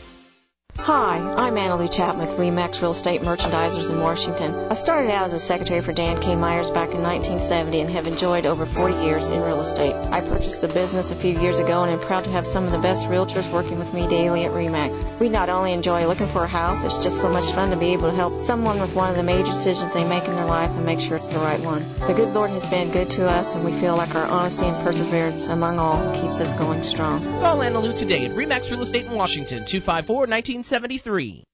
Hi, I'm Anna Lou Chapman with Remax Real Estate Merchandisers in Washington. I started out as a secretary for Dan K. Myers back in nineteen seventy and have enjoyed over forty years in real estate. I purchased the business a few years ago and am proud to have some of the best realtors working with me daily at Remax. We not only enjoy looking for a house, it's just so much fun to be able to help someone with one of the major decisions they make in their life and make sure it's the right one. The good Lord has been good to us, and we feel like our honesty and perseverance among all keeps us going strong. Call Anna Lou today at Remax Real Estate in Washington, two five four, one nine seven three.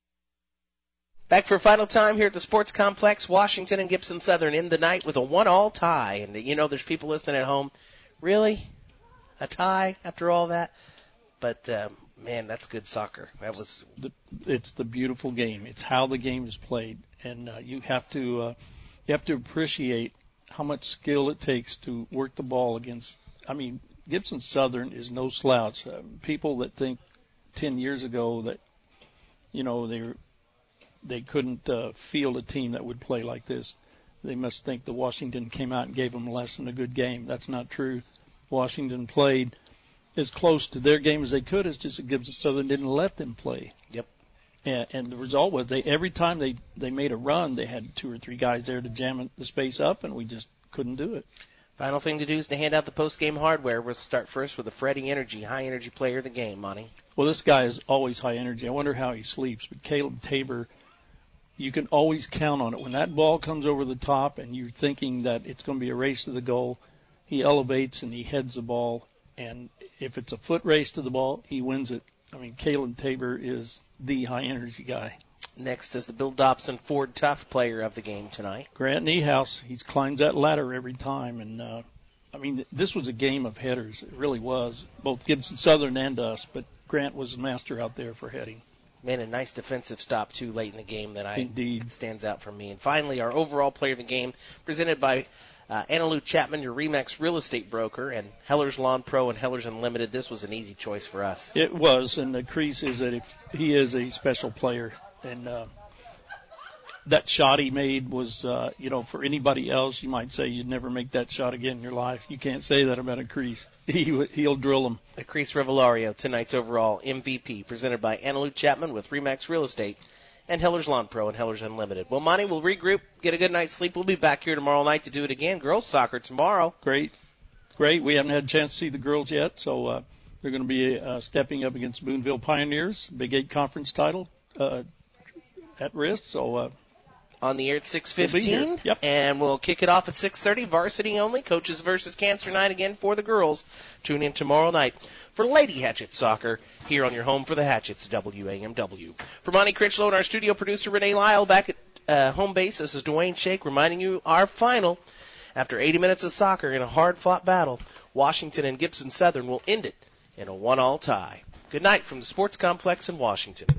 Back for a final time here at the Sports Complex, Washington and Gibson Southern in the night with a one-all tie. And, you know, there's people listening at home. Really? A tie after all that? But, uh, man, that's good soccer. That was. It's the beautiful game. It's how the game is played. And uh, you have to uh, you have to appreciate how much skill it takes to work the ball against. I mean, Gibson Southern is no slouch. Uh, people that think ten years ago that, you know, they were, they couldn't uh, field a team that would play like this, they must think that Washington came out and gave them less than a good game. That's not true. Washington played as close to their game as they could. It's just that Gibson Southern didn't let them play. Yep. And, and the result was they every time they, they made a run, they had two or three guys there to jam the space up, and we just couldn't do it. Final thing to do is to hand out the post-game hardware. We'll start first with the Freddie Energy high-energy player of the game, Monty. Well, this guy is always high energy. I wonder how he sleeps. But Caleb Tabor, you can always count on it. When that ball comes over the top and you're thinking that it's going to be a race to the goal, he elevates and he heads the ball. And if it's a foot race to the ball, he wins it. I mean, Caleb Tabor is the high-energy guy. Next is the Bill Dobson Ford Tough player of the game tonight. Grant Niehaus, he's climbed that ladder every time. And, uh, I mean, this was a game of headers. It really was, both Gibson Southern and us. But Grant was a master out there for heading. Man, a nice defensive stop, too, late in the game that I Indeed. stands out for me. And finally, our overall player of the game, presented by uh, Anna Lou Chapman, your Remax real estate broker, and Heller's Lawn Pro and Heller's Unlimited. This was an easy choice for us. It was, and the crease is that if he is a special player. And uh, that shot he made was, uh, you know, for anybody else, you might say you'd never make that shot again in your life. You can't say that about a crease. He, he'll drill them. The Crease Revellario, tonight's overall M V P, presented by Anna Lou Chapman with Remax Real Estate and Heller's Lawn Pro and Heller's Unlimited. Well, Monty, we'll regroup, get a good night's sleep. We'll be back here tomorrow night to do it again. Girls soccer tomorrow. Great. Great. We haven't had a chance to see the girls yet, so uh, they're going to be uh, stepping up against Boonville Pioneers, Big Eight Conference title. Uh, at risk, so uh, on the air at six fifteen, we'll yep. And we'll kick it off at six thirty, varsity only, coaches versus cancer night again for the girls. Tune in tomorrow night for Lady Hatchet Soccer here on your home for the Hatchets, W A M W. For Monty Critchlow and our studio producer Renee Lyle back at uh, home base, this is Dwayne Shake reminding you our final. After eighty minutes of soccer in a hard-fought battle, Washington and Gibson Southern will end it in a one-all tie. Good night from the Sports Complex in Washington.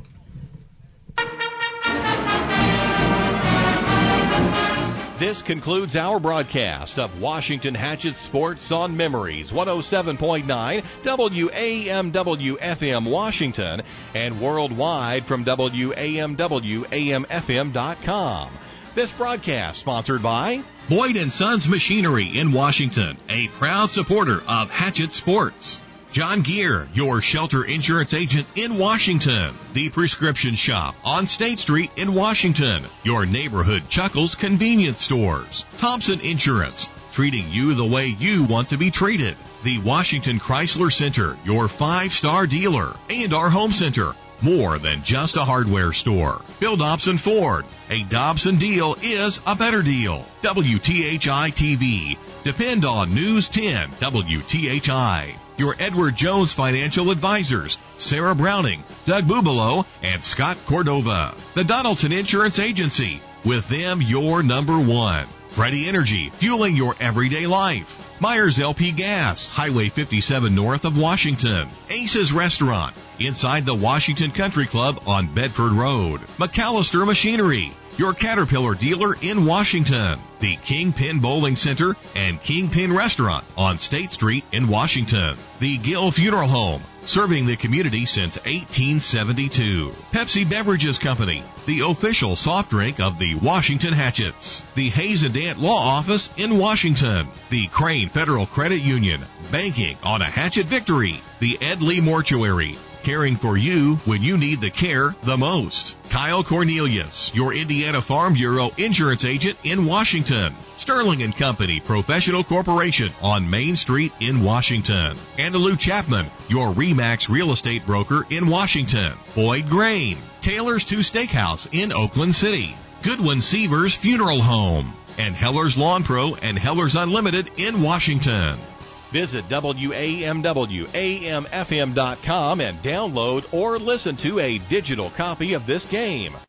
This concludes our broadcast of Washington Hatchet Sports on Memories, one oh seven point nine W A M W F M Washington, and worldwide from W A M W A M F M dot com. This broadcast sponsored by Boyd and Sons Machinery in Washington, a proud supporter of Hatchet Sports. John Gear, your shelter insurance agent in Washington. The Prescription Shop on State Street in Washington. Your neighborhood Chuckles convenience stores. Thompson Insurance, treating you the way you want to be treated. The Washington Chrysler Center, your five-star dealer. And our home center, more than just a hardware store. Bill Dobson Ford, a Dobson deal is a better deal. W T H I T V, depend on News ten W T H I. Your Edward Jones Financial Advisors, Sarah Browning, Doug Bubalo, and Scott Cordova. The Donaldson Insurance Agency, with them, your number one. Freddie Energy, fueling your everyday life. Myers L P Gas, Highway fifty-seven north of Washington. Ace's Restaurant, inside the Washington Country Club on Bedford Road. McAllister Machinery, your Caterpillar dealer in Washington. The Kingpin Bowling Center and Kingpin Restaurant on State Street in Washington. The Gill Funeral Home, serving the community since eighteen seventy-two. Pepsi Beverages Company, the official soft drink of the Washington Hatchets. The Hayes and Dant Law Office in Washington. The Crane Federal Credit Union, banking on a Hatchet victory. The Ed Lee Mortuary, caring for you when you need the care the most. Kyle Cornelius, your Indiana Farm Bureau insurance agent in Washington. Sterling and Company Professional Corporation on Main Street in Washington. Andalou Chapman, your RE/MAX real estate broker in Washington. Boyd Grain, Taylor's Two Steakhouse in Oakland City. Goodwin Seavers Funeral Home. And Heller's Lawn Pro and Heller's Unlimited in Washington. Visit W A M W A M F M dot com and download or listen to a digital copy of this game.